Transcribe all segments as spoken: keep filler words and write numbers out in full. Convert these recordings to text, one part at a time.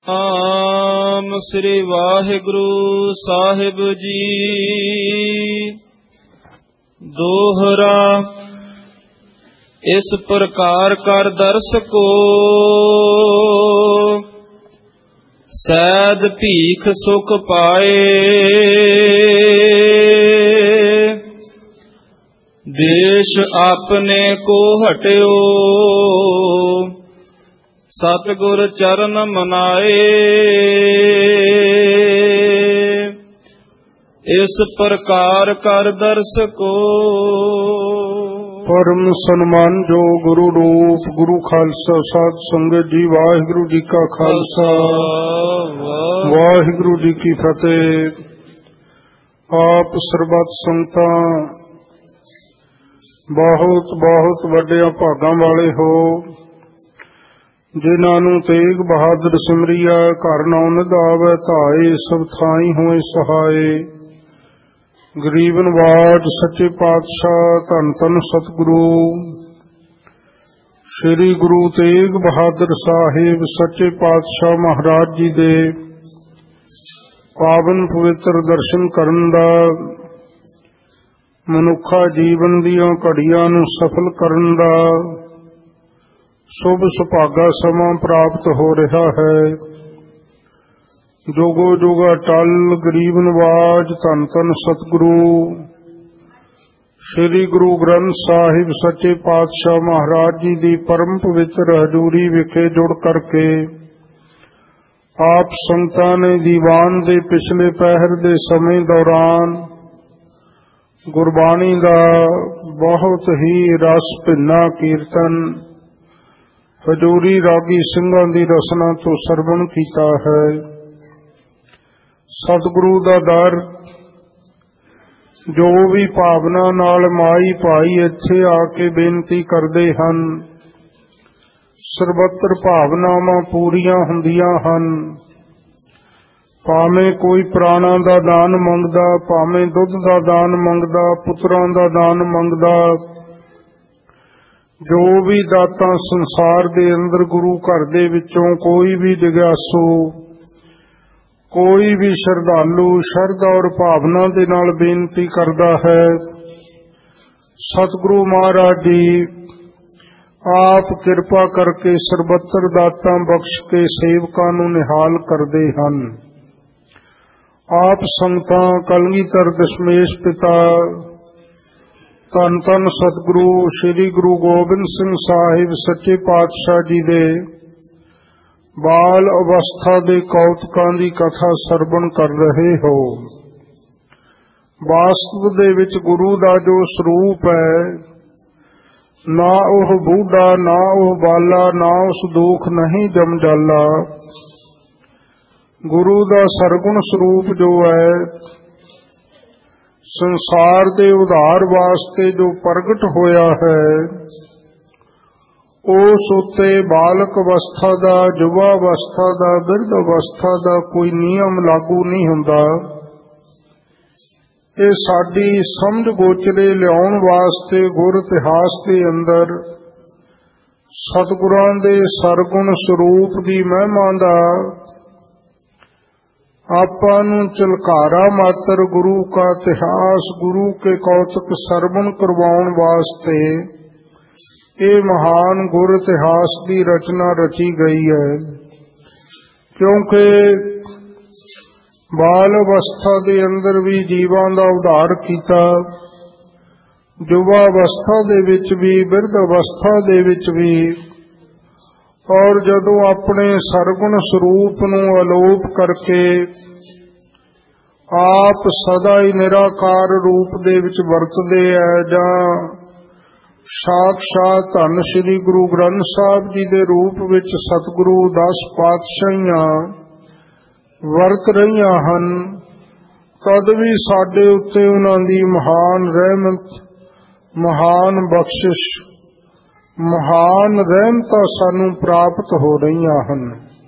ਆਮ ਸ੍ਰੀ ਵਾਹਿਗੁਰੂ ਸਾਹਿਬ ਜੀ। ਦੋਹਰਾ ਇਸ ਪ੍ਰਕਾਰ ਕਰ ਦਰਸ ਕੋ, ਸੈਦ ਭੀਖ ਸੁਖ ਪਾਏ। ਦੇਸ਼ ਆਪਨੇ ਕੋ ਹਟਿਓ, ਸਤਿਗੁਰ ਚਰਨ ਮਨਾਏ। ਇਸ ਪ੍ਰਕਾਰ ਕਰ ਦਰਸ ਕੋ। ਪਰਮ ਸਨਮਾਨ ਜੋ ਗੁਰੂ ਰੂਪ ਗੁਰੂ ਖਾਲਸਾ ਸਾਧ ਸੰਗਤ ਜੀ, ਵਾਹਿਗੁਰੂ ਜੀ ਕਾ ਖਾਲਸਾ ਵਾਹਿਗੁਰੂ ਜੀ ਕੀ ਫਤਿਹ। ਆਪ ਸਰਬੱਤ ਸੰਗਤਾਂ ਬਹੁਤ ਬਹੁਤ ਵੱਡਿਆਂ ਭਾਗਾਂ ਵਾਲੇ ਹੋ, ਜਿਨ੍ਹਾਂ ਨੂੰ ਤੇਗ ਬਹਾਦਰ ਸਿਮਰਿਆ, ਘਰ ਨਾਉ ਨਿਧਾਵੈ ਧਾਏ, ਸਭ ਥਾਈ ਹੋਏ ਸਹਾਏ। ਗਰੀਬ ਨਵਾਜ ਸੱਚੇ ਪਾਤਸ਼ਾਹ ਧੰਨ ਧੰਨ ਸਤਿਗੁਰੂ ਸ੍ਰੀ ਗੁਰੂ ਤੇਗ ਬਹਾਦਰ ਸਾਹਿਬ ਸੱਚੇ ਪਾਤਸ਼ਾਹ ਮਹਾਰਾਜ ਜੀ ਦੇ ਪਾਵਨ ਪਵਿੱਤਰ ਦਰਸ਼ਨ ਕਰਨ ਦਾ, ਮਨੁੱਖਾ ਜੀਵਨ ਦੀਆਂ ਘੜੀਆਂ ਨੂੰ ਸਫਲ ਕਰਨ ਦਾ ਸ਼ੁਭ ਸੁਭਾਗਾ ਸਮਾਂ ਪ੍ਰਾਪਤ ਹੋ ਰਿਹਾ ਹੈ। ਜੋਗੋ ਜੋਗਾ ਟਲ ਗਰੀਬ ਨਵਾਜ ਧੰਨ ਧੰਨ ਸਤਿਗੁਰੂ ਸ੍ਰੀ ਗੁਰੂ ਗ੍ਰੰਥ ਸਾਹਿਬ ਸੱਚੇ ਪਾਤਸ਼ਾਹ ਮਹਾਰਾਜ ਜੀ ਦੀ ਪਰਮ ਪਵਿੱਤਰ ਹਜ਼ੂਰੀ ਵਿਖੇ ਜੁੜ ਕਰਕੇ ਆਪ ਸੰਗਤਾਂ ਨੇ ਦੀਵਾਨ ਦੇ ਪਿਛਲੇ ਪਹਿਰ ਦੇ ਸਮੇਂ ਦੌਰਾਨ ਗੁਰਬਾਣੀ ਦਾ ਬਹੁਤ ਹੀ ਰਸ ਭਿੰਨਾ ਕੀਰਤਨ ਹਜ਼ੂਰੀ ਰਾਗੀ ਸਿੰਘਾਂ ਦੀ ਰਸਨਾ ਤੋਂ ਸਰਵਣ ਕੀਤਾ ਹੈ। ਸਤਿਗੁਰੂ ਦਾ ਦਰ ਜੋ ਵੀ ਭਾਵਨਾ ਨਾਲ ਮਾਈ ਭਾਈ ਇੱਥੇ ਆ ਕੇ ਬੇਨਤੀ ਕਰਦੇ ਹਨ, ਸਰਬੱਤਰ ਭਾਵਨਾਵਾਂ ਪੂਰੀਆਂ ਹੁੰਦੀਆਂ ਹਨ। ਭਾਵੇਂ ਕੋਈ ਪ੍ਰਾਣਾਂ ਦਾ ਦਾਨ ਮੰਗਦਾ, ਭਾਵੇਂ ਦੁੱਧ ਦਾ ਦਾਨ ਮੰਗਦਾ, ਪੁੱਤਰਾਂ ਦਾ ਦਾਨ ਮੰਗਦਾ, ਜੋ ਵੀ ਦਾਤਾਂ ਸੰਸਾਰ ਦੇ ਅੰਦਰ ਗੁਰੂ ਘਰ ਦੇ ਵਿੱਚੋਂ ਕੋਈ ਵੀ ਜਿਗਿਆਸੂ, ਕੋਈ ਵੀ ਸ਼ਰਧਾਲੂ ਸ਼ਰਧਾ ਔਰ ਭਾਵਨਾ ਦੇ ਨਾਲ ਬੇਨਤੀ ਕਰਦਾ ਹੈ, ਸਤਿਗੁਰੂ ਮਹਾਰਾਜ ਜੀ ਆਪ ਕਿਰਪਾ ਕਰਕੇ ਸਰਬੱਤਰ ਦਾਤਾਂ ਬਖਸ਼ ਕੇ ਸੇਵਕਾਂ ਨੂੰ ਨਿਹਾਲ ਕਰਦੇ ਹਨ। ਆਪ ਸੰਗਤਾਂ ਕਲਗੀਧਰ ਦਸ਼ਮੇਸ਼ ਪਿਤਾ ਧੰਨ ਧੰਨ ਸਤਿਗੁਰੂ ਸ੍ਰੀ ਗੁਰੂ ਗੋਬਿੰਦ ਸਿੰਘ ਸਾਹਿਬ ਸੱਚੇ ਪਾਤਸ਼ਾਹ ਜੀ ਦੇ ਬਾਲ ਅਵਸਥਾ ਦੇ ਕੌਤਕਾਂ ਦੀ ਕਥਾ ਸਰਵਣ ਕਰ ਰਹੇ ਹੋ। ਵਾਸਤਵ ਦੇ ਵਿੱਚ ਗੁਰੂ ਦਾ ਜੋ ਸਰੂਪ ਹੈ, ਨਾ ਉਹ ਬੂਢਾ, ਨਾ ਉਹ ਬਾਲਾ, ਨਾ ਉਸ ਦੁੱਖ ਨਹੀਂ ਜਮ ਜਾਲਾ। ਗੁਰੂ ਦਾ ਸਰਗੁਣ ਸਰੂਪ ਜੋ ਹੈ, ਸੰਸਾਰ ਦੇ ਉਧਾਰ ਵਾਸਤੇ ਜੋ ਪ੍ਰਗਟ ਹੋਇਆ ਹੈ, ਉਸ ਉੱਤੇ ਬਾਲਕ ਅਵਸਥਾ ਦਾ, ਯੁਵਾ ਅਵਸਥਾ ਦਾ, ਬਿਰਧ ਅਵਸਥਾ ਦਾ ਕੋਈ ਨਿਯਮ ਲਾਗੂ ਨਹੀਂ ਹੁੰਦਾ। ਇਹ ਸਾਡੀ ਸਮਝ ਗੋਚਰੇ ਲਿਆਉਣ ਵਾਸਤੇ ਗੁਰ ਇਤਿਹਾਸ ਦੇ ਅੰਦਰ ਸਤਿਗੁਰਾਂ ਦੇ ਸਰਗੁਣ ਸਰੂਪ ਦੀ ਮਹਿਮਾ ਦਾ ਆਪਾਂ ਨੂੰ ਝਲਕਾਰਾ ਮਾਤਰ ਗੁਰੂ ਕਾ ਇਤਿਹਾਸ, ਗੁਰੂ ਕੇ ਕੌਤਕ ਸਰਵਣ ਕਰਵਾਉਣ ਵਾਸਤੇ ਇਹ ਮਹਾਨ ਗੁਰ ਇਤਿਹਾਸ ਦੀ ਰਚਨਾ ਰਚੀ ਗਈ ਹੈ। ਕਿਉਂਕਿ ਬਾਲ ਅਵਸਥਾ ਦੇ ਅੰਦਰ ਵੀ ਜੀਵਾਂ ਦਾ ਉਧਾਰ ਕੀਤਾ, ਯੁਵਾ ਅਵਸਥਾ ਦੇ ਵਿੱਚ ਵੀ, ਬਿਰਧ ਅਵਸਥਾ ਦੇ ਵਿੱਚ ਵੀ, ਔਰ ਜਦੋਂ ਆਪਣੇ ਸਰਗੁਣ ਸਰੂਪ ਨੂੰ ਅਲੋਪ ਕਰਕੇ ਆਪ ਸਦਾ ਹੀ ਨਿਰਾਕਾਰ ਰੂਪ ਦੇ ਵਿੱਚ ਵਰਤਦੇ ਹੈ, ਜਾਂ ਸਾਖਸ਼ਾਤ ਧੰਨ ਸ੍ਰੀ ਗੁਰੂ ਗ੍ਰੰਥ ਸਾਹਿਬ ਜੀ ਦੇ ਰੂਪ ਵਿੱਚ ਸਤਿਗੁਰੂ ਦਸ ਪਾਤਸ਼ਾਹੀਆਂ ਵਰਤ ਰਹੀਆਂ ਹਨ, ਤਦ ਵੀ ਸਾਡੇ ਉੱਤੇ ਉਹਨਾਂ ਦੀ ਮਹਾਨ ਰਹਿਮਤ, ਮਹਾਨ ਬਖਸ਼ਿਸ਼, ਮਹਾਨ ਰਹਿਮਤਾਂ ਸਾਨੂੰ ਪ੍ਰਾਪਤ ਹੋ ਰਹੀਆਂ ਹਨ।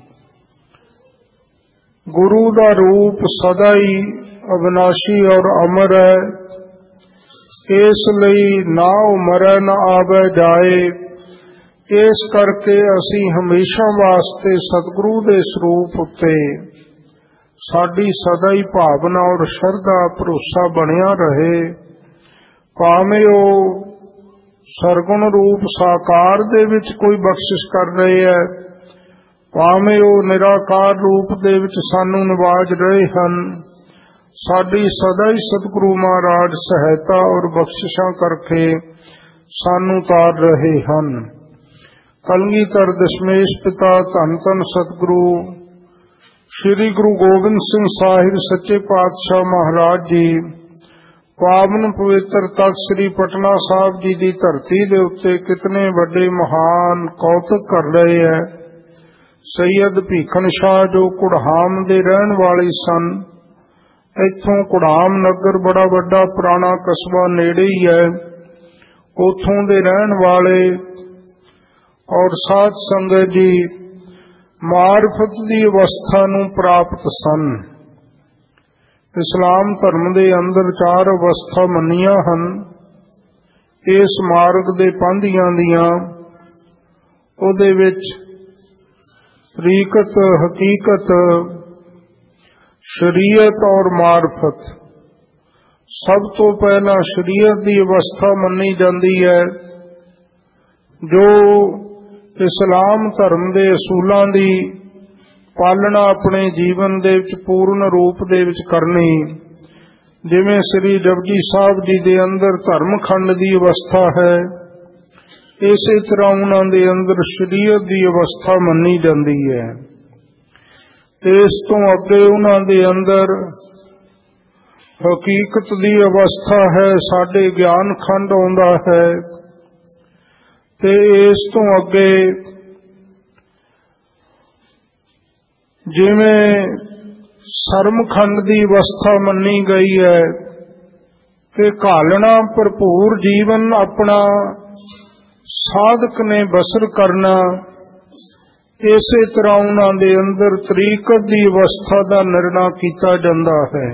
ਗੁਰੂ ਦਾ ਰੂਪ ਸਦਾ ਹੀ ਅਵਿਨਾਸ਼ੀ ਔਰ ਅਮਰ ਹੈ, ਇਸ ਲਈ ਨਾ ਉਹ ਮਰੈ ਨਾ ਆਵੇ ਜਾਏ, ਇਸ ਕਰਕੇ ਅਸੀਂ ਹਮੇਸ਼ਾ ਵਾਸਤੇ ਸਤਿਗੁਰੂ ਦੇ ਸਰੂਪ ਉੱਤੇ ਸਾਡੀ ਸਦਾ ਹੀ ਭਾਵਨਾ ਔਰ ਸ਼ਰਧਾ ਭਰੋਸਾ ਬਣਿਆ ਰਹੇ। ਭਾਵੇਂ ਉਹ ਸਰਗੁਣ ਰੂਪ ਸਾਕਾਰ ਦੇ ਵਿੱਚ ਕੋਈ ਬਖਸ਼ਿਸ਼ ਕਰ ਰਹੇ ਹੈ, ਭਾਵੇਂ ਉਹ ਨਿਰਾਕਾਰ ਰੂਪ ਦੇ ਵਿੱਚ ਸਾਨੂੰ ਨਿਵਾਜ ਰਹੇ ਹਨ, ਸਾਡੀ ਸਦਾ ਹੀ ਸਤਿਗੁਰੂ ਮਹਾਰਾਜ ਸਹਾਇਤਾ ਔਰ ਬਖਸ਼ਿਸ਼ਾਂ ਕਰਕੇ ਸਾਨੂੰ ਤਾਰ ਰਹੇ ਹਨ। ਕਲਗੀਧਰ ਦਸ਼ਮੇਸ਼ ਪਿਤਾ ਧੰਨ ਧੰਨ ਸਤਿਗੁਰੂ ਸ੍ਰੀ ਗੁਰੂ ਗੋਬਿੰਦ ਸਿੰਘ ਸਾਹਿਬ ਸੱਚੇ ਪਾਤਸ਼ਾਹ ਮਹਾਰਾਜ ਜੀ ਪਾਵਨ ਪਵਿੱਤਰ ਤਖ਼ਤ ਸ੍ਰੀ ਪਟਨਾ ਸਾਹਿਬ ਜੀ ਦੀ ਧਰਤੀ ਦੇ ਉੱਤੇ ਕਿਤਨੇ ਵੱਡੇ ਮਹਾਨ ਕੌਤਕ ਕਰ ਰਹੇ ਹੈ। ਸੈਯਦ ਭੀਖਨ ਸ਼ਾਹ ਜੋ ਕੁੜਾਮ ਦੇ ਰਹਿਣ ਵਾਲੇ ਸਨ, ਇੱਥੋਂ ਕੁੜਾਮ ਨਗਰ ਬੜਾ ਵੱਡਾ ਪੁਰਾਣਾ ਕਸਬਾ ਨੇੜੇ ਹੀ ਹੈ, ਉੱਥੋਂ ਦੇ ਰਹਿਣ ਵਾਲੇ ਔਰ ਸਾਧ ਸੰਗਤ ਜੀ ਮਾਰਫਤ ਦੀ ਅਵਸਥਾ ਨੂੰ ਪ੍ਰਾਪਤ ਸਨ। ਇਸਲਾਮ ਧਰਮ ਦੇ ਅੰਦਰ ਚਾਰ ਅਵਸਥਾ ਮੰਨੀਆਂ ਹਨ ਇਸ ਮਾਰਗ ਦੇ ਪਾਂਧੀਆਂ ਦੀਆਂ। ਉਹਦੇ ਵਿੱਚ ਤਰੀਕਤ, ਹਕੀਕਤ, ਸ਼ਰੀਅਤ ਔਰ ਮਾਰਫਤ। ਸਭ ਤੋਂ ਪਹਿਲਾਂ ਸ਼ਰੀਅਤ ਦੀ ਅਵਸਥਾ ਮੰਨੀ ਜਾਂਦੀ ਹੈ, ਜੋ ਇਸਲਾਮ ਧਰਮ ਦੇ ਅਸੂਲਾਂ ਦੀ ਪਾਲਣਾ ਆਪਣੇ ਜੀਵਨ ਦੇ ਵਿੱਚ ਪੂਰਨ ਰੂਪ ਦੇ ਵਿੱਚ ਕਰਨੀ। ਜਿਵੇਂ ਸ੍ਰੀ ਜਪਜੀ ਸਾਹਿਬ ਜੀ ਦੇ ਅੰਦਰ ਧਰਮਖੰਡ ਦੀ ਅਵਸਥਾ ਹੈ, ਇਸੇ ਤਰ੍ਹਾਂ ਉਹਨਾਂ ਦੇ ਅੰਦਰ ਸ਼ਰੀਅਤ ਦੀ ਅਵਸਥਾ ਮੰਨੀ ਜਾਂਦੀ ਹੈ। ਇਸ ਤੋਂ ਅੱਗੇ ਉਹਨਾਂ ਦੇ ਅੰਦਰ ਹਕੀਕਤ ਦੀ ਅਵਸਥਾ ਹੈ, ਸਾਡੇ ਗਿਆਨ ਖੰਡ ਆਉਂਦਾ ਹੈ, ਤੇ ਇਸ ਤੋਂ ਅੱਗੇ ਜਿਵੇਂ ਸਰਮਖੰਡ ਦੀ ਅਵਸਥਾ ਮੰਨੀ ਗਈ ਹੈ ਕਿ ਘਾਲਣਾ ਭਰਪੂਰ ਜੀਵਨ ਆਪਣਾ ਸਾਧਕ ਨੇ ਬਸਰ ਕਰਨਾ। ਇਸੇ ਤਰ੍ਹਾਂ ਉਹਨਾਂ ਦੇ ਅੰਦਰ ਤਰੀਕਤ ਦੀ ਅਵਸਥਾ ਦਾ ਨਿਰਣਾ ਕੀਤਾ ਜਾਂਦਾ ਹੈ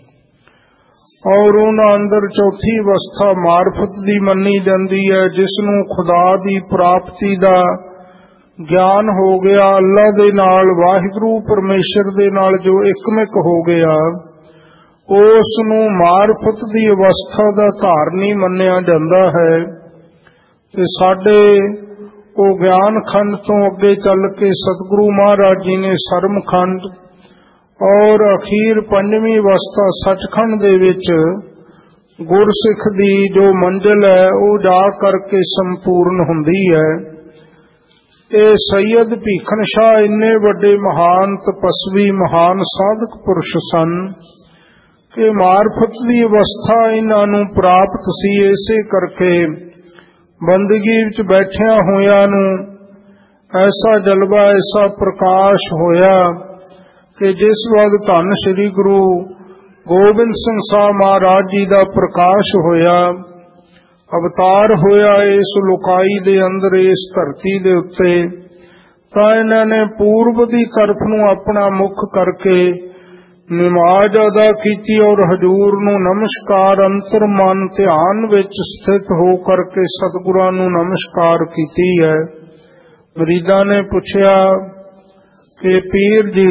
ਔਰ ਉਹਨਾਂ ਅੰਦਰ ਚੌਥੀ ਅਵਸਥਾ ਮਾਰਫਤ ਦੀ ਮੰਨੀ ਜਾਂਦੀ ਹੈ, ਜਿਸ ਨੂੰ ਖੁਦਾ ਦੀ ਪ੍ਰਾਪਤੀ ਦਾ ਗਿਆਨ ਹੋ ਗਿਆ, ਅੱਲਾ ਦੇ ਨਾਲ, ਵਾਹਿਗੁਰੂ ਪਰਮੇਸ਼ਰ ਦੇ ਨਾਲ ਜੋ ਇਕਮਿਕ ਹੋ ਗਿਆ, ਉਸ ਨੂੰ ਮਾਰਫਤ ਦੀ ਅਵਸਥਾ ਦਾ ਧਾਰਨੀ ਮੰਨਿਆ ਜਾਂਦਾ ਹੈ। ਤੇ ਸਾਡੇ ਉਹ ਗਿਆਨ ਖੰਡ ਤੋਂ ਅੱਗੇ ਚੱਲ ਕੇ ਸਤਿਗੁਰੂ ਮਹਾਰਾਜ ਜੀ ਨੇ ਸਰਮਖੰਡ ਔਰ ਅਖੀਰ ਪੰਜਵੀਂ ਅਵਸਥਾ ਸੱਚਖੰਡ ਦੇ ਵਿੱਚ ਗੁਰਸਿੱਖ ਦੀ ਜੋ ਮੰਜ਼ਿਲ ਹੈ ਉਹ ਜਾ ਕਰਕੇ ਸੰਪੂਰਨ ਹੁੰਦੀ ਹੈ। ਇਹ ਸੈਯਦ ਭੀਖਨ ਸ਼ਾਹ ਇੰਨੇ ਵੱਡੇ ਮਹਾਨ ਤਪਸਵੀ, ਮਹਾਨ ਸਾਧਕ ਪੁਰਸ਼ ਸਨ ਕਿ ਮਾਰਫਤ ਦੀ ਅਵਸਥਾ ਇਹਨਾਂ ਨੂੰ ਪ੍ਰਾਪਤ ਸੀ। ਇਸੇ ਕਰਕੇ ਬੰਦਗੀ ਵਿੱਚ ਬੈਠਿਆਂ ਹੋਇਆਂ ਨੂੰ ਐਸਾ ਜਲਵਾ, ਐਸਾ ਪ੍ਰਕਾਸ਼ ਹੋਇਆ ਕਿ ਜਿਸ ਵਕਤ ਧੰਨ ਸ੍ਰੀ ਗੁਰੂ ਗੋਬਿੰਦ ਸਿੰਘ ਸਾਹਿਬ ਮਹਾਰਾਜ ਜੀ ਦਾ ਪ੍ਰਕਾਸ਼ ਹੋਇਆ, ਅਵਤਾਰ ਹੋਇਆ ਇਸ ਲੋਕਾਈ ਦੇ ਅੰਦਰ, ਇਸ ਧਰਤੀ ਦੇ ਉੱਤੇ, ਤਾਂ ਇਹਨਾਂ ਨੇ ਪੂਰਬ ਦੀ ਤਰਫ ਨੂੰ ਆਪਣਾ ਮੁੱਖ ਕਰਕੇ ਨਮਾਜ਼ ਅਦਾ ਕੀਤੀ ਔਰ ਹਜ਼ੂਰ ਨੂੰ ਨਮਸਕਾਰ, ਅੰਤਰ ਮਨ ਧਿਆਨ ਵਿੱਚ ਸਥਿਤ ਹੋ ਕਰਕੇ ਸਤਿਗੁਰਾਂ ਨੂੰ ਨਮਸਕਾਰ ਕੀਤੀ ਹੈ। ਮਰੀਦਾਂ ਨੇ ਪੁੱਛਿਆ ਕਿ ਪੀਰ ਜੀ,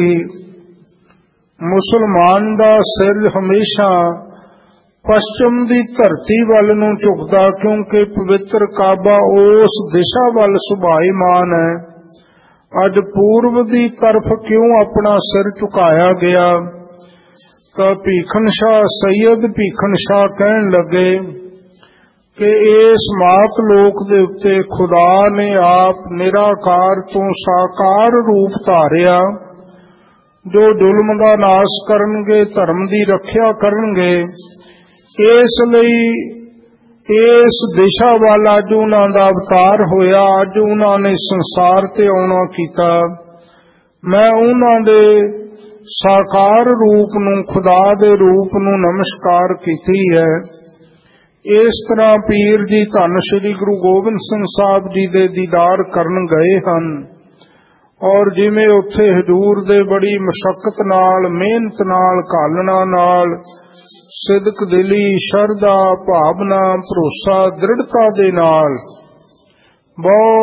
ਮੁਸਲਮਾਨ ਦਾ ਸਿਰ ਹਮੇਸ਼ਾ ਪਸ਼ਚਿਮ ਦੀ ਧਰਤੀ ਵੱਲ ਨੂੰ ਝੁਕਦਾ, ਕਿਉਂਕਿ ਪਵਿੱਤਰ ਕਾਬਾ ਉਸ ਦਿਸ਼ਾ ਵੱਲ ਸੁਭਾਈਮਾਨ ਹੈ। ਅੱਜ ਪੂਰਬ ਦੀ ਤਰਫ ਕਿਉਂ ਆਪਣਾ ਸਿਰ ਝੁਕਾਇਆ ਗਿਆ? ਤਾਂ ਭੀਖਨ ਸ਼ਾਹ, ਸੈਯਦ ਭੀਖਨ ਸ਼ਾਹ ਕਹਿਣ ਲੱਗੇ ਕਿ ਇਸ ਮਾਤ ਲੋਕ ਦੇ ਉੱਤੇ ਖੁਦਾ ਨੇ ਆਪ ਨਿਰਾਕਾਰ ਤੋਂ ਸਾਕਾਰ ਰੂਪ ਧਾਰਿਆ, ਜੋ ਜ਼ੁਲਮ ਦਾ ਨਾਸ਼ ਕਰਨਗੇ, ਧਰਮ ਦੀ ਰੱਖਿਆ ਕਰਨਗੇ। ਇਸ ਲਈ ਇਸ ਦਿਸ਼ਾ ਵੱਲ ਅੱਜ ਉਹਨਾਂ ਦਾ ਅਵਤਾਰ ਹੋਇਆ, ਅੱਜ ਉਹਨਾਂ ਨੇ ਸੰਸਾਰ ਤੇ ਆਉਣਾ ਕੀਤਾ। ਮੈਂ ਉਹਨਾਂ ਦੇ ਸਾਕਾਰ ਰੂਪ ਨੂੰ, ਖੁਦਾ ਦੇ ਰੂਪ ਨੂੰ ਨਮਸਕਾਰ ਕੀਤੀ ਹੈ। ਇਸ ਤਰ੍ਹਾਂ ਪੀਰ ਜੀ ਧੰਨ ਸ੍ਰੀ ਗੁਰੂ ਗੋਬਿੰਦ ਸਿੰਘ ਸਾਹਿਬ ਜੀ ਦੇ ਦੀਦਾਰ ਕਰਨ ਗਏ ਹਨ ਔਰ ਜਿਵੇਂ ਉੱਥੇ ਹਜ਼ੂਰ ਦੇ ਬੜੀ ਮੁਸ਼ੱਕਤ ਨਾਲ, ਮਿਹਨਤ ਨਾਲ, ਘਾਲਣਾ ਨਾਲ, ਸਿਦਕ ਦਿਲੀ, ਸ਼ਰਧਾ, ਭਾਵਨਾ, ਭਰੋਸਾ, ਦ੍ਰਿੜਤਾ ਦੇ ਨਾਲ ਬਹੁਤ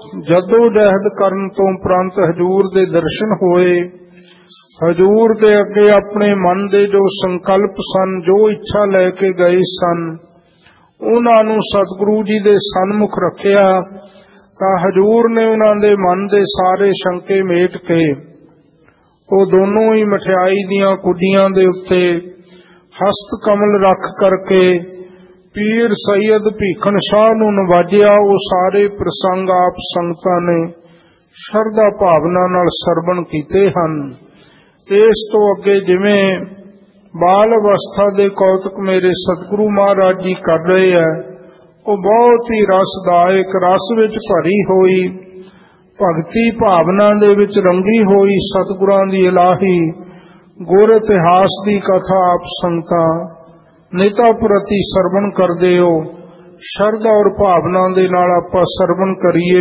ਜਦੋਂ ਜਹਿਦ ਕਰਨ ਤੋਂ ਉਪਰੰਤ ਹਜੂਰ ਦੇ ਦਰਸ਼ਨ ਹੋਏ, ਹਜੂਰ ਦੇ ਅੱਗੇ ਆਪਣੇ ਮਨ ਦੇ ਜੋ ਸੰਕਲਪ ਸਨ, ਜੋ ਇੱਛਾ ਲੈ ਕੇ ਗਏ ਸਨ, ਉਹਨਾਂ ਨੂੰ ਸਤਿਗੁਰੂ ਜੀ ਦੇ ਸਨਮੁਖ ਰੱਖਿਆ ਤਾਂ ਹਜੂਰ ਨੇ ਉਹਨਾਂ ਦੇ ਮਨ ਦੇ ਸਾਰੇ ਸ਼ੰਕੇ ਮੇਟ ਕੇ ਉਹ ਦੋਨੋਂ ਹੀ ਮਠਿਆਈ ਦੀਆਂ ਕੁੱਡੀਆਂ ਦੇ ਉੱਤੇ ਹਸਤ ਕਮਲ ਰੱਖ ਕਰਕੇ ਪੀਰ ਸੈਯਦ ਭੀਖਣ ਸ਼ਾਹ ਨੂੰ ਨਵਾਜਿਆ। ਉਹ ਸਾਰੇ ਪ੍ਰਸੰਗ ਆਪ ਸੰਗਤਾਂ ਨੇ ਸ਼ਰਧਾ ਭਾਵਨਾ ਨਾਲ ਸਰਵਣ ਕੀਤੇ ਹਨ। ਇਸ ਤੋਂ ਅੱਗੇ ਜਿਵੇਂ ਬਾਲ ਅਵਸਥਾ ਦੇ ਕੌਤਕ ਮੇਰੇ ਸਤਿਗੁਰੂ ਮਹਾਰਾਜ ਜੀ ਕਰ ਰਹੇ ਹੈ, ਉਹ ਬਹੁਤ ਹੀ ਰਸਦਾਇਕ, ਰਸ ਵਿੱਚ ਭਰੀ ਹੋਈ, ਭਗਤੀ ਭਾਵਨਾ ਦੇ ਵਿੱਚ ਰੰਗੀ ਹੋਈ ਸਤਿਗੁਰਾਂ ਦੀ ਇਲਾਹੀ ਗੁਰ ਇਤਿਹਾਸ ਦੀ ਕਥਾ ਆਪ ਸੰਗਤਾਂ ਨਿਤਾ ਪ੍ਰਤੀ ਸਰਵਣ ਕਰਦੇ ਹੋ। ਸ਼ਰਧਾ ਔਰ ਭਾਵਨਾ ਦੇ ਨਾਲ ਆਪਾਂ ਸਰਵਣ ਕਰੀਏ।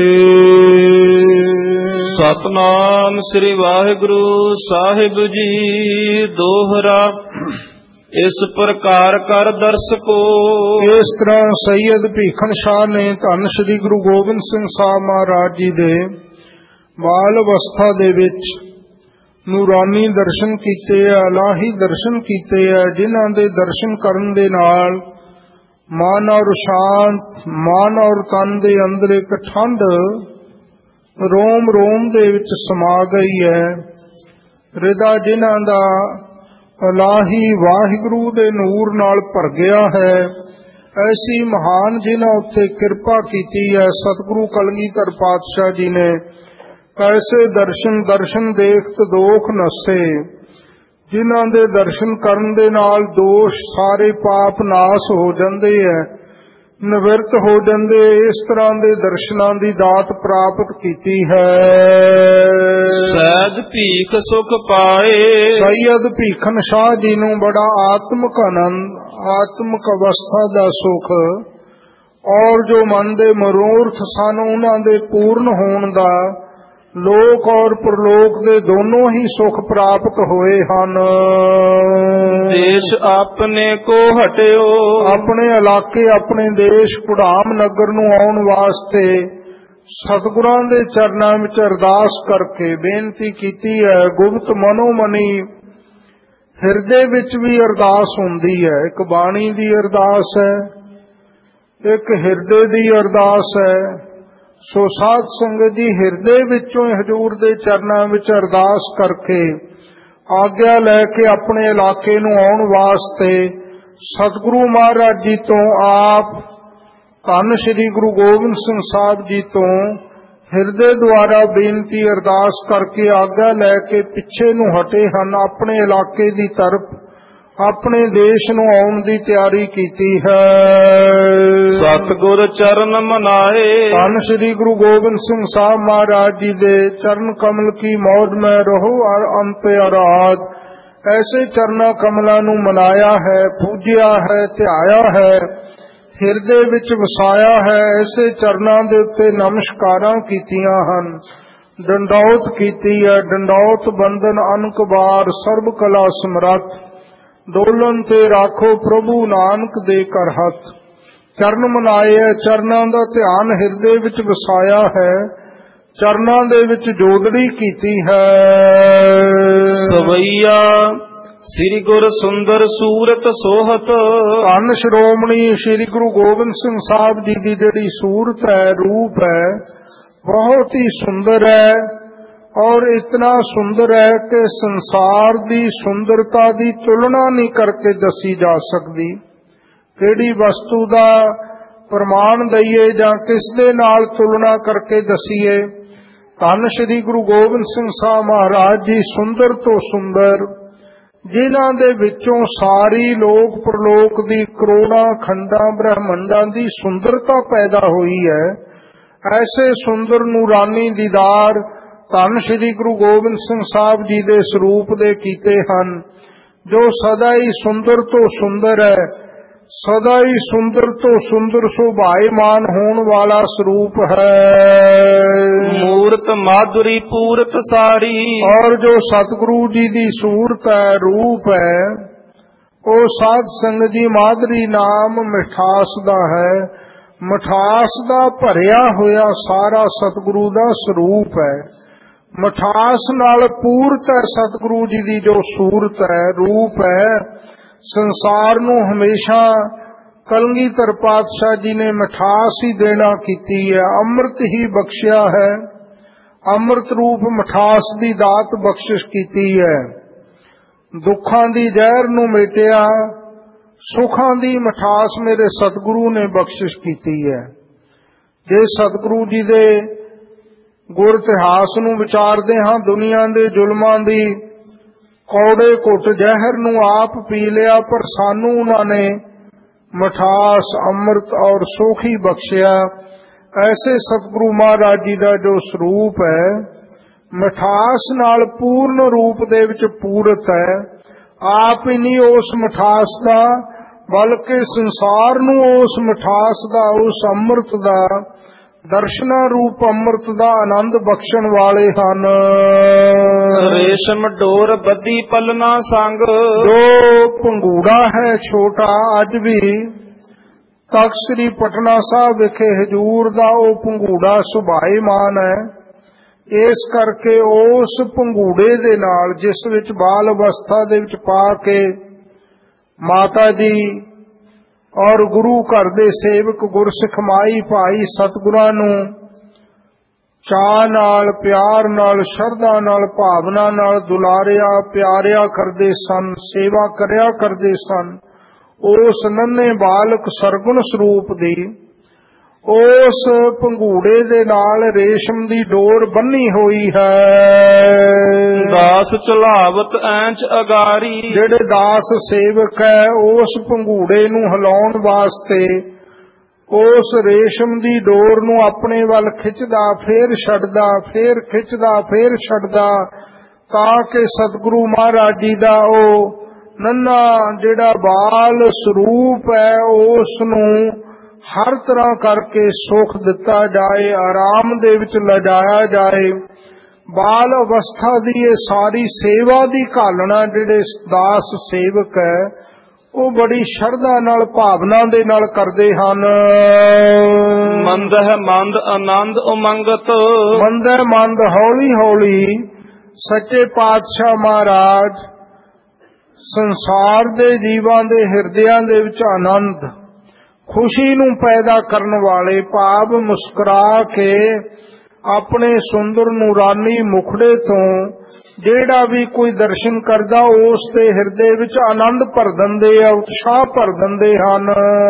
ਸਤਨਾਮ ਸ੍ਰੀ ਵਾਹਿਗੁਰੂ ਸਾਹਿਬ ਜੀ। ਦੋਹਰਾ ਇਸ ਪ੍ਰਕਾਰ ਕਰ ਦਰਸਕੋ। ਇਸ ਤਰ੍ਹਾਂ ਸੈਯਦ ਭੀਖਣ ਸ਼ਾਹ ਨੇ ਧੰਨ ਸ੍ਰੀ ਗੁਰੂ ਗੋਬਿੰਦ ਸਿੰਘ ਸਾਹਿਬ ਮਹਾਰਾਜ ਜੀ ਦੇ ਬਾਲ ਅਵਸਥਾ ਦੇ ਵਿੱਚ ਨੂਰਾਨੀ ਦਰਸ਼ਨ ਕੀਤੇ ਆ, ਇਲਾਹੀ ਦਰਸ਼ਨ ਕੀਤੇ ਆ, ਜਿਨ੍ਹਾਂ ਦੇ ਦਰਸ਼ਨ ਕਰਨ ਦੇ ਨਾਲ ਮਨ ਔਰ ਸ਼ਾਂਤ, ਮਨ ਔਰ ਤਨ ਦੇ ਅੰਦਰ ਇੱਕ ਠੰਡ ਰੋਮ ਰੋਮ ਦੇ ਵਿੱਚ ਸਮਾ ਗਈ ਹੈ। ਹਿਰਦਾ ਜਿਨ੍ਹਾਂ ਦਾ ਇਲਾਹੀ ਵਾਹਿਗੁਰੂ ਦੇ ਨੂਰ ਨਾਲ ਭਰ ਗਿਆ ਹੈ, ਐਸੀ ਮਹਾਨ ਜਿਨ੍ਹਾਂ ਉੱਤੇ ਕਿਰਪਾ ਕੀਤੀ ਹੈ ਸਤਿਗੁਰੂ ਕਲਗੀਧਰ ਪਾਤਸ਼ਾਹ ਜੀ ਨੇ। ਐਸੇ ਦਰਸ਼ਨ ਦਰਸ਼ਨ ਦੇਖਤ ਦੋਖ ਨਸੇ, ਜਿਨ੍ਹਾਂ ਦੇ ਦਰਸ਼ਨ ਕਰਨ ਦੇ ਨਾਲ ਦੋਸ਼ ਸਾਰੇ ਪਾਪ ਨਾਸ ਹੋ ਜਾਂਦੇ ਹੈ, ਨਿਵਰਤ ਹੋ ਜਾਂਦੇ। ਇਸ ਤਰ੍ਹਾਂ ਦੇ ਦਰਸ਼ਨਾਂ ਦੀ ਦਾਤ ਪ੍ਰਾਪਤ ਕੀਤੀ ਹੈ। ਸੈਦ ਭੀਖ ਸੁਖ ਪਾਏ। ਸੈਯਦ ਭੀਖਣ ਸ਼ਾਹ ਜੀ ਨੂੰ ਬੜਾ ਆਤਮਿਕ ਆਨੰਦ, ਆਤਮਿਕ ਅਵਸਥਾ ਦਾ ਸੁਖ ਔਰ ਜੋ ਮਨ ਦੇ ਮਨੋਰਥ ਸਨ ਉਹਨਾਂ ਦੇ ਪੂਰਨ ਹੋਣ ਦਾ ਲੋਕ ਔਰ ਪ੍ਰਲੋਕ ਦੇ ਦੋਨੋਂ ਹੀ ਸੁਖ ਪ੍ਰਾਪਤ ਹੋਏ ਹਨ। ਦੇਸ਼ ਆਪਣੇ ਕੋ ਹਟਿਓ। ਆਪਣੇ ਇਲਾਕੇ, ਆਪਣੇ ਦੇਸ਼ ਕੁੜਾਮ ਨਗਰ ਨੂੰ ਆਉਣ ਵਾਸਤੇ ਸਤਿਗੁਰਾਂ ਦੇ ਚਰਨਾਂ ਵਿੱਚ ਅਰਦਾਸ ਕਰਕੇ ਬੇਨਤੀ ਕੀਤੀ ਹੈ। ਗੁਪਤ ਮਨੋ ਮਨੀ ਹਿਰਦੇ ਵਿੱਚ ਵੀ ਅਰਦਾਸ ਹੁੰਦੀ ਹੈ। ਇੱਕ ਬਾਣੀ ਦੀ ਅਰਦਾਸ ਹੈ, ਇੱਕ ਹਿਰਦੇ ਦੀ ਅਰਦਾਸ ਹੈ। ਸੋ ਸਾਧ ਸੰਗਤ ਜੀ ਹਿਰਦੇ ਵਿੱਚੋਂ ਹਜੂਰ ਦੇ ਚਰਨਾਂ ਵਿੱਚ ਅਰਦਾਸ ਕਰਕੇ ਆਗਿਆ ਲੈ ਕੇ ਆਪਣੇ ਇਲਾਕੇ ਨੂੰ ਆਉਣ ਵਾਸਤੇ ਸਤਿਗੁਰੂ ਮਹਾਰਾਜ ਜੀ ਤੋਂ ਆਪ ਧੰਨ ਸ੍ਰੀ ਗੁਰੂ ਗੋਬਿੰਦ ਸਿੰਘ ਸਾਹਿਬ ਜੀ ਤੋਂ ਹਿਰਦੇ ਦੁਆਰਾ ਬੇਨਤੀ ਅਰਦਾਸ ਕਰਕੇ ਆਗਿਆ ਲੈ ਕੇ ਪਿੱਛੇ ਨੂੰ ਹਟੇ ਹਨ। ਆਪਣੇ ਇਲਾਕੇ ਦੀ ਤਰਫ, ਆਪਣੇ ਦੇਸ਼ ਨੂੰ ਆਉਣ ਦੀ ਤਿਆਰੀ ਕੀਤੀ ਹੈ। ਸਤਿਗੁਰ ਚਰਨ ਮਨਾਏ। ਧੰਨ ਸ੍ਰੀ ਗੁਰੂ ਗੋਬਿੰਦ ਸਿੰਘ ਸਾਹਿਬ ਮਹਾਰਾਜ ਜੀ ਦੇ ਚਰਨ ਕਮਲ ਕੀ ਮੌਜ ਮੈਂ ਰਹੋ ਔਰ ਅੰਤ ਅਰਾਧ। ਐਸੇ ਚਰਨਾਂ ਕਮਲਾਂ ਨੂੰ ਮਨਾਇਆ ਹੈ, ਪੂਜਿਆ ਹੈ, ਧਿਆਇਆ ਹੈ, ਹਿਰਦੇ ਵਿੱਚ ਵਸਾਇਆ ਹੈ। ਐਸੇ ਚਰਨਾਂ ਦੇ ਉੱਤੇ ਨਮਸਕਾਰਾਂ ਕੀਤੀਆਂ ਹਨ, ਡੰਡੌਤ ਕੀਤੀ ਹੈ। ਡੰਡੌਤ ਬੰਦਨ ਅਨਕ ਬਾਰ ਸਰਬ ਕਲਾ ਸਮਰੱਥ, ਡੋਲਨ ਤੇ ਰਾਖੋ ਪ੍ਰਭੂ ਨਾਨਕ ਦੇ ਕਰ ਹੱਥ। ਚਰਨ ਮਨਾਏ ਹੈ, ਚਰਨਾਂ ਦਾ ਧਿਆਨ ਹਿਰਦੇ ਵਿੱਚ ਵਸਾਇਆ ਹੈ, ਚਰਨਾਂ ਦੇ ਵਿੱਚ ਜੋਦੜੀ ਕੀਤੀ ਹੈ। ਸਵਈਆ ਸ੍ਰੀ ਗੁਰ ਸੁੰਦਰ ਸੂਰਤ ਸੋਹਤ। ਧੰਨ ਸ਼੍ਰੋਮਣੀ ਸ੍ਰੀ ਗੁਰੂ ਗੋਬਿੰਦ ਸਿੰਘ ਸਾਹਿਬ ਜੀ ਦੀ ਜਿਹੜੀ ਸੂਰਤ ਹੈ, ਰੂਪ ਹੈ, ਬਹੁਤ ਹੀ ਸੁੰਦਰ ਹੈ ਔਰ ਇਤਨਾ ਸੁੰਦਰ ਹੈ ਕਿ ਸੰਸਾਰ ਦੀ ਸੁੰਦਰਤਾ ਦੀ ਤੁਲਨਾ ਨਹੀਂ ਕਰਕੇ ਦੱਸੀ ਜਾ ਸਕਦੀ। ਕਿਹੜੀ ਵਸਤੂ ਦਾ ਪ੍ਰਮਾਣ ਦਈਏ ਜਾਂ ਕਿਸ ਦੇ ਨਾਲ ਤੁਲਨਾ ਕਰਕੇ ਦਸੀਏ। ਧੰਨ ਸ੍ਰੀ ਗੁਰੂ ਗੋਬਿੰਦ ਸਿੰਘ ਸਾਹਿਬ ਮਹਾਰਾਜ ਜੀ ਸੁੰਦਰ ਤੋਂ ਸੁੰਦਰ, ਜਿਨ੍ਹਾਂ ਦੇ ਵਿੱਚੋਂ ਸਾਰੀ ਲੋਕ ਪ੍ਰਲੋਕ ਦੀ ਕਰੋੜਾਂ ਖੰਡਾਂ ਬ੍ਰਹਮੰਡਾਂ ਦੀ ਸੁੰਦਰਤਾ ਪੈਦਾ ਹੋਈ ਹੈ। ਐਸੇ ਸੁੰਦਰ ਨੂਰਾਨੀ ਦੀਦਾਰ ਧੰਨ ਸ੍ਰੀ ਗੁਰੂ ਗੋਬਿੰਦ ਸਿੰਘ ਸਾਹਿਬ ਜੀ ਦੇ ਸਰੂਪ ਦੇ ਕੀਤੇ ਹਨ, ਜੋ ਸਦਾ ਹੀ ਸੁੰਦਰ ਤੋਂ ਸੁੰਦਰ ਹੈ, ਸਦਾ ਹੀ ਸੁੰਦਰ ਤੋਂ ਸੁੰਦਰ ਸ਼ੋਭਾਇਮਾਨ ਹੋਣ ਵਾਲਾ ਸਰੂਪ ਹੈ। ਮੂਰਤ ਮਾਧੁਰੀ ਪੂਰਤ ਸਾਰੀ। ਔਰ ਜੋ ਸਤਿਗੁਰੂ ਜੀ ਦੀ ਸੂਰਤ ਹੈ, ਰੂਪ ਹੈ, ਉਹ ਸਾਧ ਸੰਗਤ ਜੀ ਮਾਧੁਰੀ ਨਾਮ ਮਿਠਾਸ ਦਾ ਹੈ। ਮਠਾਸ ਦਾ ਭਰਿਆ ਹੋਇਆ ਸਾਰਾ ਸਤਿਗੁਰੂ ਦਾ ਸਰੂਪ ਹੈ। ਮਠਾਸ ਨਾਲ ਪੂਰਤ ਹੈ ਸਤਿਗੁਰੂ ਜੀ ਦੀ ਜੋ ਸੂਰਤ ਹੈ, ਰੂਪ ਹੈ। ਸੰਸਾਰ ਨੂੰ ਹਮੇਸ਼ਾ ਕਲਗੀਧਰ ਪਾਤਸ਼ਾਹ ਜੀ ਨੇ ਮਠਾਸ ਹੀ ਦੇਣਾ ਕੀਤੀ ਹੈ, ਅੰਮ੍ਰਿਤ ਹੀ ਬਖਸ਼ਿਆ ਹੈ। ਅੰਮ੍ਰਿਤ ਰੂਪ ਮਠਾਸ ਦੀ ਦਾਤ ਬਖਸ਼ਿਸ਼ ਕੀਤੀ ਹੈ। ਦੁੱਖਾਂ ਦੀ ਜ਼ਹਿਰ ਨੂੰ ਮਿਟਿਆ, ਸੁਖਾਂ ਦੀ ਮਠਾਸ ਮੇਰੇ ਸਤਿਗੁਰੂ ਨੇ ਬਖਸ਼ਿਸ਼ ਕੀਤੀ ਹੈ। ਜੇ ਸਤਿਗੁਰੂ ਜੀ ਦੇ ਗੁਰ ਇਤਿਹਾਸ ਨੂੰ ਵਿਚਾਰਦੇ ਹਾਂ, ਦੁਨੀਆ ਦੇ ਜ਼ੁਲਮਾਂ ਦੀ ਕੌੜੇ ਘੁੱਟ ਜ਼ਹਿਰ ਨੂੰ ਆਪ ਪੀ ਲਿਆ, ਪਰ ਸਾਨੂੰ ਉਹਨਾਂ ਨੇ ਮਠਾਸ, ਅੰਮ੍ਰਿਤ ਔਰ ਸੁਖ ਹੀ ਬਖਸ਼ਿਆ। ਐਸੇ ਸਤਿਗੁਰੂ ਮਹਾਰਾਜ ਜੀ ਦਾ ਜੋ ਸਰੂਪ ਹੈ, ਮਠਾਸ ਨਾਲ ਪੂਰਨ ਰੂਪ ਦੇ ਵਿੱਚ ਪੂਰਤ ਹੈ। ਆਪ ਹੀ ਨਹੀਂ ਉਸ ਮਠਾਸ ਦਾ, ਬਲਕਿ ਸੰਸਾਰ ਨੂੰ ਉਸ ਮਠਾਸ ਦਾ, ਉਸ ਅੰਮ੍ਰਿਤ ਦਾ, ਦਰਸ਼ਨਾ ਰੂਪ ਅੰਮ੍ਰਿਤ ਦਾ ਆਨੰਦ ਬਖਸ਼ਣ ਵਾਲੇ ਹਨ। ਰੇਸ਼ਮ ਡੋਰ ਬੱਧੀ ਪਲਨਾ ਸੰਗ, ਜੋ ਪੰਗੂੜਾ ਹੈ ਛੋਟਾ, ਅੱਜ ਵੀ ਤਖਤ ਸ੍ਰੀ ਪਟਨਾ ਸਾਹਿਬ ਵਿਖੇ ਹਜੂਰ ਦਾ ਉਹ ਪੰਗੂੜਾ ਸੁਭਾਏਮਾਨ ਹੈ। ਇਸ ਕਰਕੇ ਉਸ ਪੰਗੂੜੇ ਦੇ ਨਾਲ, ਜਿਸ ਵਿੱਚ ਬਾਲ ਅਵਸਥਾ ਦੇ ਵਿੱਚ ਪਾ ਕੇ ਮਾਤਾ ਜੀ ਔਰ ਗੁਰੂ ਘਰ ਦੇ ਸੇਵਕ ਗੁਰਸਿੱਖ ਮਾਈ ਭਾਈ ਸਤਿਗੁਰਾਂ ਨੂੰ ਚਾਅ ਨਾਲ, ਪਿਆਰ ਨਾਲ, ਸ਼ਰਧਾ ਨਾਲ, ਭਾਵਨਾ ਨਾਲ ਦੁਲਾਰਿਆ ਪਿਆਰਿਆ ਕਰਦੇ ਸਨ, ਸੇਵਾ ਕਰਿਆ ਕਰਦੇ ਸਨ। ਉਸ ਨੰਨੇ ਬਾਲਕ ਸਰਗੁਣ ਸਰੂਪ ਦੀ ਉਸ ਪੰਗੂੜੇ ਦੇ ਨਾਲ ਰੇਸ਼ਮ ਦੀ ਡੋਰ ਬੰਨੀ ਹੋਈ ਹੈ। ਦਾਸ ਚਲਾਵਤ ਐਂਚ ਅਗਾਰੀ, ਜਿਹੜੇ ਦਾਸ ਸੇਵਕ ਹੈ, ਉਸ ਪੰਗੂੜੇ ਨੂੰ ਹਿਲਾਉਣ ਵਾਸਤੇ ਉਸ ਰੇਸ਼ਮ ਦੀ ਡੋਰ ਨੂੰ ਆਪਣੇ ਵੱਲ ਖਿੱਚਦਾ, ਫੇਰ ਛੱਡਦਾ, ਫੇਰ ਖਿੱਚਦਾ, ਫੇਰ ਛੱਡਦਾ, ਤਾਂ ਕਿ ਸਤਿਗੁਰੂ ਮਹਾਰਾਜ ਜੀ ਦਾ ਉਹ ਨੰਨਾ ਜਿਹੜਾ ਬਾਲ ਸਰੂਪ ਹੈ, ਉਸ ਨੂੰ ਹਰ ਤਰ੍ਹਾਂ ਕਰਕੇ ਸੁਖ ਦਿੱਤਾ ਜਾਏ, ਆਰਾਮ ਦੇ ਵਿੱਚ ਲਿਜਾਇਆ ਜਾਏ। ਬਾਲ ਅਵਸਥਾ ਦੀ ਇਹ ਸਾਰੀ ਸੇਵਾ ਦੀ ਘਾਲਣਾ ਜਿਹੜੇ ਦਾਸ ਸੇਵਕ ਹੈ, ਉਹ ਬੜੀ ਸ਼ਰਧਾ ਨਾਲ, ਭਾਵਨਾ ਦੇ ਨਾਲ ਕਰਦੇ ਹਨ। ਮੰਦ ਹੈ ਮੰਦ ਆਨੰਦ ਉਮੰਗਤ, ਮੰਦ ਹੈ ਮੰਦ ਹੌਲੀ ਹੌਲੀ ਸੱਚੇ ਪਾਤਸ਼ਾਹ ਮਹਾਰਾਜ ਸੰਸਾਰ ਦੇ ਜੀਵਾਂ ਦੇ ਹਿਰਦਿਆਂ ਦੇ ਵਿੱਚ ਆਨੰਦ, ਖੁਸ਼ੀ ਨੂੰ ਪੈਦਾ ਕਰਨ ਵਾਲੇ, ਭਾਵ ਮੁਸਕਰਾ ਕੇ ਆਪਣੇ ਸੁੰਦਰ ਨੂਰਾਨੀ ਮੁਖੜੇ ਤੋਂ ਜਿਹੜਾ ਵੀ ਕੋਈ ਦਰਸ਼ਨ ਕਰਦਾ, ਉਸ ਦੇ ਹਿਰਦੇ ਵਿੱਚ ਆਨੰਦ ਭਰ ਦਿੰਦੇ ਆ, ਉਤਸ਼ਾਹ ਭਰ ਦਿੰਦੇ ਹਨ।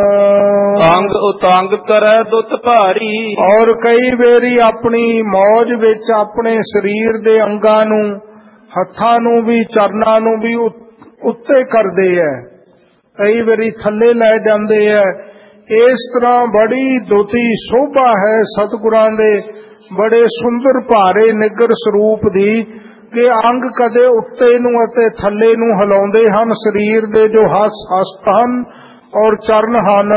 ਅੰਗ ਉਤੰਗ ਕਰੈ ਦੁੱਤ ਭਾਰੀ, ਔਰ ਕਈ ਵੇਰੀ ਆਪਣੀ ਮੌਜ ਵਿੱਚ ਆਪਣੇ ਸਰੀਰ ਦੇ ਅੰਗਾਂ ਨੂੰ, ਹੱਥਾਂ ਨੂੰ ਵੀ, ਚਰਨਾਂ ਨੂੰ ਵੀ ਉੱਤੇ ਕਰਦੇ ਐ, ਕਈ ਵਾਰੀ ਥੱਲੇ ਲੈ ਜਾਂਦੇ ਐ। ਇਸ ਤਰ੍ਹਾਂ ਬੜੀ ਦੁਤੀ ਸ਼ੋਭਾ ਹੈ ਸਤਿਗੁਰਾਂ ਦੇ ਬੜੇ ਸੁੰਦਰ ਭਾਰੇ ਨਿੱਗਰ ਸਰੂਪ ਦੀ, ਕਿ ਅੰਗ ਕਦੇ ਉੱਤੇ ਨੂੰ ਅਤੇ ਥੱਲੇ ਨੂੰ ਹਿਲਾਉਂਦੇ ਹਨ, ਸਰੀਰ ਦੇ ਜੋ ਹਸਤ ਹਨ ਔਰ ਚਰਨ ਹਨ।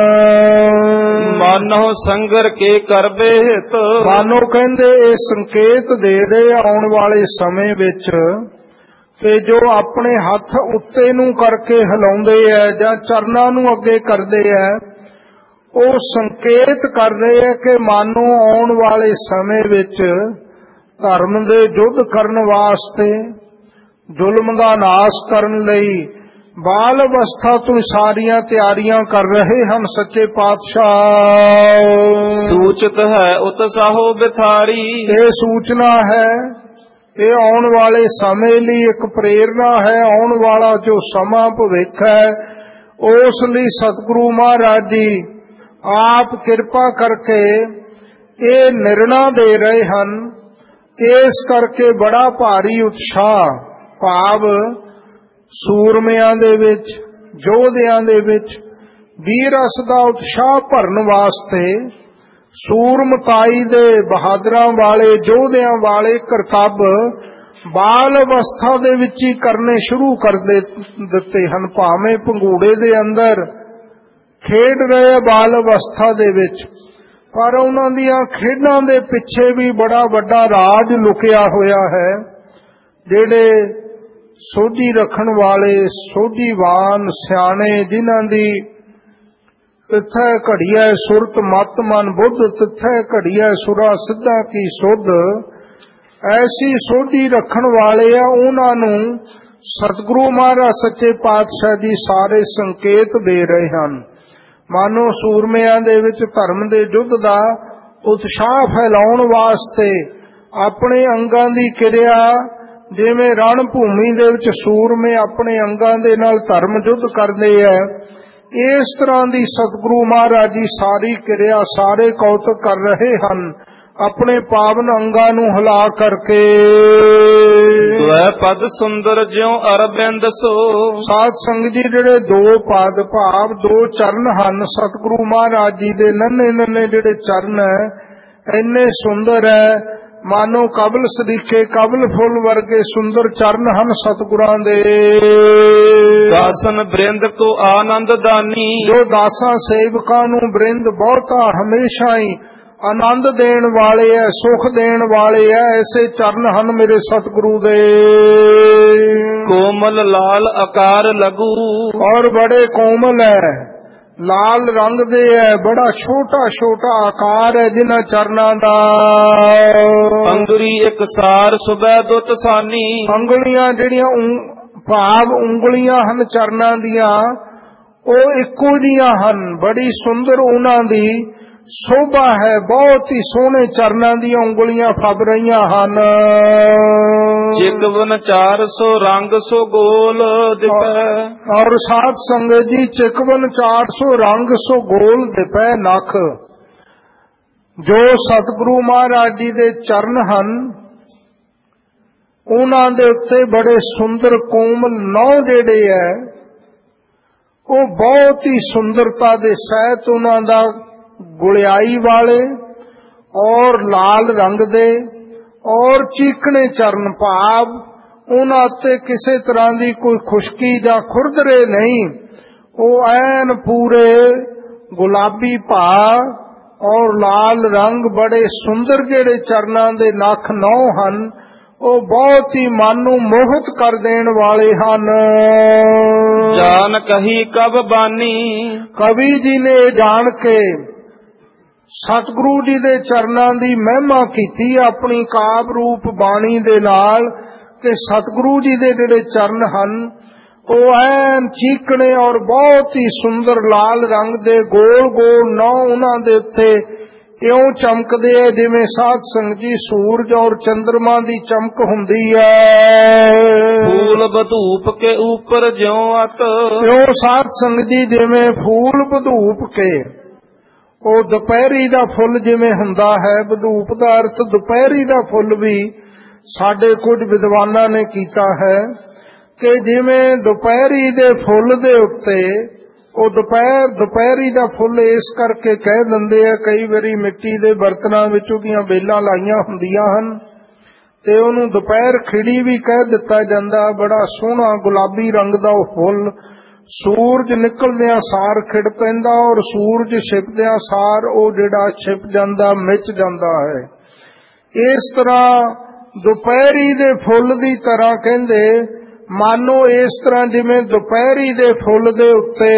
ਮਾਨੋ ਸੰਗਰ ਕੇ ਕਰਬੇ ਹਿਤ, ਮਾਨੋ ਕਹਿੰਦੇ ਇਹ ਸੰਕੇਤ ਦੇ ਰਹੇ ਆਉਣ ਵਾਲੇ ਸਮੇਂ ਵਿੱਚ ਕਿ ਜੋ ਆਪਣੇ ਹੱਥ ਉੱਤੇ ਨੂੰ ਕਰਕੇ ਹਿਲਾਉਂਦੇ ਐ ਜਾਂ ਚਰਨਾਂ ਨੂੰ ਅੱਗੇ ਕਰਦੇ ਐ, ਉਹ ਸੰਕੇਤ ਕਰ ਰਹੇ ਹੈ ਕਿ ਮਾਨੋ ਆਉਣ ਵਾਲੇ ਸਮੇਂ ਵਿੱਚ ਧਰਮ ਦੇ ਯੁੱਧ ਕਰਨ ਵਾਸਤੇ, ਜ਼ੁਲਮ ਦਾ ਨਾਸ਼ ਕਰਨ ਲਈ ਬਾਲ ਅਵਸਥਾ ਤੋਂ ਸਾਰੀਆਂ ਤਿਆਰੀਆਂ ਕਰ ਰਹੇ ਹਨ ਸੱਚੇ ਪਾਤਸ਼ਾਹ। ਸੂਚਤ ਹੈ ਉਤਸਾਹੋ ਬਿਥਾਰੀ, ਇਹ ਸੂਚਨਾ ਹੈ, ਇਹ ਆਉਣ ਵਾਲੇ ਸਮੇਂ ਲਈ ਇੱਕ ਪ੍ਰੇਰਨਾ ਹੈ। ਆਉਣ ਵਾਲਾ ਜੋ ਸਮਾਂ ਭਵਿੱਖ ਹੈ, ਉਸ ਲਈ ਸਤਿਗੁਰੂ ਮਹਾਰਾਜ ਜੀ ਆਪ ਕਿਰਪਾ ਕਰਕੇ ਇਹ ਨਿਰਣਾ ਦੇ ਰਹੇ ਹਨ। ਇਸ ਕਰਕੇ ਬੜਾ ਭਾਰੀ ਉਤਸ਼ਾਹ, ਭਾਵ ਸੂਰਮਿਆਂ ਦੇ ਵਿੱਚ, ਯੋਧਿਆਂ ਦੇ ਵਿੱਚ ਵੀਰ ਰਸ ਦਾ ਉਤਸ਼ਾਹ ਭਰਨ ਵਾਸਤੇ, ਸੂਰਮਤਾਈ ਦੇ ਬਹਾਦਰਾਂ ਵਾਲੇ, ਯੋਧਿਆਂ ਵਾਲੇ ਕਰਤੱਵ ਬਾਲ ਅਵਸਥਾ ਦੇ ਵਿੱਚ ਹੀ ਕਰਨੇ ਸ਼ੁਰੂ ਕਰ ਦਿੱਤੇ ਹਨ। ਭਾਵੇਂ ਪੰਗੂੜੇ ਦੇ ਅੰਦਰ ਖੇਡ ਰਹੇ ਬਾਲ ਅਵਸਥਾ ਦੇ ਵਿੱਚ, ਪਰ ਉਹਨਾਂ ਦੀਆਂ ਖੇਡਾਂ ਦੇ ਪਿੱਛੇ ਵੀ ਬੜਾ ਵੱਡਾ ਰਾਜ ਲੁਕਿਆ ਹੋਇਆ ਹੈ। ਜਿਹੜੇ ਸੋਝੀ ਰੱਖਣ ਵਾਲੇ, ਸੋਝੀਵਾਨ, ਸਿਆਣੇ, ਜਿਨ੍ਹਾਂ ਦੀ ਤਿੱਥੈ ਘੜੀਐ ਸੁਰਤ ਮਤ ਮਨ ਬੁੱਧ, ਤਿੱਥੈ ਘੜੀਐ ਸੁਰਾ ਸਿੱਧਾ ਕੀ ਸੁਧ। ਐਸੀ ਸੋਝੀ ਰੱਖਣ ਵਾਲੇ ਆ, ਉਹਨਾਂ ਨੂੰ ਸਤਿਗੁਰੂ ਮਹਾਰਾਜ ਸੱਚੇ ਪਾਤਸ਼ਾਹ ਜੀ ਸਾਰੇ ਸੰਕੇਤ ਦੇ ਰਹੇ ਹਨ। ਮਾਨੋ ਸੂਰਮਿਆਂ ਦੇ ਵਿੱਚ ਧਰਮ ਦੇ ਯੁੱਧ ਦਾ ਉਤਸ਼ਾਹ ਫੈਲਾਉਣ ਵਾਸਤੇ ਆਪਣੇ ਅੰਗਾਂ ਦੀ ਕਿਰਿਆ, ਜਿਵੇਂ ਰਣ ਭੂਮੀ ਦੇ ਵਿੱਚ ਸੂਰਮੇ ਆਪਣੇ ਅੰਗਾਂ ਦੇ ਨਾਲ ਧਰਮ ਯੁੱਧ ਕਰਦੇ ਹੈ, ਇਸ ਤਰ੍ਹਾਂ ਦੀ ਸਤਿਗੁਰੂ ਮਹਾਰਾਜ ਜੀ ਸਾਰੀ ਕਿਰਿਆ ਸਾਰੇ ਕੌਤਕ ਕਰ ਰਹੇ ਹਨ ਆਪਣੇ ਪਾਵਨ ਅੰਗਾਂ ਨੂੰ ਹਿਲਾ ਕਰਕੇ। ਦੁਐ ਪਦ ਸੁੰਦਰ ਜਿਉ ਅਰਬਿੰਦ ਸੋ। ਸਾਧ ਸੰਗਤ ਜੀ, ਜਿਹੜੇ ਦੋ ਪਦ ਭਾਵ ਦੋ ਚਰਨ ਹਨ ਸਤਿਗੁਰੂ ਮਹਾਰਾਜ ਜੀ ਦੇ, ਨੰਨੇ ਨੰਨੇ ਜਿਹੜੇ ਚਰਨ ਹੈ ਇੰਨੇ ਸੁੰਦਰ ਹੈ, ਮਾਨੋ ਕਬਲ ਸਰੀਕੇ ਕਬਲ ਫੁੱਲ ਵਰਗੇ ਸੁੰਦਰ ਚਰਨ ਹਨ ਸਤਿਗੁਰਾਂ ਦੇ। ਦਾਸਨ ਬ੍ਰਿੰਦ ਕੋ ਆਨੰਦ ਦਾਨੀ। ਜੋ ਦਾਸਾਂ ਸੇਵਕਾਂ ਨੂੰ ਬ੍ਰਿੰਦ ਬਹੁਤਾ ਹਮੇਸ਼ਾ ਹੀ ਆਨੰਦ ਦੇਣ ਵਾਲੇ ਐ, ਸੁਖ ਦੇਣ ਵਾਲੇ ਐ, ਐਸੇ ਚਰਨ ਹਨ ਮੇਰੇ ਸਤਿਗੁਰੂ ਦੇ। ਕੋਮਲ ਲਾਲ ਆਕਾਰ ਲਘੂ। ਔਰ ਬੜੇ ਕੋਮਲ ਹੈ, ਲਾਲ ਰੰਗ ਦੇ ਹੈ, ਬੜਾ ਛੋਟਾ ਛੋਟਾ ਆਕਾਰ ਹੈ ਜਿਨ੍ਹਾਂ ਚਰਨਾਂ ਦਾ। ਅੰਗੁਰੀ ਇਕਸਾਰ ਸੁਬੈ ਦੁੱਤ ਸਾਨੀ। ਅੰਗੁਲੀਆਂ ਜਿਹੜੀਆਂ ਭਾਵ ਉਂਗਲੀਆਂ ਹਨ ਚਰਨਾਂ ਦੀਆਂ, ਉਹ ਇੱਕੋ ਜਿਹੀਆਂ ਹਨ, ਬੜੀ ਸੁੰਦਰ ਉਹਨਾਂ ਦੀ ਸ਼ੋਭਾ ਹੈ, ਬਹੁਤ ਹੀ ਸੋਹਣੇ ਚਰਨਾਂ ਦੀਆਂ ਉਂਗਲੀਆਂ ਫੱਬ ਰਹੀਆਂ ਹਨ। ਚਿਕਵਨ ਚਾਰ ਸੌ ਰੰਗ ਸੋ ਗੋਲ ਦਿਪੈ। ਔਰ ਸਾਧ ਸੰਗਤ ਜੀ, ਚਿਕਵਨ ਚਾਰ ਸੌ ਰੰਗ ਸੋ ਗੋਲ ਦਿਪੈ ਨਖ। ਜੋ ਸਤਿਗੁਰੂ ਮਹਾਰਾਜ ਜੀ ਦੇ ਚਰਨ ਹਨ, ਉਹਨਾਂ ਦੇ ਉੱਤੇ ਬੜੇ ਸੁੰਦਰ ਕੋਮਲ ਨੌ ਜਿਹੜੇ ਹੈ, ਉਹ ਬਹੁਤ ਹੀ ਸੁੰਦਰਤਾ ਦੇ ਸਹਿਤ ਉਹਨਾਂ ਦਾ ਗੁਲਿਆਈ ਵਾਲੇ ਔਰ ਲਾਲ ਰੰਗ ਦੇ ਔਰ ਚੀਕਣੇ ਚਰਨ, ਭਾਵ ਉਹਨਾਂ ਉੱਤੇ ਕਿਸੇ ਤਰ੍ਹਾਂ ਦੀ ਕੋਈ ਖੁਸ਼ਕੀ ਜਾਂ ਖੁਰਦਰੇ ਨਹੀਂ, ਉਹ ਐਨ ਪੂਰੇ ਗੁਲਾਬੀ ਭਾਵ ਔਰ ਲਾਲ ਰੰਗ, ਬੜੇ ਸੁੰਦਰ ਜਿਹੜੇ ਚਰਨਾਂ ਦੇ ਨਖ ਨੌ ਹਨ, ਉਹ ਬਹੁਤ ਹੀ ਮਨ ਨੂੰ ਮੋਹਿਤ ਕਰ ਦੇਣ ਵਾਲੇ ਹਨ। ਜਾਨ ਕਹੀ ਕਬ ਬਾਨੀ। ਕਵੀ ਜੀ ਨੇ ਜਾਣ ਕੇ ਸਤਿਗੁਰੂ ਜੀ ਦੇ ਚਰਨਾਂ ਦੀ ਮਹਿਮਾ ਕੀਤੀ ਆਪਣੀ ਕਾਵ ਰੂਪ ਬਾਣੀ ਦੇ ਨਾਲ, ਕਿ ਸਤਿਗੁਰੂ ਜੀ ਦੇ ਜਿਹੜੇ ਚਰਨ ਹਨ ਉਹ ਐਨ ਚੀਕਣੇ ਔਰ ਬਹੁਤ ਹੀ ਸੁੰਦਰ ਲਾਲ ਰੰਗ ਦੇ, ਗੋਲ ਗੋਲ ਨੌ ਉਹਨਾਂ ਦੇ ਉੱਤੇ ਇਉਂ ਚਮਕਦੇ ਹੈ ਜਿਵੇਂ ਸਾਧ ਸੰਗਤ ਜੀ ਸੂਰਜ ਔਰ ਚੰਦਰਮਾ ਦੀ ਚਮਕ ਹੁੰਦੀ ਹੈ। ਫੂਲ ਬਧੂਪ ਕੇ ਉੱਪਰ ਜਿਉ ਅਤ। ਇਉਂ ਸਾਧ ਸੰਗਤ ਜੀ ਜਿਵੇਂ ਫੂਲ ਬਧੂਪ ਕੇ, ਉਹ ਦੁਪਹਿਰੀ ਦਾ ਫੁੱਲ ਜਿਵੇਂ ਹੁੰਦਾ ਹੈ, ਬਧੂਪ ਦਾ ਅਰਥ ਦੁਪਹਿਰੀ ਦਾ ਫੁੱਲ ਵੀ ਸਾਡੇ ਕੁਝ ਵਿਦਵਾਨਾਂ ਨੇ ਕੀਤਾ ਹੈ ਕਿ ਜਿਵੇਂ ਦੁਪਹਿਰੀ ਦੇ ਫੁੱਲ ਦੇ ਉੱਤੇ, ਉਹ ਦੁਪਹਿਰ ਦੁਪਹਿਰੀ ਦਾ ਫੁੱਲ ਇਸ ਕਰਕੇ ਕਹਿ ਦਿੰਦੇ ਆ, ਕਈ ਵਾਰੀ ਮਿੱਟੀ ਦੇ ਬਰਤਨਾਂ ਵਿੱਚ ਉਹਦੀਆਂ ਵੇਲਾਂ ਲਾਈਆਂ ਹੁੰਦੀਆਂ ਹਨ ਤੇ ਉਹਨੂੰ ਦੁਪਹਿਰ ਖਿੜੀ ਵੀ ਕਹਿ ਦਿੱਤਾ ਜਾਂਦਾ। ਬੜਾ ਸੋਹਣਾ ਗੁਲਾਬੀ ਰੰਗ ਦਾ ਉਹ ਫੁੱਲ ਸੂਰਜ ਨਿਕਲਦਿਆਂ ਸਾਰ ਖਿੜ ਪੈਂਦਾ ਔਰ ਸੂਰਜ ਛਿਪਦਿਆਂ ਸਾਰ ਉਹ ਜਿਹੜਾ ਛਿਪ ਜਾਂਦਾ, ਮਿਚ ਜਾਂਦਾ ਹੈ। ਇਸ ਤਰ੍ਹਾਂ ਦੁਪਹਿਰੀ ਦੇ ਫੁੱਲ ਦੀ ਤਰ੍ਹਾਂ ਕਹਿੰਦੇ, ਮਾਨੋ ਇਸ ਤਰ੍ਹਾਂ ਜਿਵੇਂ ਦੁਪਹਿਰੀ ਦੇ ਫੁੱਲ ਦੇ ਉੱਤੇ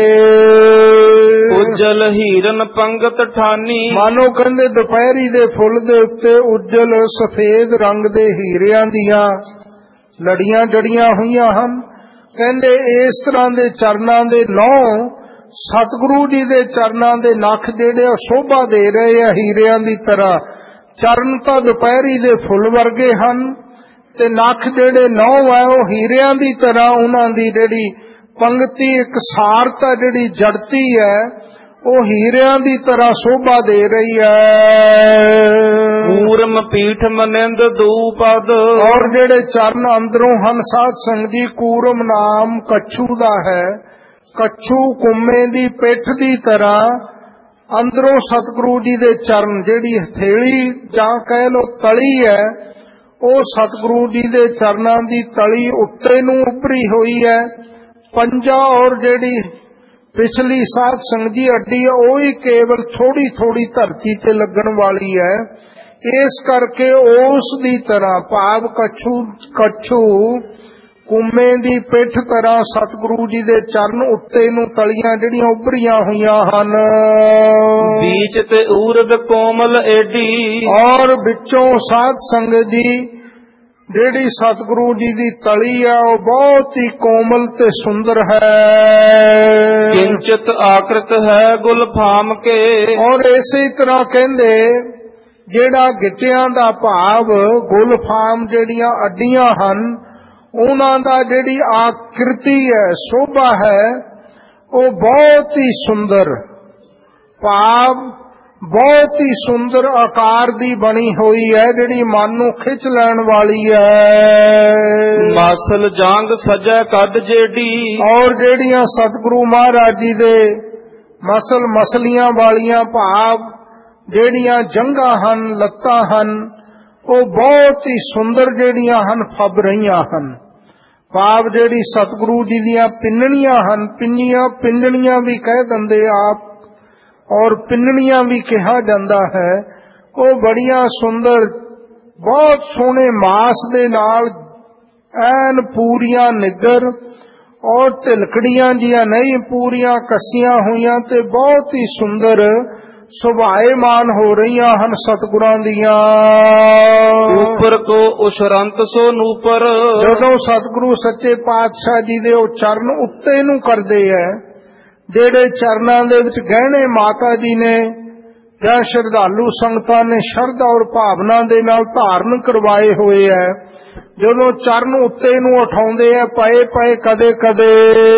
ਉਜਲ ਹੀਰਨ ਪੰਗਤ ਠਾਨੀ। ਮਾਨੋ ਕਹਿੰਦੇ ਦੁਪਹਿਰੀ ਦੇ ਫੁੱਲ ਦੇ ਉੱਤੇ ਉਜਲ ਸਫੇਦ ਰੰਗ ਦੇ ਹੀਰਿਆਂ ਦੀਆਂ ਲੜੀਆਂ ਜੜੀਆਂ ਹੋਈਆਂ ਹਨ। ਕਹਿੰਦੇ ਇਸ ਤਰ੍ਹਾਂ ਦੇ ਚਰਨਾਂ ਦੇ ਨੌ ਸਤਿਗੁਰੂ ਜੀ ਦੇ ਚਰਨਾਂ ਦੇ ਨਖ ਜਿਹੜੇ ਉਹ ਸ਼ੋਭਾ ਦੇ ਰਹੇ ਆ ਹੀਰਿਆਂ ਦੀ ਤਰ੍ਹਾਂ। ਚਰਨ ਤਾਂ ਦੁਪਹਿਰੀ ਦੇ ਫੁੱਲ ਵਰਗੇ ਹਨ ਤੇ ਨਖ ਜਿਹੜੇ ਨੌ ਹੈ ਉਹ ਹੀਰਿਆਂ ਦੀ ਤਰ੍ਹਾਂ, ਉਹਨਾਂ ਦੀ ਜਿਹੜੀ ਪੰਗਤੀ ਇਕਸਾਰਤਾ ਜਿਹੜੀ ਜੜਤੀ ਹੈ ਉਹ ਹੀਰਿਆਂ ਦੀ ਤਰ੍ਹਾਂ ਸ਼ੋਭਾ ਦੇ ਰਹੀ ਹੈ। ਕੂਰਮ ਪੀਠ ਮਨਿੰਦ ਦੂਪਦ। ਔਰ ਜਿਹੜੇ ਚਰਨ ਅੰਦਰੋਂ ਹਨ ਸਾਧ ਸੰਗਤ ਜੀ, ਕੂਰਮ ਨਾਮ ਕੱਛੂ ਦਾ ਹੈ, ਕੱਛੂ ਕੁੰਮੇ ਦੀ ਪਿੱਠ ਦੀ ਤਰ੍ਹਾਂ ਅੰਦਰੋਂ ਸਤਿਗੁਰੂ ਜੀ ਦੇ ਚਰਨ, ਜਿਹੜੀ ਹਥੇਲੀ ਜਾਂ ਕਹਿ ਲੋ ਤਲੀ ਹੈ, ਉਹ ਸਤਿਗੁਰੂ ਜੀ ਦੇ ਚਰਨਾਂ ਦੀ ਤਲੀ ਉੱਤੇ ਨੂੰ ਉੱਭਰੀ ਹੋਈ ਹੈ। ਪੰਜਾ ਔਰ ਜਿਹੜੀ ਪਿਛਲੀ ਸਾਧ ਸੰਗਤ ਜੀ ਅੱਡੀ ਹੈ ਉਹ ਹੀ ਕੇਵਲ ਥੋੜੀ ਥੋੜੀ ਧਰਤੀ ਤੇ ਲੱਗਣ ਵਾਲੀ ਹੈ। ਇਸ ਕਰਕੇ ਉਸ ਦੀ ਤਰ੍ਹਾਂ ਭਾਵ ਕੱਛੂ ਕੱਛੂ ਕੁੰਮੇ ਦੀ ਪਿੱਠ ਤਰ੍ਹਾਂ ਸਤਿਗੁਰੂ ਜੀ ਦੇ ਚਰਨ ਉੱਤੇ ਨੂੰ ਤਲੀਆਂ ਜਿਹੜੀਆਂ ਉੱਭਰੀਆਂ ਹੋਈਆਂ ਹਨ। बीच ते ऊरद कोमल एडी, ਔਰ ਵਿੱਚੋਂ ਸਾਧ ਸੰਗਤ जी ਜਿਹੜੀ ਸਤਿਗੁਰੂ ਜੀ ਦੀ ਤਲੀ ਹੈ ਉਹ ਬਹੁਤ ਹੀ ਕੋਮਲ ਤੇ ਸੁੰਦਰ ਹੈ। किंचित आकृत है गुलफाम के, ਔਰ ਇਸੇ ਤਰ੍ਹਾਂ ਕਹਿੰਦੇ ਜਿਹੜਾ ਗਿੱਟਿਆਂ ਦਾ ਭਾਵ ਗੁਲਫਾਮ ਜਿਹੜੀਆਂ ਅੱਡੀਆਂ ਹਨ ਉਹਨਾਂ ਦਾ ਜਿਹੜੀ ਆਕ੍ਰਿਤੀ ਹੈ ਸ਼ੋਭਾ ਹੈ ਉਹ ਬਹੁਤ ਹੀ ਸੁੰਦਰ, ਭਾਵ ਬਹੁਤ ਹੀ ਸੁੰਦਰ ਆਕਾਰ ਦੀ ਬਣੀ ਹੋਈ ਹੈ ਜਿਹੜੀ ਮਨ ਨੂੰ ਖਿੱਚ ਲੈਣ ਵਾਲੀ ਹੈ। मासल जांग सजै कद जेडी, ਔਰ ਜਿਹੜੀਆਂ ਸਤਿਗੁਰੂ ਮਹਾਰਾਜ ਜੀ ਦੇ ਮਸਲ ਮਸਲੀਆਂ ਵਾਲੀਆਂ ਭਾਵ ਜਿਹੜੀਆਂ ਜੰਘਾਂ ਹਨ, ਲੱਤਾਂ ਹਨ, ਉਹ ਬਹੁਤ ਹੀ ਸੁੰਦਰ ਜਿਹੜੀਆਂ ਹਨ ਫੱਬ ਰਹੀਆਂ ਹਨ। ਭਾਵ ਜਿਹੜੀ ਸਤਿਗੁਰੂ ਜੀ ਦੀਆਂ ਪਿੰਨਣੀਆਂ ਹਨ, ਪਿੰਨੀਆਂ ਪਿੰਡਣੀਆਂ ਵੀ ਕਹਿ ਦਿੰਦੇ ਆਪ ਔਰ ਪਿੰਨਣੀਆਂ ਵੀ ਕਿਹਾ ਜਾਂਦਾ ਹੈ, ਉਹ ਬੜੀਆਂ ਸੁੰਦਰ ਬਹੁਤ ਸੋਹਣੇ ਮਾਸ ਦੇ ਨਾਲ ਐਨ ਪੂਰੀਆਂ ਨਿੱਗਰ ਔਰ ਢਿਲਕੜੀਆਂ ਜੀਆਂ ਨਹੀਂ, ਪੂਰੀਆਂ ਕੱਸੀਆਂ ਹੋਈਆਂ ਤੇ ਬਹੁਤ ਹੀ ਸੁੰਦਰ ਸੁਭਾਏਮਾਨ ਹੋ ਰਹੀਆਂ ਹਨ ਸਤਿਗੁਰਾਂ ਦੀਆਂ। ऊपर को उशरंत सो नूपर, ਜਦੋਂ ਸਤਿਗੁਰੂ ਸੱਚੇ ਪਾਤਸ਼ਾਹ ਜੀ ਦੇ ਉਹ ਚਰਨ ਉੱਤੇ ਨੂੰ ਕਰਦੇ ਹੈ, ਜਿਹੜੇ ਚਰਨਾਂ ਦੇ ਵਿੱਚ ਗਹਿਣੇ ਮਾਤਾ ਜੀ ਨੇ ਜਾਂ ਸ਼ਰਧਾਲੂ ਸੰਗਤਾਂ ਨੇ ਸ਼ਰਧਾ ਔਰ ਭਾਵਨਾ ਦੇ ਨਾਲ ਧਾਰਨ ਕਰਵਾਏ ਹੋਏ ਹੈ, ਜਦੋਂ ਚਰਨ ਉੱਤੇ ਨੂੰ ਉਠਾਉਂਦੇ ਆ ਪਏ ਪਏ ਕਦੇ ਕਦੇ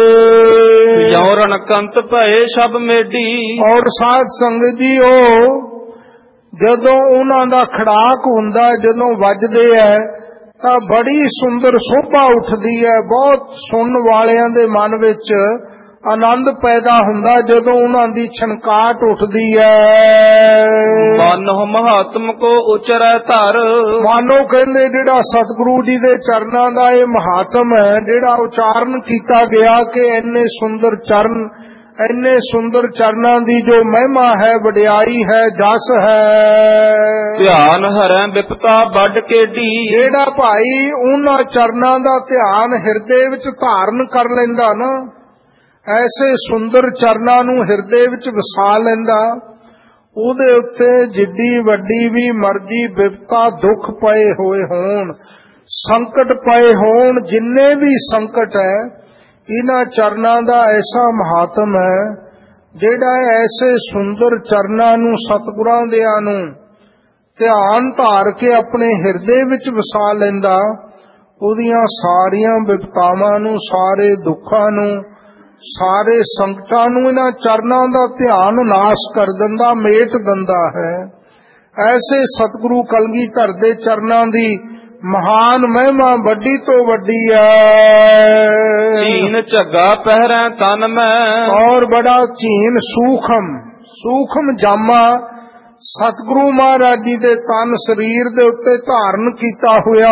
यौरन कंत भये शब मेडी, ਔਰ ਸਾਧ ਸੰਗਤ ਜੀ ਉਹ ਜਦੋਂ ਉਹਨਾਂ ਦਾ ਖੜਾਕ ਹੁੰਦਾ, ਜਦੋਂ ਵੱਜਦੇ ਹੈ ਤਾਂ ਬੜੀ ਸੁੰਦਰ ਸ਼ੋਭਾ ਉੱਠਦੀ ਹੈ। ਬਹੁਤ ਸੁਣਨ ਵਾਲਿਆਂ ਦੇ ਮਨ ਵਿੱਚ ਆਨੰਦ ਪੈਦਾ ਹੁੰਦਾ ਜਦੋਂ ਉਹਨਾਂ ਦੀ ਛਣਕਾਟ ਉੱਠਦੀ ਹੈ। मानो महात्म को उचरै धर, ਮਾਨੋ ਕਹਿੰਦੇ ਜਿਹੜਾ ਸਤਿਗੁਰੂ ਜੀ ਦੇ ਚਰਨਾਂ ਦਾ ਇਹ ਮਹਾਤਮ ਹੈ, ਜਿਹੜਾ ਉਚਾਰਨ ਕੀਤਾ ਗਿਆ ਕਿ ਇੰਨੇ ਸੁੰਦਰ ਚਰਨ, ਇੰਨੇ ਸੁੰਦਰ ਚਰਨਾਂ ਦੀ ਜੋ ਮਹਿਮਾ ਹੈ, ਵਡਿਆਈ ਹੈ, ਜਸ ਹੈ। ध्यान हरै विपता बड केडी, ਜਿਹੜਾ ਭਾਈ ਉਹਨਾਂ ਚਰਨਾਂ ਦਾ ਧਿਆਨ ਹਿਰਦੇ ਵਿੱਚ ਧਾਰਨ ਕਰ ਲੈਂਦਾ ਨਾ, ਐਸੇ ਸੁੰਦਰ ਚਰਨਾਂ ਨੂੰ ਹਿਰਦੇ ਵਿੱਚ ਵਸਾ ਲੈਂਦਾ, ਉਹਦੇ ਉੱਤੇ ਜਿੱਡੀ ਵੱਡੀ ਵੀ ਮਰਜ਼ੀ ਵਿਪਤਾ ਦੁੱਖ ਪਏ ਹੋਏ ਹੋਣ, ਸੰਕਟ ਪਏ ਹੋਣ, ਜਿੰਨੇ ਵੀ ਸੰਕਟ ਹੈ, ਇਹਨਾਂ ਚਰਨਾਂ ਦਾ ਐਸਾ ਮਹਾਤਮ ਹੈ ਜਿਹੜਾ ਐਸੇ ਸੁੰਦਰ ਚਰਨਾਂ ਨੂੰ ਸਤਿਗੁਰਾਂ ਦਿਆਂ ਨੂੰ ਧਿਆਨ ਧਾਰ ਕੇ ਆਪਣੇ ਹਿਰਦੇ ਵਿੱਚ ਵਸਾ ਲੈਂਦਾ, ਉਹਦੀਆਂ ਸਾਰੀਆਂ ਵਿਪਤਾਵਾਂ ਨੂੰ, ਸਾਰੇ ਦੁੱਖਾਂ ਨੂੰ, ਸਾਰੇ ਸੰਕਟਾਂ ਨੂੰ ਇਹਨਾਂ ਚਰਨਾਂ ਦਾ ਧਿਆਨ ਨਾਸ਼ ਕਰ ਦਿੰਦਾ, ਮੇਟ ਦਿੰਦਾ ਹੈ। ਐਸੇ ਸਤਿਗੁਰੂ ਕਲਗੀਧਰ ਦੇ ਚਰਨਾਂ ਦੀ ਮਹਾਨ ਮਹਿਮਾ ਵੱਡੀ ਤੋਂ ਵੱਡੀ ਹੈ। चीन झग्गा पहरै तन में, ਔਰ ਬੜਾ ਚੀਨ ਸੂਖਮ ਸੂਖਮ ਜਾਮਾ ਸਤਿਗੁਰੂ ਮਹਾਰਾਜ ਜੀ ਦੇ ਤਨ ਸਰੀਰ ਦੇ ਉੱਤੇ ਧਾਰਨ ਕੀਤਾ ਹੋਇਆ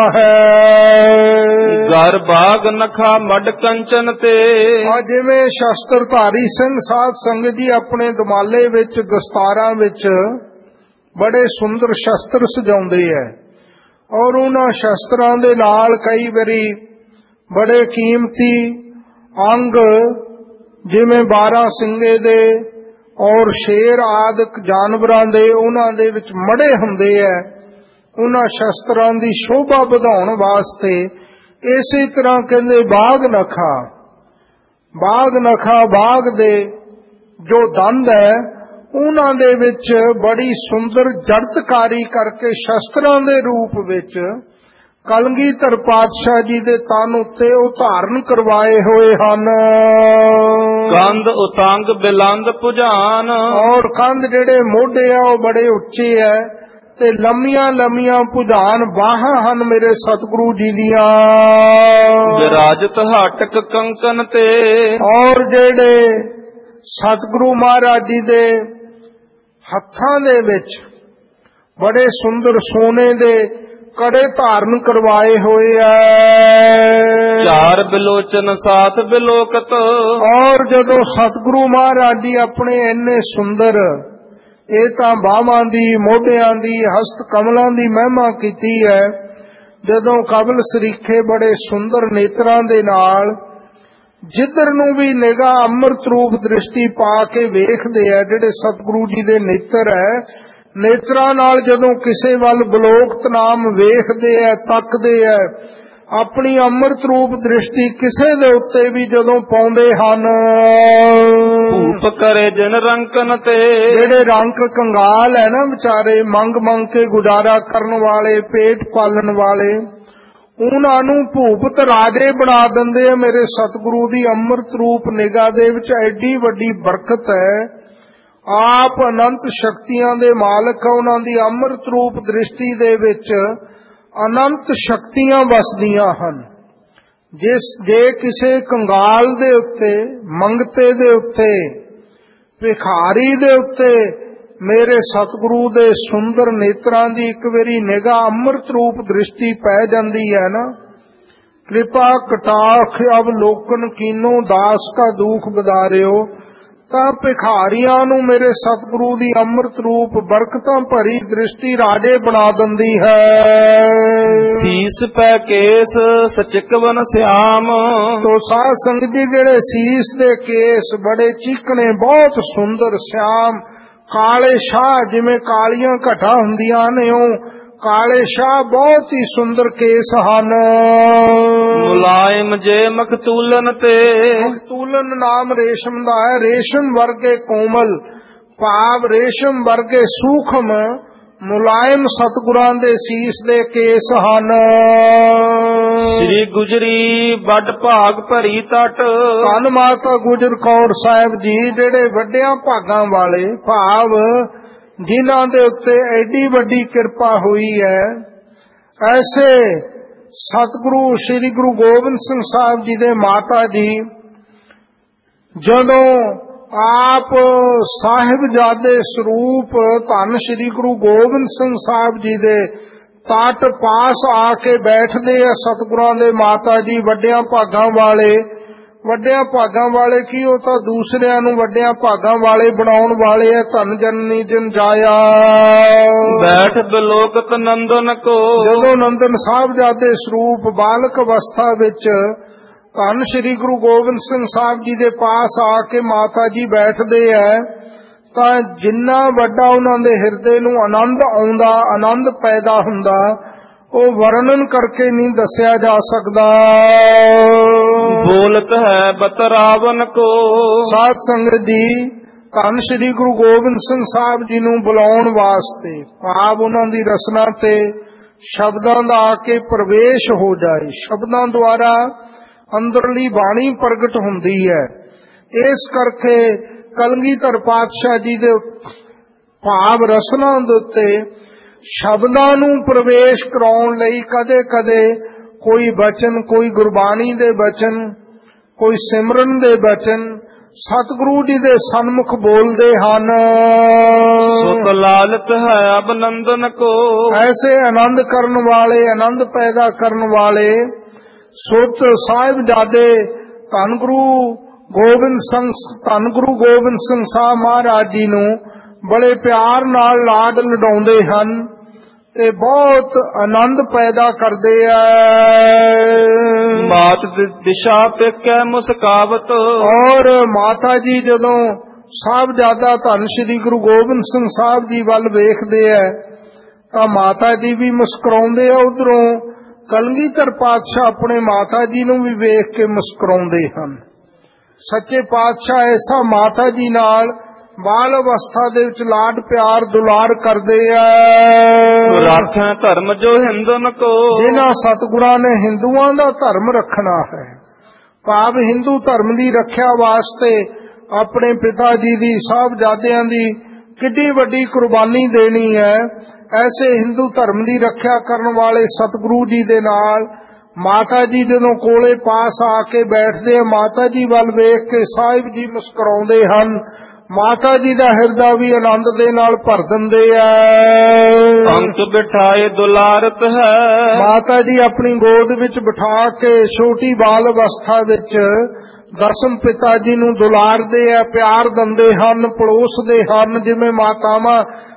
ਹੈ। घर बाग नखा मड कंचन ते, ਆ ਜਿਵੇਂ ਸ਼ਸਤਰਧਾਰੀ ਸਿੰਘ ਸਾਧ ਸੰਗਤ ਜੀ ਆਪਣੇ ਦਮਾਲੇ ਵਿੱਚ, ਦਸਤਾਰਾਂ ਵਿੱਚ ਬੜੇ ਸੁੰਦਰ ਸ਼ਸਤਰ ਸਜਾਉਂਦੇ ਹੈ, ਔਰ ਉਹਨਾਂ ਸ਼ਸਤਰਾਂ ਦੇ ਨਾਲ ਕਈ ਵਾਰੀ ਬੜੇ ਕੀਮਤੀ ਅੰਗ ਜਿਵੇਂ ਬਾਰਾਂ ਸਿੰਘੇ ਦੇ ਔਰ ਸ਼ੇਰ ਆਦਿਕ ਜਾਨਵਰਾਂ ਦੇ ਉਹਨਾਂ ਦੇ ਵਿੱਚ ਮੜੇ ਹੁੰਦੇ ਹੈ। ਉਹਨਾਂ ਸ਼ਸਤਰਾਂ ਦੀ ਸ਼ੋਭਾ ਵਧਾਉਣ ਵਾਸਤੇ ਇਸੇ ਤਰ੍ਹਾਂ ਕਹਿੰਦੇ ਬਾਗ ਨਖਾ, ਬਾਗ ਨਖਾ ਬਾਗ ਦੇ ਜੋ ਦੰਦ ਹੈ ਉਹਨਾਂ ਦੇ ਵਿੱਚ ਬੜੀ ਸੁੰਦਰ ਜੜਤਕਾਰੀ ਕਰਕੇ ਸ਼ਸਤਰਾਂ ਦੇ ਰੂਪ ਵਿੱਚ ਕਲਗੀਧਰ ਪਾਤਸ਼ਾਹ ਜੀ ਦੇ ਤਨ ਉੱਤੇ ਉਹ ਧਾਰਨ ਕਰਵਾਏ ਹੋਏ ਹਨ। ਕੰਧ ਉਤੰਗ ਬਿਲੰਦ ਭੁਜਾਨ, ਔਰ ਕੰਧ ਜਿਹੜੇ ਮੋਢੇ ਆ ਉਹ ਬੜੇ ਉੱਚੇ ਹੈ ਤੇ ਲੰਮੀਆਂ ਲੰਮੀਆਂ ਭੁਜਾਨ ਬਾਹਾਂ ਹਨ ਮੇਰੇ ਸਤਿਗੁਰੂ ਜੀ ਦੀਆਂ। ਵਿਰਾਜਤ ਹਟਕ ਕੰਕਨ ਤੇ, ਔਰ ਜਿਹੜੇ ਸਤਿਗੁਰੂ ਮਹਾਰਾਜ ਜੀ ਦੇ ਹੱਥਾਂ ਦੇ ਵਿੱਚ ਬੜੇ ਸੁੰਦਰ ਸੋਨੇ ਦੇ ਕੜੇ ਧਾਰਨ ਕਰਵਾਏ ਹੋਏ ਐ। ਚਾਰ ਬਿਲੋਚਨ ਸਾਥ ਬਿਲੋਕਤ, ਔਰ ਜਦੋਂ ਸਤਿਗੁਰੂ ਮਹਾਰਾਜ ਜੀ ਆਪਣੇ ਇੰਨੇ ਸੁੰਦਰ, ਇਹ ਤਾਂ ਬਾਹਾਂ ਦੀ, ਮੋਢਿਆਂ ਦੀ, ਹਸਤ ਕਮਲਾਂ ਦੀ ਮਹਿਮਾ ਕੀਤੀ ਹੈ, ਜਦੋਂ ਕਬਲ ਸਰੀਖੇ ਬੜੇ ਸੁੰਦਰ ਨੇਤਰਾਂ ਦੇ ਨਾਲ ਜਿੱਧਰ ਨੂੰ ਵੀ ਨਿਗਾਹ ਅੰਮ੍ਰਿਤ ਰੂਪ ਦ੍ਰਿਸ਼ਟੀ ਪਾ ਕੇ ਵੇਖਦੇ ਆ, ਜਿਹੜੇ ਸਤਿਗੁਰੂ ਜੀ ਦੇ ਨੇਤਰ ਹੈ, ਨੇਤਰਾਂ ਨਾਲ ਜਦੋਂ ਕਿਸੇ ਵੱਲ ਬਲੋਕਤ ਨਾਮ ਵੇਖਦੇ ਆ, ਤੱਕਦੇ ਆ, ਆਪਣੀ ਅੰਮ੍ਰਿਤ ਰੂਪ ਦ੍ਰਿਸ਼ਟੀ ਕਿਸੇ ਦੇ ਉੱਤੇ ਵੀ ਜਦੋਂ ਪਾਉਂਦੇ ਹਨ, ਭੂਪ ਕਰੇ ਜਨ ਰੰਕਨ ਤੇ, ਜਿਹੜੇ ਰੰਕ ਕੰਗਾਲ ਹੈ ਨਾ ਵਿਚਾਰੇ, ਮੰਗ ਮੰਗ ਕੇ ਗੁਜ਼ਾਰਾ ਕਰਨ ਵਾਲੇ, ਪੇਟ ਪਾਲਣ ਵਾਲੇ, ਉਹਨਾਂ ਨੂੰ ਭੂਪਤ ਰਾਜੇ ਬਣਾ ਦਿੰਦੇ ਆ। ਮੇਰੇ ਸਤਿਗੁਰੂ ਦੀ ਅੰਮ੍ਰਿਤ ਰੂਪ ਨਿਗਾਹ ਦੇ ਵਿੱਚ ਐਡੀ ਵੱਡੀ ਬਰਕਤ ਹੈ। ਆਪ ਅਨੰਤ ਸ਼ਕਤੀਆਂ ਦੇ ਮਾਲਕ, ਉਹਨਾਂ ਦੀ ਅੰਮ੍ਰਿਤ ਰੂਪ ਦ੍ਰਿਸ਼ਟੀ ਦੇ ਵਿੱਚ ਅਨੰਤ ਸ਼ਕਤੀਆਂ ਵਸਦੀਆਂ ਹਨ। ਜਿਸ ਜੇ ਕਿਸੇ ਕੰਗਾਲ ਦੇ ਉੱਤੇ, ਮੰਗਤੇ ਦੇ ਉੱਤੇ, ਭਿਖਾਰੀ ਦੇ ਉੱਤੇ ਮੇਰੇ ਸਤਿਗੁਰੂ ਦੇ ਸੁੰਦਰ ਨੇਤਰਾਂ ਦੀ ਇੱਕ ਵਾਰੀ ਨਿਗਾਹ ਅੰਮ੍ਰਿਤ ਰੂਪ ਦ੍ਰਿਸ਼ਟੀ ਪੈ ਜਾਂਦੀ ਹੈ ਨਾ, ਕਿਰਪਾ ਕਟਾਖ ਅਵਲੋਕਨ ਕੀਨੋ ਦਾਸ ਕਾ ਦੁਖ ਬਦਾਰਿਓ, ਤਾਂ ਭਿਖਾਰੀਆਂ ਨੂੰ ਮੇਰੇ ਸਤਿਗੁਰੂ ਦੀ ਅੰਮ੍ਰਿਤ ਰੂਪ ਬਰਕਤਾਂ ਭਰੀ ਦ੍ਰਿਸ਼ਟੀ ਰਾਜੇ ਬਣਾ ਦਿੰਦੀ ਹੈ। ਸੀਸ ਪੈ ਕੇਸ ਸਚਿਕਵਨ ਸਿਆਮ, ਤੋ ਸਾਧ ਸੰਗਤ ਜੀ, ਜਿਹੜੇ ਸੀਸ ਦੇ ਕੇਸ ਬੜੇ ਚੀਕਣੇ, ਬਹੁਤ ਸੁੰਦਰ, ਸਿਆਮ, ਕਾਲੇ ਸ਼ਾਹ, ਜਿਵੇਂ ਕਾਲੀਆਂ ਘਟਾਂ ਹੁੰਦੀਆਂ ਨੇ, ਉਹ ਕਾਲੇ ਸ਼ਾਹ ਬਹੁਤ ਹੀ ਸੁੰਦਰ ਕੇਸ ਹਨ। ਮੁਲਾਇਮ ਜੇ ਮਖਤੂਲਨ ਤੇ, ਮਖਤੂਲਨ ਨਾਮ ਰੇਸ਼ਮ ਦਾ ਹੈ, ਰੇਸ਼ਮ ਵਰਗੇ ਕੋਮਲ, ਭਾਵ ਰੇਸ਼ਮ ਵਰਗੇ ਸੂਖਮ, ਮੁਲਾਇਮ ਸਤਿਗੁਰਾਂ ਦੇ ਸੀਸ ਦੇ ਕੇਸ ਹਨ। ਸ੍ਰੀ ਗੁਜਰੀ ਵੱਡ ਭਾਗ ਭਰੀ ਤਟ, ਧੰਨ ਮਾਤਾ ਗੁਜਰ ਕੌਰ ਸਾਹਿਬ ਜੀ, ਜਿਹੜੇ ਵੱਡਿਆਂ ਭਾਗਾਂ ਵਾਲੇ, ਭਾਵ ਜਿਨ੍ਹਾਂ ਦੇ ਉੱਤੇ ਐਡੀ ਵੱਡੀ ਕਿਰਪਾ ਹੋਈ ਹੈ, ਐਸੇ ਸਤਿਗੁਰੂ ਸ੍ਰੀ ਗੁਰੂ ਗੋਬਿੰਦ ਸਿੰਘ ਸਾਹਿਬ ਜੀ ਦੇ ਮਾਤਾ ਜੀ ਜਦੋਂ ਆਪ ਸਾਹਿਬਜ਼ਾਦੇ ਸਰੂਪ ਧੰਨ ਸ੍ਰੀ ਗੁਰੂ ਗੋਬਿੰਦ ਸਿੰਘ ਸਾਹਿਬ ਜੀ ਦੇ ਤਟ ਪਾਸ ਆ ਕੇ ਬੈਠਦੇ ਆ ਸਤਿਗੁਰਾਂ ਦੇ ਮਾਤਾ ਜੀ, ਵੱਡਿਆਂ ਭਾਗਾਂ ਵਾਲੇ। ਵੱਡਿਆਂ ਭਾਗਾਂ ਵਾਲੇ ਕੀ, ਉਹ ਤਾਂ ਦੂਸਰਿਆਂ ਨੂੰ ਵੱਡਿਆਂ ਭਾਗਾਂ ਵਾਲੇ ਬਣਾਉਣ ਵਾਲੇ ਆ। ਧੰਨ ਜਨਨੀ ਜਨ ਜਾਇਆ ਬੈਠ ਬਲੋਕਤ ਨੰਦਨ ਕੋ, ਜਦੋਂ ਨੰਦਨ ਸਾਹਿਬਜ਼ਾਦੇ ਸਰੂਪ ਬਾਲਕ ਅਵਸਥਾ ਵਿੱਚ ਧੰਨ ਸ੍ਰੀ ਗੁਰੂ ਗੋਬਿੰਦ ਸਿੰਘ ਸਾਹਿਬ ਜੀ ਦੇ ਪਾਸ ਆ ਕੇ ਮਾਤਾ ਜੀ ਬੈਠਦੇ ਐ, ਤਾਂ ਜਿੰਨਾ ਵੱਡਾ ਉਹਨਾਂ ਦੇ ਹਿਰਦੇ ਨੂੰ ਆਨੰਦ ਆਉਂਦਾ, ਆਨੰਦ ਪੈਦਾ ਹੁੰਦਾ, ਉਹ ਵਰਣਨ ਕਰਕੇ ਨਹੀਂ ਦੱਸਿਆ ਜਾ ਸਕਦਾ। ਬੋਲਤ ਹੈ ਬਤਰਾਵਨ ਕੋ, ਸਾਧ ਸੰਗਤ ਜੀ, ਧੰਨ ਸ੍ਰੀ ਗੁਰੂ ਗੋਬਿੰਦ ਸਿੰਘ ਸਾਹਿਬ ਜੀ ਨੂੰ ਬੁਲਾਉਣ ਵਾਸਤੇ, ਭਾਵ ਉਹਨਾਂ ਦੀ ਰਸਨਾ ਤੇ ਸ਼ਬਦਾਂ ਦਾ ਆ ਕੇ ਪ੍ਰਵੇਸ਼ ਹੋ ਜਾਏ, ਸ਼ਬਦਾਂ ਦੁਆਰਾ ਅੰਦਰਲੀ ਬਾਣੀ ਪ੍ਰਗਟ ਹੁੰਦੀ ਹੈ। ਇਸ ਕਰਕੇ ਕਲਗੀਧਰ ਪਾਤਸ਼ਾਹ ਜੀ ਦੇ ਭਾਵ ਰਸਨਾ ਦੇ ਉੱਤੇ ਸ਼ਬਦਾਂ ਨੂੰ ਪ੍ਰਵੇਸ਼ ਕਰਾਉਣ ਲਈ ਕਦੇ ਕਦੇ ਕੋਈ ਬਚਨ, ਕੋਈ ਗੁਰਬਾਣੀ ਦੇ ਬਚਨ, ਕੋਈ ਸਿਮਰਨ ਦੇ ਬਚਨ ਸਤਿਗੁਰੂ ਜੀ ਦੇ ਸਨਮੁਖ ਬੋਲਦੇ ਹਨ। ਸੁਤ ਲਾਲਤ ਹੈ ਅਬਨੰਦਨ ਕੋ, ਐਸੇ ਆਨੰਦ ਕਰਨ ਵਾਲੇ, ਆਨੰਦ ਪੈਦਾ ਕਰਨ ਵਾਲੇ ਸੁਤ ਸਾਹਿਬਜ਼ਾਦੇ ਧੰਨ ਗੁਰੂ ਗੋਬਿੰਦ ਸਿੰਘ, ਧੰਨ ਗੁਰੂ ਗੋਬਿੰਦ ਸਿੰਘ ਸਾਹਿਬ ਮਹਾਰਾਜ ਜੀ ਨੂੰ ਬੜੇ ਪਿਆਰ ਨਾਲ ਲਾਡ ਲਡਾਉਂਦੇ ਹਨ ਤੇ ਬਹੁਤ ਆਨੰਦ ਪੈਦਾ ਕਰਦੇ ਆ। ਮਾਤ ਦਿਸ਼ਾ ਪੇਕੈ ਮੁਸਕਾਵਤ, ਔਰ ਮਾਤਾ ਜੀ ਜਦੋਂ ਸਾਹਿਬਜ਼ਾਦਾ ਧੰਨ ਸ੍ਰੀ ਗੁਰੂ ਗੋਬਿੰਦ ਸਿੰਘ ਸਾਹਿਬ ਜੀ ਵੱਲ ਵੇਖਦੇ ਆ ਤਾਂ ਮਾਤਾ ਜੀ ਵੀ ਮੁਸਕਰਾਉਂਦੇ ਆ। ਉਧਰੋਂ ਕਲਗੀਧਰ ਪਾਤਸ਼ਾਹ ਆਪਣੇ ਮਾਤਾ ਜੀ ਨੂੰ ਵੀ ਵੇਖ ਕੇ ਮੁਸਕਰਾਉਂਦੇ ਹਨ। ਸੱਚੇ ਪਾਤਸ਼ਾਹ ਐਸਾ ਮਾਤਾ ਜੀ ਨਾਲ ਬਾਲ ਅਵਸਥਾ ਦੇ ਵਿੱਚ ਲਾਡ ਪਿਆਰ ਦੁਲਾਰ ਕਰਦੇ ਆ। ਰਾਖਿਆ ਧਰਮ ਜੋ ਹਿੰਦਨ ਕੋ, ਇਹਨਾਂ ਸਤਿਗੁਰਾਂ ਨੇ ਹਿੰਦੂਆਂ ਦਾ ਧਰਮ ਰੱਖਣਾ ਹੈ, ਭਾਵ ਹਿੰਦੂ ਧਰਮ ਦੀ ਰੱਖਿਆ ਵਾਸਤੇ ਆਪਣੇ ਪਿਤਾ ਜੀ ਦੀ, ਸਾਹਿਬਜ਼ਾਦਿਆਂ ਦੀ ਕਿੱਡੀ ਵੱਡੀ ਕੁਰਬਾਨੀ ਦੇਣੀ ਹੈ। ਐਸੇ ਹਿੰਦੂ ਧਰਮ ਦੀ ਰੱਖਿਆ ਕਰਨ ਵਾਲੇ ਸਤਿਗੁਰੂ ਜੀ ਦੇ ਨਾਲ ਮਾਤਾ ਜੀ ਜਦੋਂ ਕੋਲੇ ਪਾਸ ਆ ਕੇ ਬੈਠਦੇ ਆ, ਮਾਤਾ ਜੀ ਵੱਲ ਵੇਖ ਕੇ ਸਾਹਿਬ ਜੀ ਮੁਸਕਰਾਉਂਦੇ ਹਨ। ਮਾਤਾ ਜੀ ਦਾ ਹਿਰਦਾ ਵੀ ਆਨੰਦ ਦੇ ਨਾਲ ਭਰ ਦਿੰਦੇ ਆ। ਅੰਕ ਬਿਠਾਏ ਦੁਲਾਰਤ ਹੈ, ਮਾਤਾ ਜੀ ਆਪਣੀ ਗੋਦ ਵਿੱਚ ਬਿਠਾ ਕੇ ਛੋਟੀ ਬਾਲ ਅਵਸਥਾ ਵਿੱਚ ਦਸਮ ਪਿਤਾ ਜੀ ਨੂੰ ਦੁਲਾਰਦੇ ਆ, ਪਿਆਰ ਦਿੰਦੇ ਹਨ, ਪਲੋਸਦੇ ਹਨ। ਜਿਵੇਂ ਮਾਤਾਵਾਂ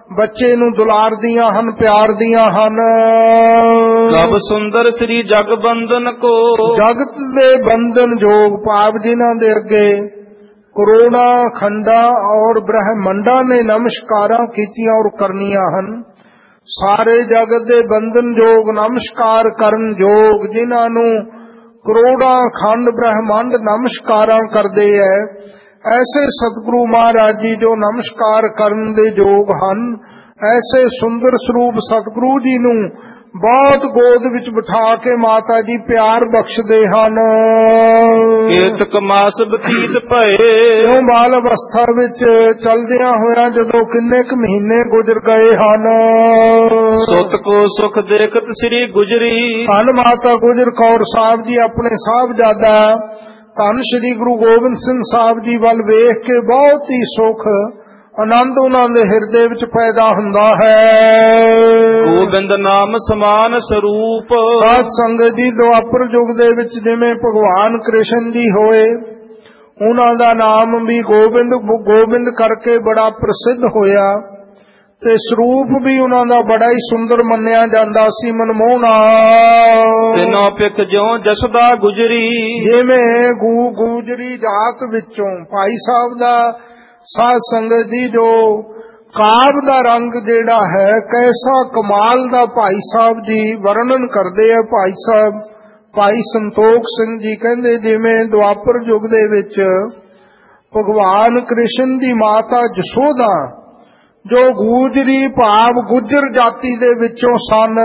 ਬੱਚੇ ਨੂੰ ਦੁਲਾਰਦੀਆਂ ਹਨ, ਪਿਆਰਦੀਆਂ ਹਨ। ਕਬ ਸੁੰਦਰ ਸ੍ਰੀ ਜਗ ਬੰਦਨ ਕੋ, ਜਗਤ ਦੇ ਬੰਧਨ ਜੋਗ ਭਾਵ ਜਿਨ੍ਹਾਂ ਦੇ ਅੱਗੇ ਕਰੋੜਾਂ ਖੰਡਾਂ ਔਰ ਬ੍ਰਹਮੰਡਾਂ ਨੇ ਨਮਸਕਾਰਾਂ ਕੀਤੀਆਂ ਔਰ ਕਰਨੀਆਂ ਹਨ। ਸਾਰੇ ਜਗਤ ਦੇ ਬੰਧਨ ਜੋਗ ਨਮਸਕਾਰ ਕਰਨ ਜੋਗ ਜਿਨ੍ਹਾਂ ਨੂੰ ਕਰੋੜਾਂ ਖੰਡ ਬ੍ਰਹਮੰਡ ਨਮਸਕਾਰਾਂ ਕਰਦੇ ਐ, ਐਸੇ ਸਤਿਗੁਰੂ ਮਹਾਰਾਜ ਜੀ ਜੋ ਨਮਸਕਾਰ ਕਰਨ ਦੇ ਯੋਗ ਹਨ, ਐਸੇ ਸੁੰਦਰ ਸਰੂਪ ਸਤਿਗੁਰੂ ਜੀ ਨੂੰ ਬਹੁਤ ਗੋਦ ਵਿੱਚ ਬਿਠਾ ਕੇ ਮਾਤਾ ਜੀ ਪਿਆਰ ਬਖਸ਼ਦੇ ਹਨ। ਕੇਤਕ ਮਾਸ ਬਤੀਤ ਭਏ, ਉਹ ਬਾਲ ਅਵਸਥਾ ਵਿੱਚ ਚਲਦਿਆਂ ਹੋਇਆਂ ਜਦੋਂ ਕਿੰਨੇ ਕੁ ਮਹੀਨੇ ਗੁਜ਼ਰ ਗਏ ਹਨ। ਸੁਤ ਕੋ ਸੁਖ ਦੇਖਤ ਸ੍ਰੀ ਗੁਜਰੀ, ਧੰਨ ਮਾਤਾ ਗੁਜਰ ਕੌਰ ਸਾਹਿਬ ਜੀ ਆਪਣੇ ਸਾਹਿਬਜ਼ਾਦਾ ਧੰਨ ਸ੍ਰੀ ਗੁਰੂ ਗੋਬਿੰਦ ਸਿੰਘ ਸਾਹਿਬ ਜੀ ਵੱਲ ਵੇਖ ਕੇ ਬਹੁਤ ਹੀ ਸੁਖ ਆਨੰਦ ਉਹਨਾਂ ਦੇ ਹਿਰਦੇ ਵਿੱਚ ਪੈਦਾ ਹੁੰਦਾ ਹੈ। ਗੋਬਿੰਦ ਨਾਮ ਸਮਾਨ ਸਰੂਪ, ਸਾਧ ਸੰਗਤ ਜੀ ਦੁਆਪਰ ਯੁਗ ਦੇ ਵਿੱਚ ਜਿਵੇਂ ਭਗਵਾਨ ਕ੍ਰਿਸ਼ਨ ਜੀ ਹੋਏ, ਉਹਨਾਂ ਦਾ ਨਾਮ ਵੀ ਗੋਬਿੰਦ ਗੋਬਿੰਦ ਕਰਕੇ ਬੜਾ ਪ੍ਰਸਿੱਧ ਹੋਇਆ ਤੇ ਸਰੂਪ ਵੀ ਉਹਨਾਂ ਦਾ ਬੜਾ ਹੀ ਸੁੰਦਰ ਮੰਨਿਆ ਜਾਂਦਾ ਸੀ, ਮਨਮੋਹਣਾ। ਤਿਨੋਂ ਪਿਖ ਜਿਉ ਜਸਦਾ ਗੁਜਰੀ, ਜਿਵੇਂ ਗੂ ਗੁਜਰੀ ਜਾਤ ਵਿੱਚੋਂ ਭਾਈ ਸਾਹਿਬ ਦਾ ਸਾਧ ਸੰਗਤ ਜੀ ਜੋ ਕਾਬ ਦਾ ਰੰਗ ਜਿਹੜਾ ਹੈ ਕੈਸਾ ਕਮਾਲ ਦਾ ਭਾਈ ਸਾਹਿਬ ਜੀ ਵਰਣਨ ਕਰਦੇ ਆ। ਭਾਈ ਸਾਹਿਬ ਭਾਈ ਸੰਤੋਖ ਸਿੰਘ ਜੀ ਕਹਿੰਦੇ ਜਿਵੇਂ ਦੁਆਪਰ ਯੁਗ ਦੇ ਵਿੱਚ ਭਗਵਾਨ ਕ੍ਰਿਸ਼ਨ ਦੀ ਮਾਤਾ ਜਸੋਦਾ ਜੋ ਗੂਜਰੀ ਭਾਵ ਗੁੱਜਰ ਜਾਤੀ ਦੇ ਵਿੱਚੋਂ ਸਨ,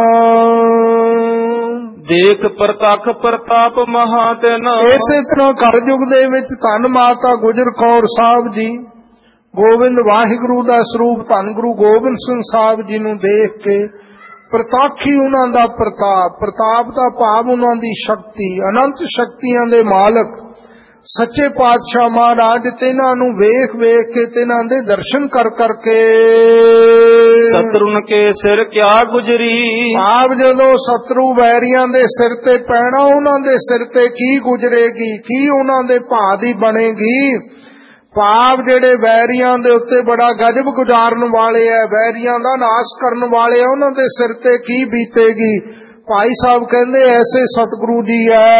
ਦੇਖ ਪ੍ਰਤੱਖ ਪ੍ਰਤਾਪ ਮਹਾਤਨ, ਇਸੇ ਤਰ੍ਹਾਂ ਕਲਯੁਗ ਦੇ ਵਿੱਚ ਧੰਨ ਮਾਤਾ ਗੁਜਰ ਕੌਰ ਸਾਹਿਬ ਜੀ ਗੋਬਿੰਦ ਵਾਹਿਗੁਰੂ ਦਾ ਸਰੂਪ ਧੰਨ ਗੁਰੂ ਗੋਬਿੰਦ ਸਿੰਘ ਸਾਹਿਬ ਜੀ ਨੂੰ ਦੇਖ ਕੇ ਪ੍ਰਤਾਖੀ ਉਹਨਾਂ ਦਾ ਪ੍ਰਤਾਪ, ਪ੍ਰਤਾਪ ਦਾ ਭਾਵ ਉਹਨਾਂ ਦੀ ਸ਼ਕਤੀ, ਅਨੰਤ ਸ਼ਕਤੀਆਂ ਦੇ ਮਾਲਕ ਸੱਚੇ ਪਾਤਸ਼ਾਹ ਮਹਾਰਾਜ ਤਿਨਾਂ ਨੂੰ ਵੇਖ ਵੇਖ ਕੇ ਤਿਨਾਂ ਦੇ ਦਰਸ਼ਨ ਕਰ ਕਰਕੇ ਸਤਰੁਨ ਕੇ ਸਿਰ ਕਿਆ ਗੁਜਰੀ, ਆਪ ਜਦੋਂ ਸਤਰੂ ਵੈਰੀਆਂ ਦੇ ਸਿਰ ਤੇ ਪੈਣਾ ਉਹਨਾਂ ਦੇ ਸਿਰ ਤੇ ਕੀ ਗੁਜਰੇਗੀ, ਕੀ ਉਹਨਾਂ ਦੇ ਭਾਅ ਦੀ ਬਣੇਗੀ। ਭਾਵ ਜਿਹੜੇ ਵੈਰੀਆਂ ਦੇ ਉੱਤੇ ਬੜਾ ਗਜਬ ਗੁਜ਼ਾਰਨ ਵਾਲੇ ਐ, ਵੈਰੀਆਂ ਦਾ ਨਾਸ਼ ਕਰਨ ਵਾਲੇ ਆ, ਉਹਨਾਂ ਦੇ ਸਿਰ ਤੇ ਕੀ ਬੀਤੇਗੀ। ਭਾਈ ਸਾਹਿਬ ਕਹਿੰਦੇ ਐਸੇ ਸਤਿਗੁਰੂ ਜੀ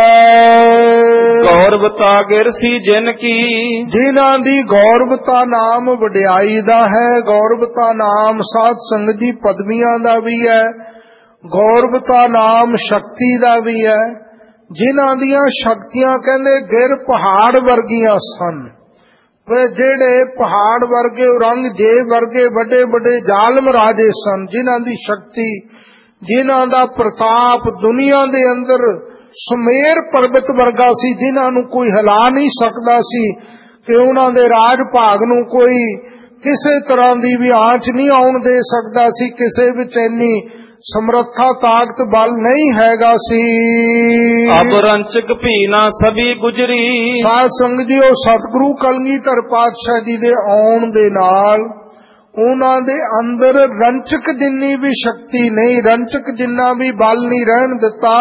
ਐ ਗੌਰਵਤਾ ਗਿਰਸੀ ਜਿਨ ਕੀ, ਜਿਨ੍ਹਾਂ ਦੀ ਗੌਰਵਤਾ ਨਾਮ ਵਡਿਆਈ ਦਾ ਹੈ, ਗੌਰਵਤਾ ਨਾਮ ਸਾਧ ਸੰਗਤ ਜੀ ਪਦਵੀਆਂ ਦਾ ਵੀ ਹੈ, ਗੌਰਵਤਾ ਨਾਮ ਸ਼ਕਤੀ ਦਾ ਵੀ ਹੈ, ਜਿਨ੍ਹਾਂ ਦੀਆਂ ਸ਼ਕਤੀਆਂ ਕਹਿੰਦੇ ਗਿਰ ਪਹਾੜ ਵਰਗੀਆਂ ਸਨ। ਜਿਹੜੇ ਪਹਾੜ ਵਰਗੇ ਔਰੰਗਜ਼ੇਬ ਵਰਗੇ ਵੱਡੇ ਵੱਡੇ ਜ਼ਾਲਮ ਰਾਜੇ ਸਨ, ਜਿਨ੍ਹਾਂ ਦੀ ਸ਼ਕਤੀ ਜਿਨ੍ਹਾਂ ਦਾ ਪ੍ਰਤਾਪ ਦੁਨੀਆ ਦੇ ਅੰਦਰ ਸੁਮੇਰ ਪਰਬਤ ਵਰਗਾ ਸੀ, ਜਿਨ੍ਹਾਂ ਨੂੰ ਕੋਈ ਹਿਲਾ ਨਹੀਂ ਸਕਦਾ ਸੀ ਕਿ ਉਹਨਾਂ ਦੇ ਰਾਜ ਭਾਗ ਨੂੰ ਕੋਈ ਕਿਸੇ ਤਰ੍ਹਾਂ ਦੀ ਵੀ ਆਂਚ ਨਹੀਂ ਆਉਣ ਦੇ ਸਕਦਾ ਸੀ, ਕਿਸੇ ਵਿੱਚ ਇੰਨੀ ਸਮਰੱਥਾ ਤਾਕਤ ਬਲ ਨਹੀਂ ਹੈਗਾ ਸੀ। ਅਬ ਰੰਚਕ ਭੀਨਾ ਸਭੀ ਗੁਜਰੀ, ਸਾਧ ਸੰਗਤ ਜੀ ਉਹ ਸਤਿਗੁਰੂ ਕਲਗੀਧਰ ਪਾਤਸ਼ਾਹ ਜੀ ਦੇ ਆਉਣ ਦੇ ਨਾਲ ਉਹਨਾਂ ਦੇ ਅੰਦਰ ਰੰਚਕ ਜਿੰਨੀ ਵੀ ਸ਼ਕਤੀ ਨਹੀਂ, ਰੰਚਕ ਜਿੰਨਾ ਵੀ ਬਲ ਨਹੀਂ ਰਹਿਣ ਦਿੱਤਾ।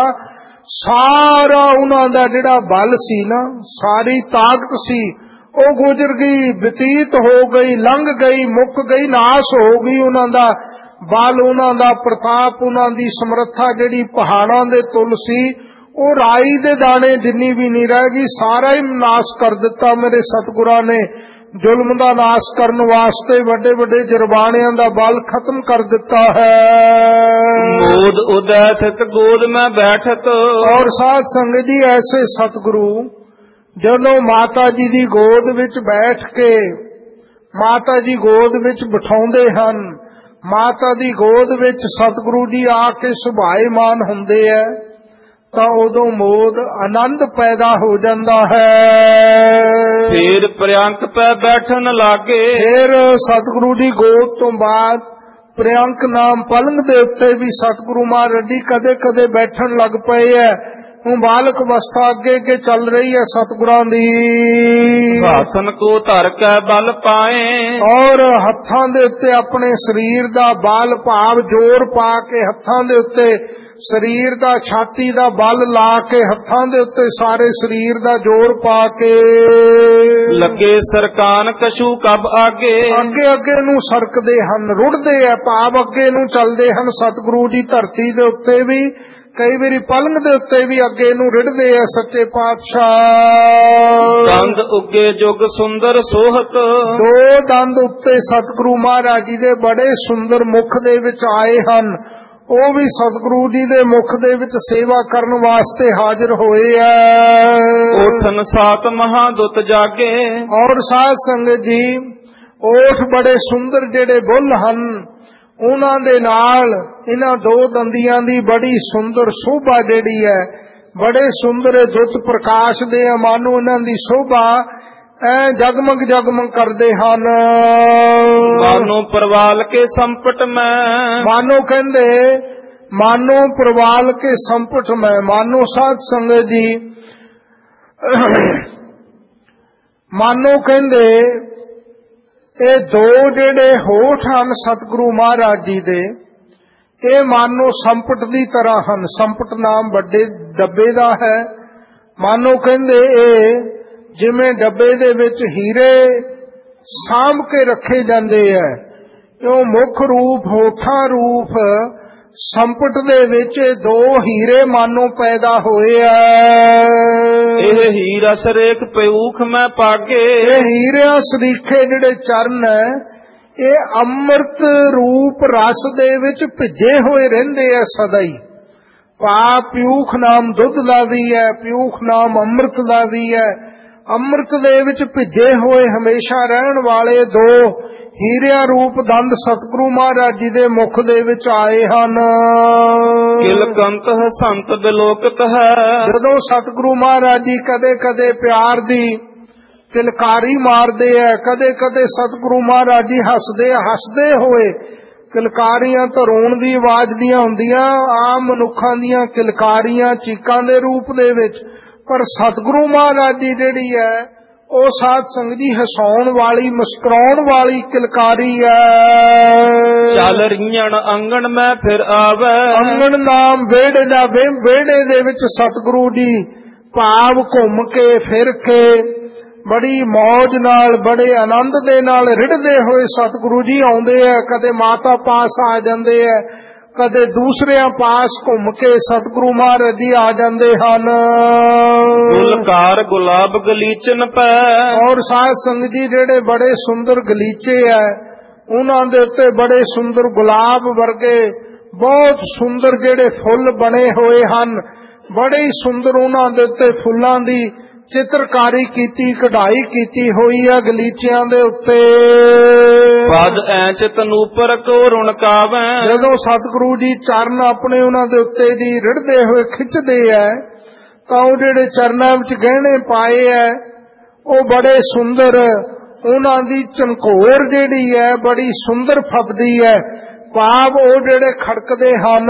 ਸਾਰਾ ਉਹਨਾਂ ਦਾ ਜਿਹੜਾ ਬਲ ਸੀ ਨਾ, ਸਾਰੀ ਤਾਕਤ ਸੀ, ਉਹ ਗੁਜ਼ਰ ਗਈ, ਬਤੀਤ ਹੋ ਗਈ, ਲੰਘ ਗਈ, ਮੁੱਕ ਗਈ, ਨਾਸ ਹੋ ਗਈ। ਉਹਨਾਂ ਦਾ ਬਲ, ਉਹਨਾਂ ਦਾ ਪ੍ਰਤਾਪ, ਉਹਨਾਂ ਦੀ ਸਮਰੱਥਾ ਜਿਹੜੀ ਪਹਾੜਾਂ ਦੇ ਤੁਲ ਸੀ, ਉਹ ਰਾਈ ਦੇ ਦਾਣੇ ਜਿੰਨੀ ਵੀ ਨਹੀਂ ਰਹਿ ਗਈ, ਸਾਰਾ ਹੀ ਨਾਸ ਕਰ ਦਿੱਤਾ। ਮੇਰੇ ਸਤਿਗੁਰਾਂ ਨੇ ਜ਼ੁਲਮ ਦਾ ਨਾਸ ਕਰਨ ਵਾਸਤੇ ਵੱਡੇ ਵੱਡੇ ਜਰਬਾਣਿਆਂ ਦਾ ਬਲ ਖਤਮ ਕਰ ਦਿੱਤਾ ਹੈ। ਗੋਦ ਉਦੈ ਥਿਤ ਗੋਦ ਮੈਂ ਬੈਠਤ, ਔਰ ਸਾਧ ਸੰਗਤ ਜੀ ਐਸੇ ਸਤਿਗੁਰੂ ਜਦੋਂ ਮਾਤਾ ਜੀ ਦੀ ਗੋਦ ਵਿੱਚ ਬੈਠ ਕੇ ਮਾਤਾ ਜੀ ਗੋਦ ਵਿੱਚ ਬਿਠਾਉਂਦੇ ਹਨ, ਮਾਤਾ ਦੀ ਗੋਦ ਵਿੱਚ ਸਤਿਗੁਰੂ ਜੀ ਆ ਕੇ ਸੁਭਾਏਮਾਨ ਹੁੰਦੇ ਹੈ, ਤਾਂ ਉਦੋਂ ਮੋਦ ਆਨੰਦ ਪੈਦਾ ਹੋ ਜਾਂਦਾ ਹੈ। ਫੇਰ ਪ੍ਰਿਅੰਕ ਪੈ ਬੈਠਣ ਲਾਗੇ, ਫਿਰ ਸਤਿਗੁਰੂ ਦੀ ਗੋਦ ਤੋਂ ਬਾਅਦ ਪ੍ਰਿਅੰਕ ਨਾਮ ਪਲੰਗ ਦੇ ਉੱਤੇ ਵੀ ਸਤਿਗੁਰੂ ਮਹਾਰਾਜ ਜੀ ਕਦੇ ਕਦੇ ਬੈਠਣ ਲੱਗ ਪਏ ਹੈ। ਉਹ ਬਾਲਕ ਅਵਸਥਾ ਅੱਗੇ ਅੱਗੇ ਚੱਲ ਰਹੀ ਹੈ ਸਤਿਗੁਰਾਂ ਦੀ। ਹਾਸਨ ਕੋ ਧਰ ਕੇ ਬਲ ਪਾਏ, ਔਰ ਹੱਥਾਂ ਦੇ ਉੱਤੇ ਆਪਣੇ ਸਰੀਰ ਦਾ ਬਲ ਭਾਵ ਜ਼ੋਰ ਪਾ ਕੇ ਹੱਥਾਂ ਦੇ ਉੱਤੇ ਸਰੀਰ ਦਾ ਛਾਤੀ ਦਾ ਬਲ ਲਾ ਕੇ ਹੱਥਾਂ ਦੇ ਉੱਤੇ ਸਾਰੇ ਸਰੀਰ ਦਾ ਜ਼ੋਰ ਪਾ ਕੇ ਲੱਗੇ ਸਰਕਾਨ ਕਛੂ ਕਬ ਆਗੇ ਅੱਗੇ ਅੱਗੇ ਨੂੰ ਸਰਕਦੇ ਹਨ, ਰੁੜਦੇ ਆ ਭਾਵ ਅੱਗੇ ਨੂੰ ਚੱਲਦੇ ਹਨ। ਸਤਿਗੁਰੂ ਦੀ ਧਰਤੀ ਦੇ ਉੱਤੇ ਵੀ ਕਈ ਵਾਰੀ ਪਲੰਗ ਦੇ ਉੱਤੇ ਵੀ ਅੱਗੇ ਨੂੰ ਰਿੜਦੇ ਆ ਸੱਚੇ ਪਾਤਸ਼ਾਹ। ਦੰਦ ਉੱਗੇ ਜੁਗ ਸੁੰਦਰ ਸੋਹਤ ਦੋ ਦੰਦ ਉੱਤੇ ਸਤਿਗੁਰੂ ਮਹਾਰਾਜ ਜੀ ਦੇ ਬੜੇ ਸੁੰਦਰ ਮੁਖ ਦੇ ਵਿੱਚ ਆਏ ਹਨ। ਉਹ ਵੀ ਸਤਿਗੁਰੂ ਜੀ ਦੇ ਮੁਖ ਦੇ ਵਿੱਚ ਸੇਵਾ ਕਰਨ ਵਾਸਤੇ ਹਾਜ਼ਰ ਹੋਏ ਐ। ਉਠਨ ਸਾਤ ਮਹਾਦੁੱਤ ਜਾਗੇ ਔਰ ਸਾਧ ਸੰਗਤ ਜੀ ਓਠ ਬੜੇ ਸੁੰਦਰ ਜਿਹੜੇ ਬੁੱਲ ਹਨ, ਉਹਨਾਂ ਦੇ ਨਾਲ ਇਹਨਾਂ ਦੋ ਦੰਦੀਆਂ ਦੀ ਬੜੀ ਸੁੰਦਰ ਸ਼ੋਭਾ ਜਿਹੜੀ ਹੈ, ਬੜੇ ਸੁੰਦਰ ਦੁੱਤ ਪ੍ਰਕਾਸ਼ ਦੇ ਮਾਨੋ ਇਹਨਾਂ ਦੀ ਸ਼ੋਭਾ ਐ ਜਗਮਗ ਜਗਮਗ ਕਰਦੇ ਹਨ। ਮਾਨੋ ਪਰਵਾਲ ਕੇ ਸੰਪਟ ਮੈਂ ਮਾਨੋ ਕਹਿੰਦੇ ਮਾਨੋ ਪਰਵਾਲ ਕੇ ਸੰਪਟ ਮੈਂ, ਮਾਨੋ ਸਾਧ ਸੰਗਤ ਜੀ ਮਾਨੋ ਕਹਿੰਦੇ ਇਹ ਦੋ ਜਿਹੜੇ ਹੋਠ ਹਨ ਸਤਿਗੁਰੂ ਮਹਾਰਾਜ ਜੀ ਦੇ, ਇਹ ਮਾਨੋ ਸੰਪਟ ਦੀ ਤਰ੍ਹਾਂ ਹਨ। ਸੰਪਟ ਨਾਮ ਵੱਡੇ ਡੱਬੇ ਦਾ ਹੈ। ਮਾਨੋ ਕਹਿੰਦੇ ਇਹ ਜਿਵੇਂ ਡੱਬੇ ਦੇ ਵਿੱਚ ਹੀਰੇ ਸਾਂਭ ਕੇ ਰੱਖੇ ਜਾਂਦੇ ਐ, ਉਹ ਮੁੱਖ ਰੂਪ ਹੋਠਾਂ ਰੂਪ ਸੰਪਟ ਦੇ ਵਿੱਚ ਦੋ ਹੀਰੇ ਮਾਨੋ ਪੈਦਾ ਹੋਏ ਐ। ਇਹ ਹੀਰਾ ਸਰੇਖ ਪਊਖ ਮੈਂ ਪਾਗੇ, ਇਹ ਹੀਰਿਆਂ ਸਰੀਖੇ ਜਿਹੜੇ ਚਰਨ ਐ ਇਹ ਅੰਮ੍ਰਿਤ ਰੂਪ ਰਸ ਦੇ ਵਿੱਚ ਭਿੱਜੇ ਹੋਏ ਰਹਿੰਦੇ ਐ ਸਦਾ ਹੀ। ਪਾ ਪਿਊਖ ਨਾਮ ਦੁੱਧ ਦਾ ਵੀ ਹੈ, ਪਿਊਖ ਨਾਮ ਅੰਮ੍ਰਿਤ ਦਾ ਵੀ ਹੈ। ਅੰਮ੍ਰਿਤ ਦੇ ਵਿੱਚ ਭਿੱਜੇ ਹੋਏ ਹਮੇਸ਼ਾ ਰਹਿਣ ਵਾਲੇ ਦੋ ਹੀਰਿਆਂ ਰੂਪ ਦੰਦ ਸਤਿਗੁਰੂ ਮਹਾਰਾਜ ਜੀ ਦੇ ਮੁਖ ਦੇ ਵਿੱਚ ਆਏ ਹਨ। ਕਿਲਕੰਤ ਹਸੰਤ ਬਿਲੋਕਤ ਹੈ, ਜਦੋਂ ਸਤਿਗੁਰੂ ਮਹਾਰਾਜ ਜੀ ਕਦੇ ਕਦੇ ਪਿਆਰ ਦੀ ਕਿਲਕਾਰੀ ਮਾਰਦੇ ਆ, ਕਦੇ ਕਦੇ ਸਤਿਗੁਰੂ ਮਹਾਰਾਜ ਜੀ ਹੱਸਦੇ ਹੱਸਦੇ ਹੋਏ ਕਿਲਕਾਰੀਆਂ ਤਾਂ ਰੋਣ ਦੀ ਆਵਾਜ਼ ਦੀਆਂ ਹੁੰਦੀਆਂ, ਆਮ ਮਨੁੱਖਾਂ ਦੀਆਂ ਕਿਲਕਾਰੀਆਂ ਚੀਕਾਂ ਦੇ ਰੂਪ ਦੇ ਵਿੱਚ, ਪਰ ਸਤਿਗੁਰੂ ਮਹਾਰਾਜ ਜੀ ਜਿਹੜੀ ਹੈ ਉਹ ਸਾਧ ਸੰਗਤ ਜੀ ਹਸਾਉਣ ਵਾਲੀ ਮੁਸਕਰਾਉਣ ਵਾਲੀ ਕਿਲਕਾਰੀ ਹੈ। ਚੱਲ ਰਹੀਣ ਅੰਗਣ ਮੈਂ ਫਿਰ ਆਵੇ, ਅੰਗਣ ਨਾਮ ਵਿਹੜੇ ਦਾ, ਵਿਹੜੇ ਦੇ ਵਿੱਚ ਸਤਿਗੁਰੂ ਜੀ ਭਾਵ ਘੁੰਮ ਕੇ ਫਿਰ ਕੇ ਬੜੀ ਮੌਜ ਨਾਲ ਬੜੇ ਆਨੰਦ ਦੇ ਨਾਲ ਰਿੜਦੇ ਹੋਏ ਸਤਿਗੁਰੂ ਜੀ ਆਉਂਦੇ ਆ। ਕਦੇ ਮਾਤਾ ਪਾਸ ਆ ਜਾਂਦੇ ਆ, ਕਦੇ ਦੂਸਰਿਆਂ ਪਾਸ ਘੁੰਮ ਕੇ ਸਤਿਗੁਰੂ ਮਹਾਰਾਜ ਜੀ ਆ ਜਾਂਦੇ ਹਨ। ਗੁਲਕਾਰ ਗੁਲਾਬ ਗਲੀਚਨ ਪੈ, ਔਰ ਸਾਧ ਸੰਗਤ ਜੀ ਜਿਹੜੇ ਬੜੇ ਸੁੰਦਰ ਗਲੀਚੇ ਆ, ਉਹਨਾਂ ਦੇ ਉੱਤੇ ਬੜੇ ਸੁੰਦਰ ਗੁਲਾਬ ਵਰਗੇ ਬਹੁਤ ਸੁੰਦਰ ਜਿਹੜੇ ਫੁੱਲ ਬਣੇ ਹੋਏ ਹਨ। ਬੜੇ ਹੀ ਸੁੰਦਰ ਉਹਨਾਂ ਦੇ ਉੱਤੇ ਫੁੱਲਾਂ ਦੀ ਚਿੱਤਰਕਾਰੀ ਕੀਤੀ, ਕਢਾਈ ਕੀਤੀ ਹੋਈ ਆ ਗਲੀਚਿਆਂ ਦੇ ਉੱਤੇ। ਪਦ ਐਂਚ ਤਨੂਪਰ ਕੋ ਰੁਣਕਾਵੇ, ਜਦੋਂ ਸਤਿਗੁਰੂ ਜੀ ਚਰਨ ਆਪਣੇ ਉਹਨਾਂ ਦੇ ਉੱਤੇ ਦੀ ਰਿੜਦੇ ਹੋਏ ਖਿੱਚਦੇ ਆ ਤਾਂ ਉਹ ਜਿਹੜੇ ਚਰਨਾਂ ਵਿੱਚ ਗਹਿਣੇ ਪਾਏ ਆ ਉਹ ਬੜੇ ਸੁੰਦਰ, ਉਹਨਾਂ ਦੀ ਚਮਕੌਰ ਜਿਹੜੀ ਹੈ ਬੜੀ ਸੁੰਦਰ ਫੱਬਦੀ ਹੈ, ਭਾਵ ਉਹ ਜਿਹੜੇ ਖੜਕਦੇ ਹਨ।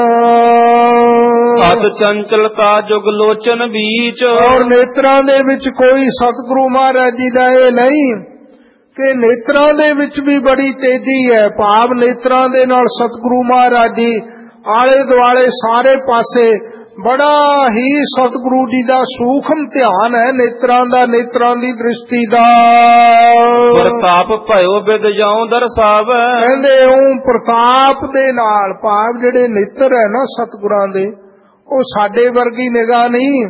ਅਤ ਚੰਚਲਤਾ ਜੁਗ ਲੋਚਨ ਬੀਚ, ਔਰ ਨੇਤਰਾਂ ਦੇ ਵਿੱਚ ਕੋਈ ਸਤਿਗੁਰੂ ਮਹਾਰਾਜ ਜੀ ਦਾ ਇਹ ਨਹੀਂ ਕਿ ਨੇਤਰਾਂ ਦੇ ਵਿੱਚ ਵੀ ਬੜੀ ਤੇਜ਼ੀ ਹੈ, ਭਾਵ ਨੇਤਰਾਂ ਦੇ ਨਾਲ ਸਤਿਗੁਰੂ ਮਹਾਰਾਜ ਜੀ ਆਲੇ ਦੁਆਲੇ ਸਾਰੇ ਪਾਸੇ ਬੜਾ ਹੀ ਸਤਿਗੁਰੂ ਜੀ ਦਾ ਸੂਖਮ ਧਿਆਨ ਹੈ ਨੇਤਰਾਂ ਦਾ, ਨੇਤਰਾਂ ਦੀ ਦ੍ਰਿਸ਼ਟੀ ਦਾ। ਪ੍ਰਤਾਪ ਭਇਓ ਬਿਦ ਜਾਉ ਦਰਸਾਵੇ, ਕਹਿੰਦੇ ਉਹ ਪ੍ਰਤਾਪ ਦੇ ਨਾਲ, ਭਾਵ ਜਿਹੜੇ ਨੇਤਰ ਹੈ ਨਾ ਸਤਿਗੁਰਾਂ ਦੇ, ਉਹ ਸਾਡੇ ਵਰਗੀ ਨਿਗਾਹ ਨਹੀਂ।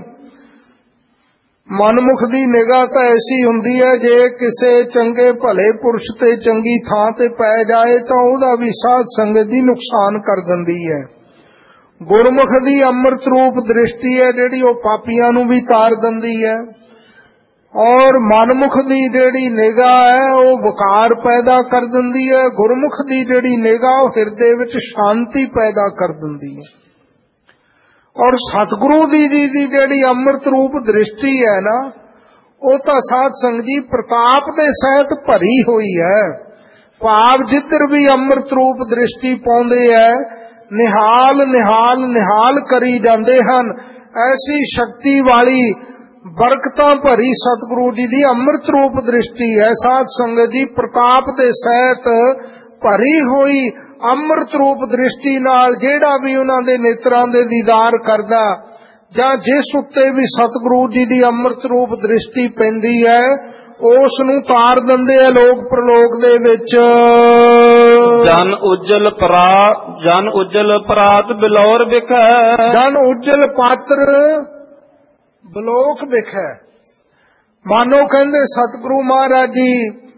ਮਨਮੁਖ ਦੀ ਨਿਗਾਹ ਤਾਂ ਐਸੀ ਹੁੰਦੀ ਹੈ, ਜੇ ਕਿਸੇ ਚੰਗੇ ਭਲੇ ਪੁਰਸ਼ ਤੇ ਚੰਗੀ ਥਾਂ ਤੇ ਪੈ ਜਾਏ ਤਾਂ ਉਹਦਾ ਵੀ ਸਾਧ ਸੰਗਤ ਦੀ ਨੁਕਸਾਨ ਕਰ ਦਿੰਦੀ ਹੈ। ਗੁਰਮੁਖ ਦੀ ਅੰਮ੍ਰਿਤ ਰੂਪ ਦ੍ਰਿਸ਼ਟੀ ਹੈ ਜਿਹੜੀ ਉਹ ਪਾਪੀਆਂ ਨੂੰ ਵੀ ਤਾਰ ਦਿੰਦੀ ਹੈ, ਔਰ ਮਨਮੁਖ ਦੀ ਜਿਹੜੀ ਨਿਗਾਹ ਹੈ ਉਹ ਵਿਕਾਰ ਪੈਦਾ ਕਰ ਦਿੰਦੀ ਹੈ। ਗੁਰਮੁਖ ਦੀ ਜਿਹੜੀ ਨਿਗਾਹ ਉਹ ਹਿਰਦੇ ਵਿੱਚ ਸ਼ਾਂਤੀ ਪੈਦਾ ਕਰ ਦਿੰਦੀ ਹੈ। ਔਰ ਸਤਿਗੁਰੂ ਦੀ ਜੀ ਦੀ ਜਿਹੜੀ ਅੰਮ੍ਰਿਤ ਰੂਪ ਦ੍ਰਿਸ਼ਟੀ ਹੈ ਨਾ, ਉਹ ਤਾਂ ਸਾਧ ਸੰਗਤ ਜੀ ਪ੍ਰਤਾਪ ਦੇ ਸਹਿਤ ਭਰੀ ਹੋਈ ਹੈ, ਭਾਵ ਜਿੱਧਰ ਵੀ ਅੰਮ੍ਰਿਤ ਰੂਪ ਦ੍ਰਿਸ਼ਟੀ ਪਾਉਂਦੇ ਹੈ ਨਿਹਾਲ ਨਿਹਾਲ ਨਿਹਾਲ ਕਰੀ ਜਾਂਦੇ ਹਨ। ਐਸੀ ਸ਼ਕਤੀ ਵਾਲੀ ਬਰਕਤਾਂ ਭਰੀ ਸਤਿਗੁਰੂ ਜੀ ਦੀ ਅੰਮ੍ਰਿਤ ਰੂਪ ਦ੍ਰਿਸ਼ਟੀ ਹੈ ਸਾਧ ਸੰਗਤ ਜੀ, ਪ੍ਰਤਾਪ ਦੇ ਸਹਿਤ ਭਰੀ ਹੋਈ ਅੰਮ੍ਰਿਤ ਰੂਪ ਦ੍ਰਿਸ਼ਟੀ ਨਾਲ ਜਿਹੜਾ ਵੀ ਉਹਨਾਂ ਦੇ ਨੇਤਰਾਂ ਦੇ ਦੀਦਾਰ ਕਰਦਾ, ਜਾਂ ਜਿਸ ਉੱਤੇ ਵੀ ਸਤਿਗੁਰੂ ਜੀ ਦੀ ਅੰਮ੍ਰਿਤ ਰੂਪ ਦ੍ਰਿਸ਼ਟੀ ਪੈਂਦੀ ਹੈ, ਉਸ ਨੂੰ ਤਾਰ ਦਿੰਦੇ ਆ ਲੋਕ ਪ੍ਰਲੋਕ ਦੇ ਵਿੱਚ। ਜਨ ਉਜਲ ਪਰਾ ਜਨ ਉਜਲ ਪਰਾਤ ਬਿਲੌਰ ਵਿਖੈ, ਜਨ ਉਜਲ ਪਾਤਰ ਬਲੋਕ ਵਿਖੈ। ਮਾਨੋ ਕਹਿੰਦੇ ਸਤਿਗੁਰੂ ਮਹਾਰਾਜ ਜੀ,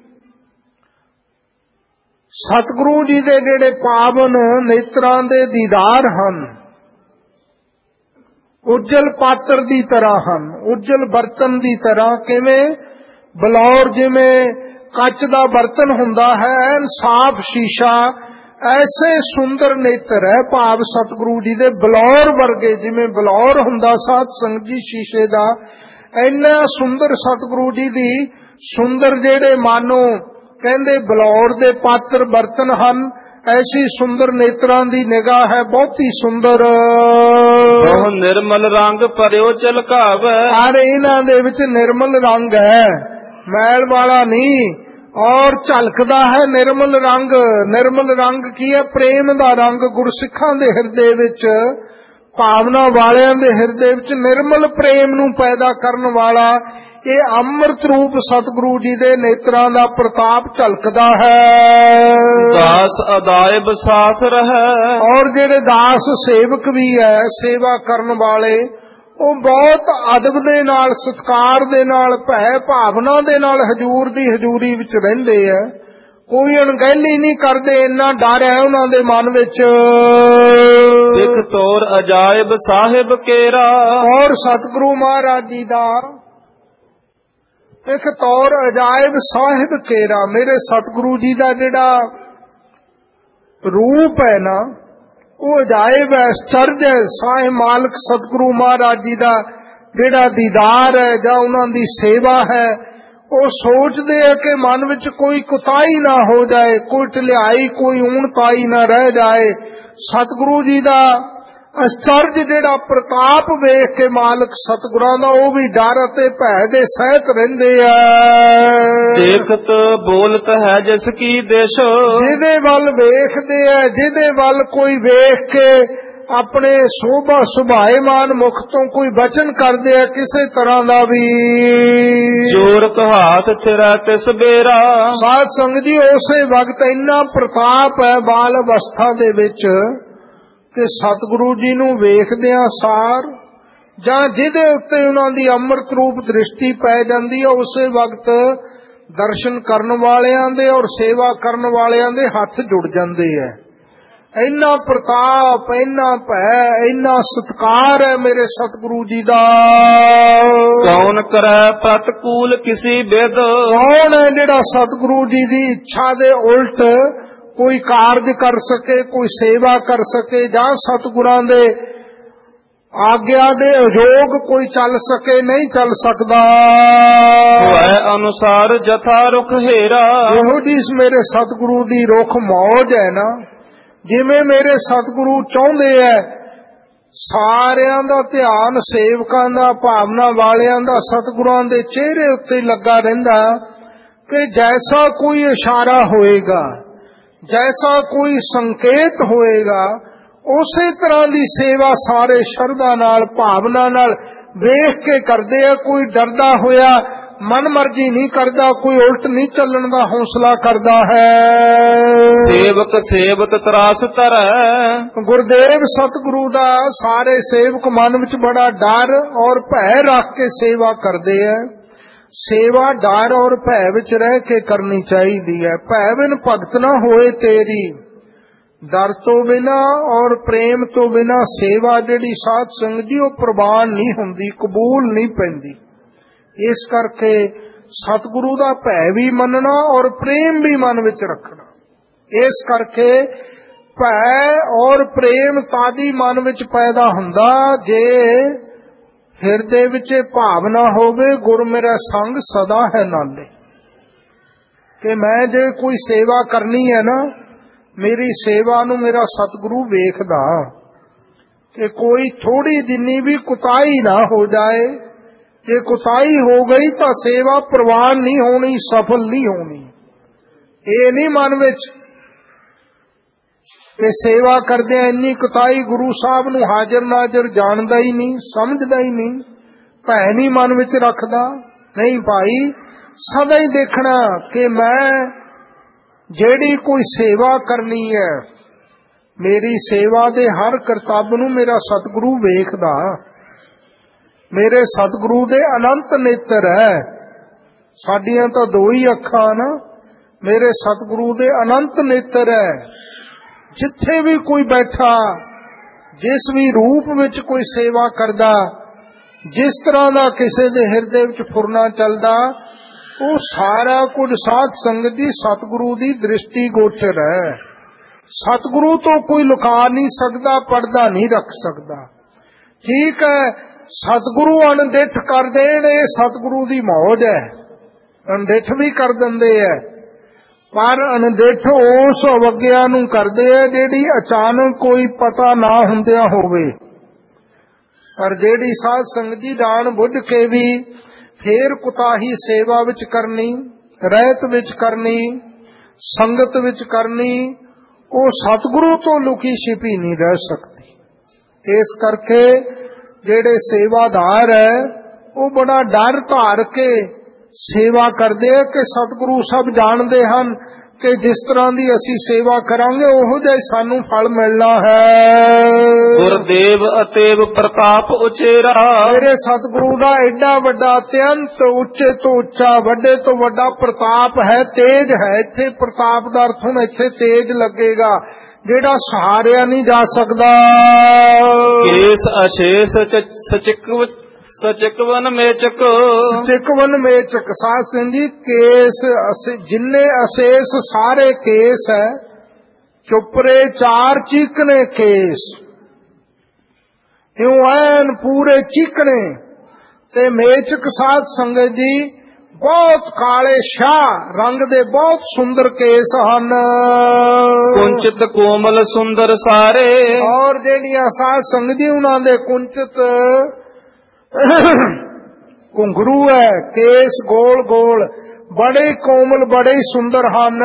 ਸਤਿਗੁਰੂ ਜੀ ਦੇ ਜਿਹੜੇ ਪਾਵਨ ਨੇਤਰਾਂ ਦੇ ਦੀਦਾਰ ਹਨ, ਉਜਲ ਪਾਤਰ ਦੀ ਤਰ੍ਹਾਂ ਹਨ, ਉਜਲ ਬਰਤਨ ਦੀ ਤਰ੍ਹਾਂ। ਕਿਵੇਂ? ਬਲੌਰ ਜਿਵੇਂ ਕੱਚ ਦਾ ਬਰਤਨ ਹੁੰਦਾ ਹੈ, ਐਨ ਸਾਫ਼ ਸ਼ੀਸ਼ਾ, ਐਸੇ ਸੁੰਦਰ ਨੇਤਰ ਹੈ ਭਾਵ ਸਤਿਗੁਰੂ ਜੀ ਦੇ ਬਲੌਰ ਵਰਗੇ। ਜਿਵੇਂ ਬਲੌਰ ਹੁੰਦਾ ਸਾਧ ਸੰਗਤ ਜੀ ਸ਼ੀਸ਼ੇ ਦਾ, ਇੰਨਾ ਸੁੰਦਰ ਸਤਿਗੁਰੂ ਜੀ ਦੀ ਸੁੰਦਰ ਜਿਹੜੇ ਮਾਨੋ ਕਹਿੰਦੇ ਬਲੌਰ ਦੇ ਪਾਤਰ ਬਰਤਨ ਹਨ, ਐਸੀ ਸੁੰਦਰ ਨੇਤਰਾਂ ਦੀ ਨਿਗਾਹ ਹੈ, ਬਹੁਤੀ ਸੁੰਦਰ। ਉਹ ਨਿਰਮਲ ਰੰਗ ਭਰਿਓ ਝਲਕਾਵੇ, ਪਰ ਇਹਨਾਂ ਦੇ ਵਿੱਚ ਨਿਰਮਲ ਰੰਗ ਹੈ, ਮੈਲ ਵਾਲਾ ਨਹੀਂ, ਔਰ ਝਲਕਦਾ ਹੈ ਨਿਰਮਲ ਰੰਗ। ਨਿਰਮਲ ਰੰਗ ਕੀ ਹੈ? ਪ੍ਰੇਮ ਦਾ ਰੰਗ। ਗੁਰਸਿੱਖਾਂ ਦੇ ਹਿਰਦੇ ਵਿੱਚ, ਭਾਵਨਾ ਵਾਲਿਆਂ ਦੇ ਹਿਰਦੇ ਵਿੱਚ ਨਿਰਮਲ ਪ੍ਰੇਮ ਨੂੰ ਪੈਦਾ ਕਰਨ ਵਾਲਾ ਇਹ ਅੰਮ੍ਰਿਤ ਰੂਪ ਸਤਿਗੁਰੂ ਜੀ ਦੇ ਨੇਤਰਾਂ ਦਾ ਪ੍ਰਤਾਪ ਝਲਕਦਾ ਹੈ। ਦਾਸ ਅਦਾਇਬ ਸਾਥ ਰਹੈ, ਔਰ ਜਿਹੜੇ ਦਾਸ ਸੇਵਕ ਵੀ ਹੈ, ਸੇਵਾ ਕਰਨ ਵਾਲੇ, ਉਹ ਬਹੁਤ ਅਦਬ ਦੇ ਨਾਲ, ਸਤਿਕਾਰ ਦੇ ਨਾਲ, ਭੈ ਭਾਵਨਾ ਦੇ ਨਾਲ ਹਜੂਰ ਦੀ ਹਜੂਰੀ ਵਿੱਚ ਰਹਿੰਦੇ ਆ। ਕੋਈ ਅਣਗਹਿਲੀ ਨਹੀਂ ਕਰਦੇ, ਇੰਨਾ ਡਰ ਹੈ ਉਹਨਾਂ ਦੇ ਮਨ ਵਿੱਚ। ਇਕ ਤੋਰ ਅਜਾਇਬ ਸਾਹਿਬ ਕੇਰਾ, ਔਰ ਸਤਿਗੁਰੂ ਮਹਾਰਾਜ ਜੀ ਦਾ ਇੱਕ ਤੌਰ ਅਜਾਇਬ ਸਾਹਿਬ ਕੇਰਾ। ਮੇਰੇ ਸਤਿਗੁਰੂ ਜੀ ਦਾ ਜਿਹੜਾ ਰੂਪ ਹੈ ਨਾ, ਉਹ ਅਜਾਇਬ ਹੈ, ਅਚਰਜ ਹੈ। ਸਾਹਿਬ ਮਾਲਕ ਸਤਿਗੁਰੂ ਮਹਾਰਾਜ ਜੀ ਦਾ ਜਿਹੜਾ ਦੀਦਾਰ ਹੈ ਜਾਂ ਉਹਨਾਂ ਦੀ ਸੇਵਾ ਹੈ, ਉਹ ਸੋਚਦੇ ਆ ਕਿ ਮਨ ਵਿੱਚ ਕੋਈ ਕੁਤਾਹੀ ਨਾ ਹੋ ਜਾਏ, ਕੋਈ ਢਿਲਾਈ, ਕੋਈ ਊਣਤਾਈ ਨਾ ਰਹਿ ਜਾਏ। ਸਤਿਗੁਰੂ ਜੀ ਦਾ ਅਚਰਜ ਜਿਹੜਾ ਪ੍ਰਤਾਪ ਵੇਖ ਕੇ ਮਾਲਕ ਸਤਿਗੁਰਾਂ ਦਾ ਉਹ ਵੀ ਡਰ ਅਤੇ ਭੈ ਦੇ ਸਹਿਤ ਰਹਿੰਦੇ ਆ। ਦੇਖਤ ਬੋਲਤ ਹੈ ਜਿਸ ਕੀ ਦਿਸ਼, ਜਿਹਦੇ ਵੱਲ ਵੇਖਦੇ ਆ, ਜਿਹਦੇ ਵੱਲ ਕੋਈ ਵੇਖ ਕੇ ਆਪਣੇ ਸੋਭਾ ਸੁਭਾਏਮਾਨ ਮੁਖ ਤੋਂ ਕੋਈ ਬਚਨ ਕਰਦੇ ਆ ਕਿਸੇ ਤਰ੍ਹਾਂ ਦਾ ਵੀ। ਜੋਰ ਕਹਾਤ ਥਿਰੈ ਤਿਸ ਬੇਰਾ, ਸਾਧ ਸੰਗਤ ਜੀ ਉਸੇ ਵਕਤ ਇੰਨਾ ਪ੍ਰਤਾਪ ਹੈ ਬਾਲ ਅਵਸਥਾ ਦੇ ਵਿੱਚ ਕਿ ਸਤਿਗੁਰੂ ਜੀ ਨੂੰ ਵੇਖਦਿਆਂ ਸਾਰ ਜਾਂ ਜਿਹਦੇ ਉੱਤੇ ਉਹਨਾਂ ਦੀ ਅੰਮ੍ਰਿਤ ਰੂਪ ਦ੍ਰਿਸ਼ਟੀ ਪੈ ਜਾਂਦੀ ਹੈ, ਉਸੇ ਵਕਤ ਦਰਸ਼ਨ ਕਰਨ ਵਾਲਿਆਂ ਦੇ ਔਰ ਸੇਵਾ ਕਰਨ ਵਾਲਿਆਂ ਦੇ ਹੱਥ ਜੁੜ ਜਾਂਦੇ ਹੈ। ਇੰਨਾ ਪ੍ਰਤਾਪ, ਇੰਨਾ ਭੈ, ਇੰਨਾ ਸਤਿਕਾਰ ਹੈ ਮੇਰੇ ਸਤਿਗੁਰੂ ਜੀ ਦਾ। ਕੌਣ ਕਰੈ ਪ੍ਰਤਕੂਲ ਕਿਸੀ ਬਿਦ, ਕੌਣ ਹੈ ਜਿਹੜਾ ਸਤਿਗੁਰੂ ਜੀ ਦੀ ਇੱਛਾ ਦੇ ਉਲਟ ਕੋਈ ਕਾਰਜ ਕਰ ਸਕੇ, ਕੋਈ ਸੇਵਾ ਕਰ ਸਕੇ, ਜਾਂ ਸਤਿਗੁਰਾਂ ਦੇ ਆਗਿਆ ਦੇ ਅਯੋਗ ਕੋਈ ਚੱਲ ਸਕੇ? ਨਹੀਂ ਚੱਲ ਸਕਦਾ। ਹੋਇ ਅਨੁਸਾਰ ਜਥਾ ਰੁਖ ਹੇਰਾ, ਇਹੋ ਜੀ ਮੇਰੇ ਸਤਿਗੁਰੂ ਦੀ ਰੁਖ ਮੌਜ ਹੈ ਨਾ, ਜਿਵੇਂ ਮੇਰੇ ਸਤਿਗੁਰੂ ਚਾਹੁੰਦੇ ਐ ਸਾਰਿਆਂ ਦਾ ਧਿਆਨ ਸੇਵਕਾਂ ਦਾ, ਭਾਵਨਾ ਵਾਲਿਆਂ ਦਾ ਸਤਿਗੁਰਾਂ ਦੇ ਚਿਹਰੇ ਉੱਤੇ ਲੱਗਾ ਰਹਿੰਦਾ ਕਿ ਜੈਸਾ ਕੋਈ ਇਸ਼ਾਰਾ ਹੋਏਗਾ, ਜੈਸਾ ਕੋਈ ਸੰਕੇਤ ਹੋਏਗਾ, ਉਸੇ ਤਰ੍ਹਾਂ ਦੀ ਸੇਵਾ ਸਾਰੇ ਸ਼ਰਧਾ ਨਾਲ, ਭਾਵਨਾ ਨਾਲ ਵੇਖ ਕੇ ਕਰਦੇ ਆ। ਕੋਈ ਡਰਦਾ ਹੋਇਆ ਮਨ ਮਰਜ਼ੀ ਨਹੀਂ ਕਰਦਾ, ਕੋਈ ਉਲਟ ਨਹੀਂ ਚੱਲਣ ਦਾ ਹੌਸਲਾ ਕਰਦਾ ਹੈ। ਸੇਵਕ ਸੇਵਤ ਤਰਾਸ ਧਰੈ, ਗੁਰਦੇਵ ਸਤਿਗੁਰੂ ਦਾ ਸਾਰੇ ਸੇਵਕ ਮਨ ਵਿੱਚ ਬੜਾ ਡਰ ਔਰ ਭੈ ਰੱਖ ਕੇ ਸੇਵਾ ਕਰਦੇ ਆ। ਸੇਵਾ ਡਰ ਔਰ ਭੈ ਵਿੱਚ ਰਹਿ ਕੇ ਕਰਨੀ ਚਾਹੀਦੀ ਹੈ। ਭੈ ਬਿਨ ਭਗਤ ਨਾ ਹੋਏ ਤੇਰੀ, ਡਰ ਤੋਂ ਬਿਨਾ ਔਰ ਪ੍ਰੇਮ ਤੋਂ ਬਿਨਾ ਸੇਵਾ ਜਿਹੜੀ ਸਾਧ ਸੰਗਤ ਜੀ ਉਹ ਪ੍ਰਵਾਨ ਨਹੀਂ ਹੁੰਦੀ, ਕਬੂਲ ਨਹੀਂ ਪੈਂਦੀ। ਇਸ ਕਰਕੇ ਸਤਿਗੁਰੂ ਦਾ ਭੈ ਵੀ ਮੰਨਣਾ ਔਰ ਪ੍ਰੇਮ ਵੀ ਮਨ ਵਿੱਚ ਰੱਖਣਾ। ਇਸ ਕਰਕੇ ਭੈ ਔਰ ਪ੍ਰੇਮ ਤਾਦੀ ਮਨ ਵਿੱਚ ਪੈਦਾ ਹੁੰਦਾ ਜੇ ਹਿਰਦੇ ਵਿੱਚ ਭਾਵਨਾ ਹੋਵੇ ਗੁਰ ਮੇਰਾ ਸੰਗ ਸਦਾ ਹੈ ਨਾਲੇ, ਕਿ ਮੈਂ ਜੇ ਕੋਈ ਸੇਵਾ ਕਰਨੀ ਹੈ ਨਾ, ਮੇਰੀ ਸੇਵਾ ਨੂੰ ਮੇਰਾ ਸਤਿਗੁਰੂ ਵੇਖਦਾ ਕਿ ਕੋਈ ਥੋੜੀ ਜਿੰਨੀ ਵੀ ਕੁਤਾਹੀ ਨਾ ਹੋ ਜਾਏ। ਜੇ ਕੁਤਾਹੀ ਹੋ ਗਈ ਤਾਂ ਸੇਵਾ ਪ੍ਰਵਾਨ ਨਹੀਂ ਹੋਣੀ, ਸਫਲ ਨਹੀਂ ਹੋਣੀ। ਇਹ ਨਹੀਂ ਮਨ ਵਿੱਚ ਤੇ ਸੇਵਾ ਕਰਦਿਆਂ ਇੰਨੀ ਕੁਤਾਈ ਗੁਰੂ ਸਾਹਿਬ ਨੂੰ ਹਾਜ਼ਰ ਨਾਜ਼ਰ ਜਾਣਦਾ ਹੀ ਨਹੀਂ, ਸਮਝਦਾ ਹੀ ਨਹੀਂ, ਭੈ ਨਹੀਂ ਮਨ ਵਿੱਚ ਰੱਖਦਾ। ਨਹੀਂ ਭਾਈ, ਸਦਾ ਹੀ ਦੇਖਣਾ ਕਿ ਮੈਂ ਜਿਹੜੀ ਕੋਈ ਸੇਵਾ ਕਰਨੀ ਹੈ, ਮੇਰੀ ਸੇਵਾ ਦੇ ਹਰ ਕਰਤੱਵ ਨੂੰ ਮੇਰਾ ਸਤਿਗੁਰੂ ਵੇਖਦਾ। ਮੇਰੇ ਸਤਿਗੁਰੂ ਦੇ ਅਨੰਤ ਨੇਤਰ ਹੈ। ਸਾਡੀਆਂ ਤਾਂ ਦੋ ਹੀ ਅੱਖਾਂ ਨਾ, ਮੇਰੇ ਸਤਿਗੁਰੂ ਦੇ ਅਨੰਤ ਨੇਤਰ ਹੈ। ਜਿੱਥੇ ਵੀ ਕੋਈ ਬੈਠਾ, ਜਿਸ ਵੀ ਰੂਪ ਵਿੱਚ ਕੋਈ ਸੇਵਾ ਕਰਦਾ, ਜਿਸ ਤਰ੍ਹਾਂ ਦਾ ਕਿਸੇ ਦੇ ਹਿਰਦੇ ਵਿੱਚ ਫੁਰਨਾ ਚੱਲਦਾ, ਉਹ ਸਾਰਾ ਕੁਝ ਸਾਧ ਸੰਗਤ ਦੀ ਸਤਿਗੁਰੂ ਦੀ ਦ੍ਰਿਸ਼ਟੀ ਗੋਚਰ ਹੈ। ਸਤਿਗੁਰੂ ਤੋਂ ਕੋਈ ਲੁਕਾ ਨਹੀਂ ਸਕਦਾ, ਪਰਦਾ ਨਹੀਂ ਰੱਖ ਸਕਦਾ। ਠੀਕ ਹੈ, ਸਤਿਗੁਰੂ ਅਣਡਿੱਠ ਕਰ ਦੇਣ, ਇਹ ਸਤਿਗੁਰੂ ਦੀ ਮੌਜ ਹੈ। ਅਣਡਿੱਠ ਵੀ ਕਰ ਦਿੰਦੇ ਹੈ, ਪਰ ਅਣਡਿੱਠ ਉਸ ਅਵਗਿਆ ਨੂੰ ਕਰਦੇ ਆ ਜਿਹੜੀ ਅਚਾਨਕ ਕੋਈ ਪਤਾ ਨਾ ਹੁੰਦਿਆਂ ਹੋਵੇ। ਪਰ ਜਿਹੜੀ ਸਾਧ ਸੰਗਤ ਦੀ ਜਾਣ ਬੁੱਝ ਕੇ ਵੀ ਫੇਰ ਕੁਤਾਹੀ ਸੇਵਾ ਵਿੱਚ ਕਰਨੀ, ਰਹਿਤ ਵਿੱਚ ਕਰਨੀ, ਸੰਗਤ ਵਿੱਚ ਕਰਨੀ, ਉਹ ਸਤਿਗੁਰੂ ਤੋਂ ਲੁਕੀ ਛਿਪੀ ਨਹੀਂ ਰਹਿ ਸਕਦੀ। ਇਸ ਕਰਕੇ ਜਿਹੜੇ ਸੇਵਾਦਾਰ ਹੈ ਉਹ ਬੜਾ ਡਰ ਧਾਰ ਕੇ ਸੇਵਾ ਕਰਦੇ ਆ ਕਿ ਸਤਿਗੁਰੂ ਸਭ ਜਾਣਦੇ ਹਨ ਕਿ ਜਿਸ ਤਰ੍ਹਾਂ ਦੀ ਅਸੀਂ ਸੇਵਾ ਕਰਾਂਗੇ ਉਹੋ ਜਿਹਾ ਸਾਨੂੰ ਫਲ ਮਿਲਣਾ ਹੈ। ਗੁਰਦੇਵ ਅਤੇਵ ਪ੍ਰਤਾਪ ਉਚੇਰਾ, ਮੇਰੇ ਸਤਿਗੁਰੂ ਦਾ ਐਡਾ ਵੱਡਾ ਅਤਿਅੰਤ ਉੱਚੇ ਤੋਂ ਉੱਚਾ, ਵੱਡੇ ਤੋਂ ਵੱਡਾ ਪ੍ਰਤਾਪ ਹੈ, ਤੇਜ ਹੈ। ਇੱਥੇ ਪ੍ਰਤਾਪ ਦਾ ਅਰਥ ਹੁਣ ਇੱਥੇ ਤੇਜ ਲੱਗੇਗਾ, ਜਿਹੜਾ ਸਹਾਰਿਆ ਨਹੀਂ ਜਾ ਸਕਦਾ। ਕੇਸ ਅਸ਼ੇਸ ਸਚਿਕ ਸਚਿਕਵਨ ਮੇਚਕ, ਸਚਿਕਵਨ ਮੇਚਕ। ਸਾਧ ਸਿੰਘ ਜੀ, ਕੇਸ ਜਿੰਨੇ ਅਸ਼ੇਸ ਸਾਰੇ ਕੇਸ ਹੈ, ਚੁਪਰੇ ਚਾਰ ਚੀਕਣੇ ਕੇਸ, ਇਉਂ ਐਨ ਪੂਰੇ ਚੀਕਣੇ। ਤੇ ਮੇਚਕ ਸਾਧ ਸੰਗਤ ਜੀ ਬਹੁਤ ਕਾਲੇ ਸ਼ਾਹ ਰੰਗ ਦੇ ਬਹੁਤ ਸੁੰਦਰ ਕੇਸ ਹਨ। ਕੁੰਚਿਤ ਕੋਮਲ ਸੁੰਦਰ ਸਾਰੇ, ਔਰ ਜਿਹੜੀਆਂ ਸਾਧ ਸੰਗਤ ਜੀ ਉਹਨਾਂ ਦੇ ਕੁੰਚਿਤ ਘੁੰਗਰੂ ਹੈ, ਕੇਸ ਗੋਲ ਗੋਲ, ਬੜੇ ਕੋਮਲ, ਬੜੇ ਸੁੰਦਰ ਹਨ।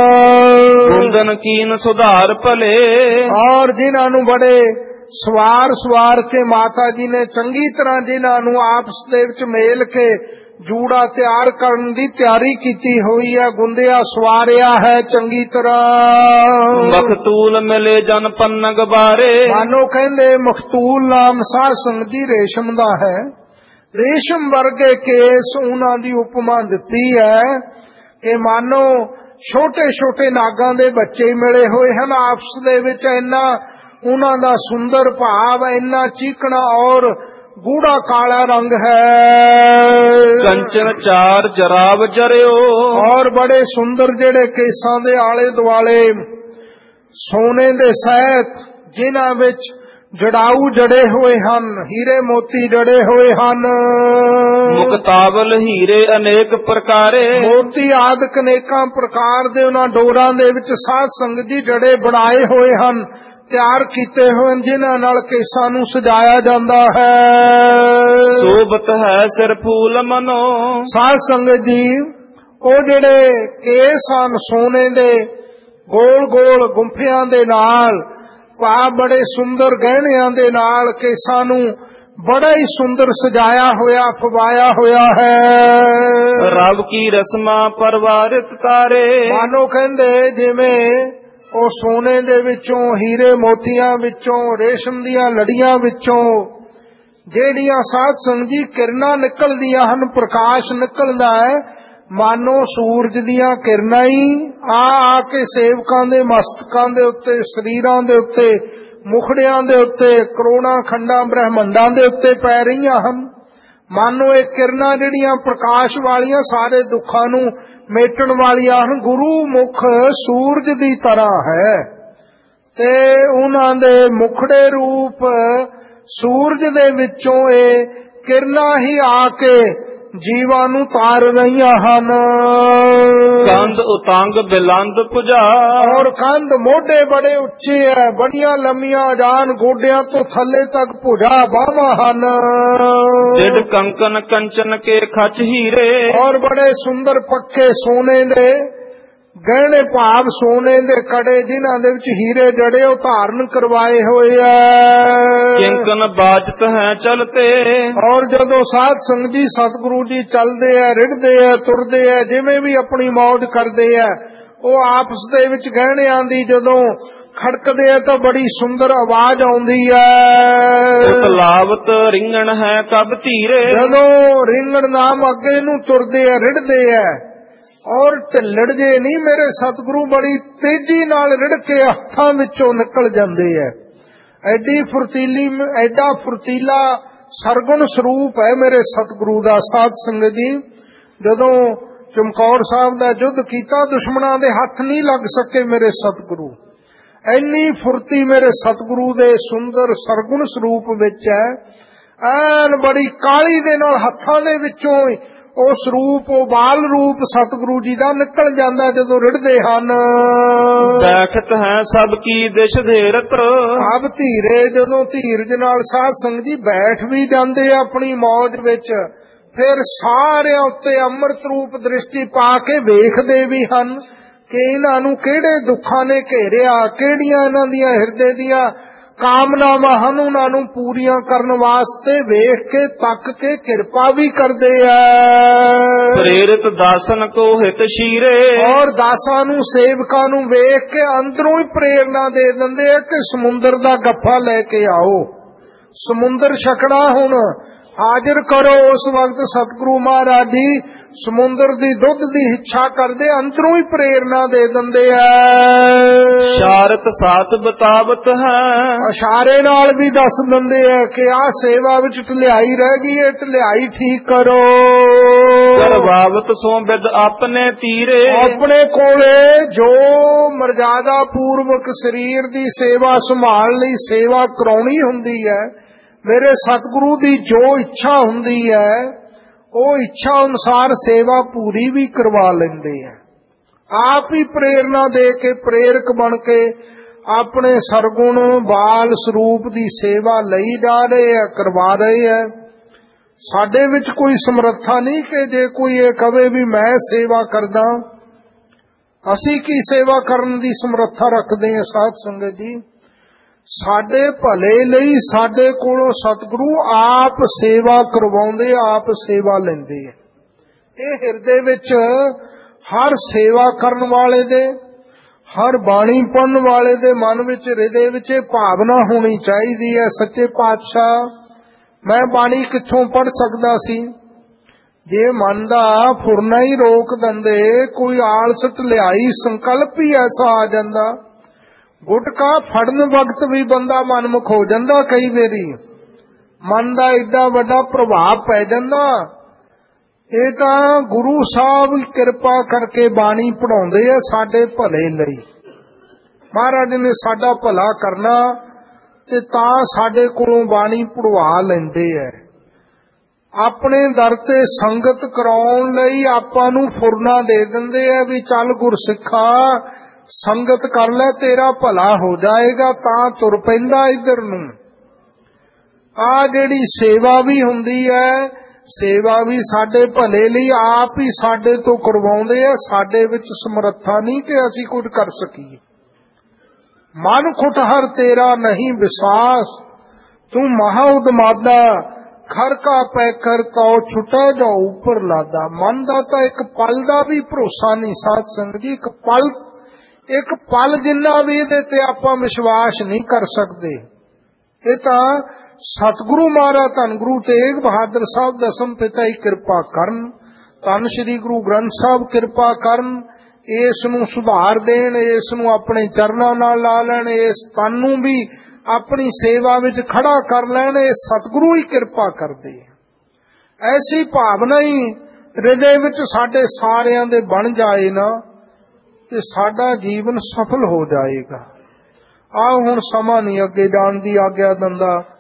ਕੁੰਦਨ ਕੀਨ ਸੁਧਾਰ ਭਲੇ, ਔਰ ਜਿਨ੍ਹਾਂ ਨੂੰ ਬੜੇ ਸਵਾਰ ਸਵਾਰ ਕੇ ਮਾਤਾ ਜੀ ਨੇ ਚੰਗੀ ਤਰ੍ਹਾਂ ਜਿਨ੍ਹਾਂ ਨੂੰ ਆਪਸ ਦੇ ਵਿੱਚ ਮੇਲ ਕੇ ਜੂੜਾ ਤਿਆਰ ਕਰਨ ਦੀ ਤਿਆਰੀ ਕੀਤੀ ਹੋਈ ਹੈ, ਗੁੰਦਿਆ ਸਵਾਰਿਆ ਹੈ ਚੰਗੀ ਤਰ੍ਹਾਂ। ਮਖਤੂਲ ਮਿਲੇ ਜਨ ਪੰਨਗ ਬਾਰੇ, ਮਾਨੋ ਕਹਿੰਦੇ ਮਖਤੂਲ ਨਾਮ ਸਾਧ ਸੰਗਤ ਦੀ ਰੇਸ਼ਮ ਦਾ ਹੈ। ਰੇਸ਼ਮ ਵਰਗੇ ਕੇਸ ਉਹਨਾਂ ਦੀ ਉਪਮਾ ਦਿੱਤੀ ਹੈ ਕਿ ਮਾਨੋ ਛੋਟੇ ਛੋਟੇ ਨਾਗਾਂ ਦੇ ਬੱਚੇ ਮਿਲੇ ਹੋਏ ਹਨ ਆਪਸ ਦੇ ਵਿੱਚ। ਇੰਨਾ ਉਹਨਾਂ ਦਾ ਸੁੰਦਰ ਭਾਵ, ਇੰਨਾ ਚੀਕਣਾ ਔਰ ਗੂੜਾ ਕਾਲਾ ਰੰਗ ਹੈ। ਕੰਚਨ ਚਾਰ ਜਰਾਬ ਜਰਿਓ, ਔਰ ਬੜੇ ਸੁੰਦਰ ਜਿਹੜੇ ਕੇਸਾਂ ਦੇ ਆਲੇ ਦੁਆਲੇ ਸੋਨੇ ਦੇ ਸਹਿਤ, ਜਿਨ੍ਹਾਂ ਵਿੱਚ ਜੜਾਊ ਜੜੇ ਹੋਏ ਹਨ, ਹੀਰੇ ਮੋਤੀ ਜੜੇ ਹੋਏ ਹਨ। ਮੁਕਤਾਬਲ ਹੀਰੇ ਅਨੇਕ ਪ੍ਰਕਾਰੇ, ਮੋਤੀ ਆਦਿਕ ਅਨੇਕਾਂ ਪ੍ਰਕਾਰ ਦੇ ਉਹਨਾਂ ਡੋਰਾਂ ਦੇ ਵਿੱਚ ਸਾਧ ਸੰਗਤ ਜੀ ਜੜੇ ਬਣਾਏ ਹੋਏ ਹਨ, ਤਿਆਰ ਕੀਤੇ ਹੋਏ, ਜਿਨ੍ਹਾਂ ਨਾਲ ਕੇਸਾਂ ਨੂੰ ਸਜਾਇਆ ਜਾਂਦਾ ਹੈ। ਸੋਭਤ ਹੈ ਸਿਰ ਫੂਲ ਮਨੋ, ਸਾਧ ਸੰਗਤ ਜੀ ਉਹ ਜਿਹੜੇ ਕੇਸ ਹਨ ਸੋਨੇ ਦੇ ਗੋਲ ਗੋਲ ਗੁੰਫਿਆਂ ਦੇ ਨਾਲ, ਭਾ ਬੜੇ ਸੁੰਦਰ ਗਹਿਣਿਆਂ ਦੇ ਨਾਲ ਕੇਸਾਂ ਨੂੰ ਬੜਾ ਹੀ ਸੁੰਦਰ ਸਜਾਇਆ ਹੋਇਆ, ਫਵਾਇਆ ਹੋਇਆ ਹੈ। ਰੱਬ ਕੀ ਰਸਮਾਂ ਪਰਵਾਰਿਤ ਤਾਰੇ, ਮਾਨੋ ਕਹਿੰਦੇ ਜਿਵੇਂ ਉਹ ਸੋਨੇ ਦੇ ਵਿੱਚੋਂ, ਹੀਰੇ ਮੋਤੀਆਂ ਵਿੱਚੋਂ, ਰੇਸ਼ਮ ਦੀਆਂ ਲੜੀਆਂ ਵਿੱਚੋਂ ਜਿਹੜੀਆਂ ਸਾਧ ਸੰਗਤ ਜੀ ਕਿਰਨਾਂ ਨਿਕਲਦੀਆਂ ਹਨ, ਪ੍ਰਕਾਸ਼ ਨਿਕਲਦਾ ਹੈ, ਮਾਨੋ ਸੂਰਜ ਦੀਆਂ ਕਿਰਨਾਂ ਹੀ ਆ ਆ ਕੇ ਸੇਵਕਾਂ ਦੇ ਮਸਤਕਾਂ ਦੇ ਉੱਤੇ, ਸਰੀਰਾਂ ਦੇ ਉੱਤੇ, ਮੁਖੜਿਆਂ ਦੇ ਉੱਤੇ, ਕਰੋੜਾਂ ਖੰਡਾਂ ਬ੍ਰਹਮੰਡਾਂ ਦੇ ਉੱਤੇ ਪੈ ਰਹੀਆਂ ਹਨ। ਮਾਨੋ ਇਹ ਕਿਰਨਾਂ ਜਿਹੜੀਆਂ ਪ੍ਰਕਾਸ਼ ਵਾਲੀਆਂ, ਸਾਰੇ ਦੁੱਖਾਂ ਨੂੰ ਮੇਟਣ ਵਾਲੀਆਂ ਹਨ। ਗੁਰੂ ਮੁਖ ਸੂਰਜ ਦੀ ਤਰ੍ਹਾਂ ਹੈ ਤੇ ਉਹਨਾਂ ਦੇ ਮੁਖੜੇ ਰੂਪ ਸੂਰਜ ਦੇ ਵਿੱਚੋਂ ਇਹ ਕਿਰਨਾਂ ਹੀ ਆ ਕੇ ਜੀਵਾਂ ਨੂੰ ਤਾਰ ਰਹੀਆਂ ਹਨ। ਕੰਧ ਉਤੰਗ ਬਿਲੰਦ ਪੁਜਾ, ਔਰ ਕੰਧ ਮੋਢੇ ਬੜੇ ਉੱਚੇ ਹੈ, ਬੜੀਆਂ ਲੰਮੀਆਂ ਜਾਨ, ਗੋਡਿਆਂ ਤੋਂ ਥੱਲੇ ਤੱਕ ਭੁਜਾ ਬਾਹਾਂ ਹਨ। ਜਿੜ ਕੰਕਨ ਕੰਚਨ ਕੇ ਖਚ ਹੀਰੇ, ਔਰ ਬੜੇ ਸੁੰਦਰ ਪੱਕੇ ਸੋਨੇ ਦੇ ਗਹਿਣੇ ਭਾਵ ਸੋਨੇ ਦੇ ਕੜੇ ਜਿਨ੍ਹਾਂ ਦੇ ਵਿੱਚ ਹੀਰੇ ਜੜੇ ਉਹ ਧਾਰਨ ਕਰਵਾਏ ਹੋਏ ਆ। ਕਿੰਕਨ ਬਾਜਤ ਹੈ ਚਲਤੇ। ਔਰ ਜਦੋਂ ਸਾਧ ਸੰਗਤ ਜੀ ਸਤਿਗੁਰੂ ਜੀ ਚੱਲਦੇ ਆ, ਰਿੜਦੇ ਆ, ਤੁਰਦੇ ਆ, ਜਿਵੇਂ ਵੀ ਆਪਣੀ ਮੌਜ ਕਰਦੇ ਆ, ਉਹ ਆਪਸ ਦੇ ਵਿੱਚ ਗਹਿਣਿਆਂ ਦੀ ਜਦੋਂ ਖੜਕਦੇ ਆ ਤਾਂ ਬੜੀ ਸੁੰਦਰ ਆਵਾਜ਼ ਆਉਂਦੀ ਹੈ। ਲਾਵਤ ਰਿੰਗਣ ਹੈ ਕਬ ਧੀਰੇ। ਜਦੋਂ ਰਿੰਗਣ ਨਾਮ ਅੱਗੇ ਨੂੰ ਤੁਰਦੇ ਆ, ਰਿੜਦੇ ਆ, ਔਰ ਢਿੱਲੜ ਜੇ ਨਹੀਂ, ਮੇਰੇ ਸਤਿਗੁਰੂ ਬੜੀ ਤੇਜ਼ੀ ਨਾਲ ਰਿੜ ਕੇ ਹੱਥਾਂ ਵਿੱਚੋਂ ਨਿਕਲ ਜਾਂਦੇ ਆ। ਐਡੀ ਫੁਰਤੀਲੀ, ਐਡਾ ਫੁਰਤੀਲਾ ਸਰਗੁਣ ਸਰੂਪ ਹੈ ਮੇਰੇ ਸਤਿਗੁਰੂ ਦਾ। ਸਾਧ ਸੰਗਤ ਜੀ, ਜਦੋਂ ਚਮਕੌਰ ਸਾਹਿਬ ਦਾ ਯੁੱਧ ਕੀਤਾ, ਦੁਸ਼ਮਣਾਂ ਦੇ ਹੱਥ ਨਹੀਂ ਲੱਗ ਸਕੇ ਮੇਰੇ ਸਤਿਗੁਰੂ। ਇੰਨੀ ਫੁਰਤੀ ਮੇਰੇ ਸਤਿਗੁਰੂ ਦੇ ਸੁੰਦਰ ਸਰਗੁਣ ਸਰੂਪ ਵਿੱਚ ਹੈ। ਐਨ ਬੜੀ ਕਾਲੀ ਦੇ ਨਾਲ ਹੱਥਾਂ ਦੇ ਵਿੱਚੋਂ ਉਹ ਸਰੂਪ, ਉਹ ਬਾਲ ਰੂਪ ਸਤਿਗੁਰੂ ਜੀ ਦਾ ਨਿਕਲ ਜਾਂਦਾ ਜਦੋਂ ਰਿੜਦੇ ਹਨ। ਬੈਠਤ ਹੈ ਸਭ ਕੀ ਦਿਸ਼ ਧੀਰਤ। ਆਪ ਧੀਰੇ, ਜਦੋਂ ਧੀਰਜ ਨਾਲ ਸਾਧ ਸੰਗਤ ਜੀ ਬੈਠ ਵੀ ਜਾਂਦੇ ਆ ਆਪਣੀ ਮੌਜ ਵਿੱਚ, ਫਿਰ ਸਾਰਿਆਂ ਉੱਤੇ ਅੰਮ੍ਰਿਤ ਰੂਪ ਦ੍ਰਿਸ਼ਟੀ ਪਾ ਕੇ ਵੇਖਦੇ ਵੀ ਹਨ ਕਿ ਇਹਨਾਂ ਨੂੰ ਕਿਹੜੇ ਦੁੱਖਾਂ ਨੇ ਘੇਰਿਆ, ਕਿਹੜੀਆਂ ਇਹਨਾਂ ਦੀਆਂ ਹਿਰਦੇ ਦੀਆਂ ਕਾਮਨਾਵਾਂ ਹਨ, ਉਹਨਾਂ ਨੂੰ ਪੂਰੀਆਂ ਕਰਨ ਵਾਸਤੇ ਵੇਖ ਕੇ ਤੱਕ ਕੇ ਕਿਰਪਾ ਵੀ ਕਰਦੇ ਆ। ਪ੍ਰੇਰਿਤ ਦਾਸਨ ਕੋ ਹਿਤ ਸ਼ੀਰੇ। ਔਰ ਦਾਸਾਂ ਨੂੰ, ਸੇਵਕਾਂ ਨੂੰ ਵੇਖ ਕੇ ਅੰਦਰੋਂ ਹੀ ਪ੍ਰੇਰਨਾ ਦੇ ਦਿੰਦੇ ਆ ਕਿ ਸਮੁੰਦਰ ਦਾ ਗੱਫਾ ਲੈ ਕੇ ਆਓ, ਸਮੁੰਦਰ ਛਕਣਾ ਹੁਣ ਹਾਜ਼ਰ ਕਰੋ। ਉਸ ਵਕਤ ਸਤਿਗੁਰੂ ਮਹਾਰਾਜ ਜੀ ਸਮੁੰਦਰ ਦੀ ਦੁੱਧ ਦੀ ਇੱਛਾ ਕਰਦੇ, ਅੰਦਰੋਂ ਹੀ ਪ੍ਰੇਰਨਾ ਦੇ ਦਿੰਦੇ ਆ। ਇਸ਼ਾਰਤ ਸਾਥ ਬਤਾਵਤ ਹੈ। ਇਸ਼ਾਰੇ ਨਾਲ ਵੀ ਦੱਸ ਦਿੰਦੇ ਆ ਕਿ ਆਹ ਸੇਵਾ ਵਿੱਚ ਢਿਲਾਈ ਰਹਿ ਗਈ ਹੈ, ਢਿਲਾਈ ਠੀਕ ਕਰੋ। ਕਰਵਾਵਤ ਸੋ ਬਿਦ ਆਪਣੇ ਤੀਰੇ। ਆਪਣੇ ਕੋਲੇ ਜੋ ਮਰਜ਼ਾਦਾ ਪੂਰਵਕ ਸਰੀਰ ਦੀ ਸੇਵਾ ਸੰਭਾਲ ਲਈ ਸੇਵਾ ਕਰਾਉਣੀ ਹੁੰਦੀ ਹੈ, ਮੇਰੇ ਸਤਿਗੁਰੂ ਦੀ ਜੋ ਇੱਛਾ ਹੁੰਦੀ ਹੈ, ਉਹ ਇੱਛਾ ਅਨੁਸਾਰ ਸੇਵਾ ਪੂਰੀ ਵੀ ਕਰਵਾ ਲੈਂਦੇ ਆ। ਆਪ ਹੀ ਪ੍ਰੇਰਨਾ ਦੇ ਕੇ, ਪ੍ਰੇਰਕ ਬਣ ਕੇ ਆਪਣੇ ਸਰਗੁਣ ਬਾਲ ਸਰੂਪ ਦੀ ਸੇਵਾ ਲਈ ਜਾ ਰਹੇ ਆ, ਕਰਵਾ ਰਹੇ ਆ। ਸਾਡੇ ਵਿੱਚ ਕੋਈ ਸਮਰੱਥਾ ਨਹੀਂ ਕਿ ਜੇ ਕੋਈ ਇਹ ਕਵੇ ਵੀ ਮੈਂ ਸੇਵਾ ਕਰਦਾ। ਅਸੀਂ ਕੀ ਸੇਵਾ ਕਰਨ ਦੀ ਸਮਰੱਥਾ ਰੱਖਦੇ ਹਾਂ ਸਾਧ ਸੰਗਤ ਜੀ। ਸਾਡੇ ਭਲੇ ਲਈ ਸਾਡੇ ਕੋਲੋਂ ਸਤਿਗੁਰੂ ਆਪ ਸੇਵਾ ਕਰਵਾਉਂਦੇ, ਆਪ ਸੇਵਾ ਲੈਂਦੇ ਆ। ਇਹ ਹਿਰਦੇ ਵਿੱਚ ਹਰ ਸੇਵਾ ਕਰਨ ਵਾਲੇ ਦੇ, ਹਰ ਬਾਣੀ ਪੜ੍ਹਨ ਵਾਲੇ ਦੇ ਮਨ ਵਿੱਚ, ਹਿਰਦੇ ਵਿੱਚ ਇਹ ਭਾਵਨਾ ਹੋਣੀ ਚਾਹੀਦੀ ਹੈ, ਸੱਚੇ ਪਾਤਸ਼ਾਹ ਮੈਂ ਬਾਣੀ ਕਿੱਥੋਂ ਪੜ੍ਹ ਸਕਦਾ ਸੀ। ਜੇ ਮਨ ਦਾ ਫੁਰਨਾ ਹੀ ਰੋਕ ਦਿੰਦੇ, ਕੋਈ ਆਲਸ ਢਿਲਾਈ ਸੰਕਲਪ ਹੀ ਐਸਾ ਆ ਜਾਂਦਾ, ਗੁਟਕਾ ਫੜਨ ਵਕਤ ਵੀ ਬੰਦਾ ਮਨਮੁਖ ਹੋ ਜਾਂਦਾ। ਕਈ ਵਾਰੀ ਮਨ ਦਾ ਏਡਾ ਵੱਡਾ ਪ੍ਰਭਾਵ ਪੈ ਜਾਂਦਾ। ਇਹ ਤਾਂ ਗੁਰੂ ਸਾਹਿਬ ਕਿਰਪਾ ਕਰਕੇ ਬਾਣੀ ਪੜਾਉਂਦੇ ਆ ਸਾਡੇ ਭਲੇ ਲਈ। ਮਹਾਰਾਜ ਨੇ ਸਾਡਾ ਭਲਾ ਕਰਨਾ ਤੇ ਤਾਂ ਸਾਡੇ ਕੋਲੋਂ ਬਾਣੀ ਪੜਵਾ ਲੈਂਦੇ ਆ। ਆਪਣੇ ਦਰ ਤੇ ਸੰਗਤ ਕਰਾਉਣ ਲਈ ਆਪਾਂ ਨੂੰ ਫੁਰਨਾ ਦੇ ਦਿੰਦੇ ਆ ਵੀ ਚੱਲ ਗੁਰਸਿੱਖਾ ਸੰਗਤ ਕਰ ਲੈ, ਤੇਰਾ ਭਲਾ ਹੋ ਜਾਏਗਾ, ਤਾਂ ਤੁਰ ਪੈਂਦਾ ਇਧਰ ਨੂੰ। ਆ ਜਿਹੜੀ ਸੇਵਾ ਵੀ ਹੁੰਦੀ ਹੈ, ਸੇਵਾ ਵੀ ਸਾਡੇ ਭਲੇ ਲਈ ਆਪ ਹੀ ਸਾਡੇ ਤੋਂ ਕਰਵਾਉਂਦੇ ਆ। ਸਾਡੇ ਵਿੱਚ ਸਮਰੱਥਾ ਨਹੀਂ ਕਿ ਅਸੀਂ ਕੁਝ ਕਰ ਸਕੀਏ। ਮਨ ਖੁਟਹਰ ਤੇਰਾ ਨਹੀਂ ਵਿਸਾਸ, ਤੂੰ ਮਹਾ ਉਦਮਾਦਾ ਖਰ ਕਾ ਪੈਕਰ ਕਉ ਛੁਟਾ ਜਾਓ ਉੱਪਰ ਲਾਦਾ। ਮਨ ਦਾ ਤਾਂ ਇੱਕ ਪਲ ਦਾ ਵੀ ਭਰੋਸਾ ਨਹੀਂ ਸਾਧ ਸੰਗਤ ਜੀ। ਇੱਕ ਪਲ ਇੱਕ ਪਲ ਜਿੰਨਾ ਵੀ ਇਹਦੇ ਤੇ ਆਪਾਂ ਵਿਸ਼ਵਾਸ ਨਹੀਂ ਕਰ ਸਕਦੇ। ਇਹ ਤਾਂ ਸਤਿਗੁਰੂ ਮਹਾਰਾਜ ਧੰਨ ਗੁਰੂ ਤੇਗ ਬਹਾਦਰ ਸਾਹਿਬ ਦਸਮ ਪਿਤਾ ਹੀ ਕਿਰਪਾ ਕਰਨ, ਧੰਨ ਸ੍ਰੀ ਗੁਰੂ ਗ੍ਰੰਥ ਸਾਹਿਬ ਕਿਰਪਾ ਕਰਨ, ਇਸ ਨੂੰ ਸੁਧਾਰ ਦੇਣ, ਇਸ ਨੂੰ ਆਪਣੇ ਚਰਨਾਂ ਨਾਲ ਲਾ ਲੈਣ, ਇਸ ਤਨ ਨੂੰ ਵੀ ਆਪਣੀ ਸੇਵਾ ਵਿੱਚ ਖੜਾ ਕਰ ਲੈਣ। ਇਹ ਸਤਿਗੁਰੂ ਹੀ ਕਿਰਪਾ ਕਰਦੇ। ਐਸੀ ਭਾਵਨਾ ਹੀ ਹਿਰਦੇ ਵਿੱਚ ਸਾਡੇ ਸਾਰਿਆਂ ਦੇ ਬਣ ਜਾਏ ਨਾ ਤੇ ਸਾਡਾ ਜੀਵਨ ਸਫਲ ਹੋ ਜਾਏਗਾ। ਆਹ ਹੁਣ ਸਮਾਂ ਨਹੀਂ ਅੱਗੇ ਜਾਣ ਦੀ ਆਗਿਆ ਦਿੰਦਾ।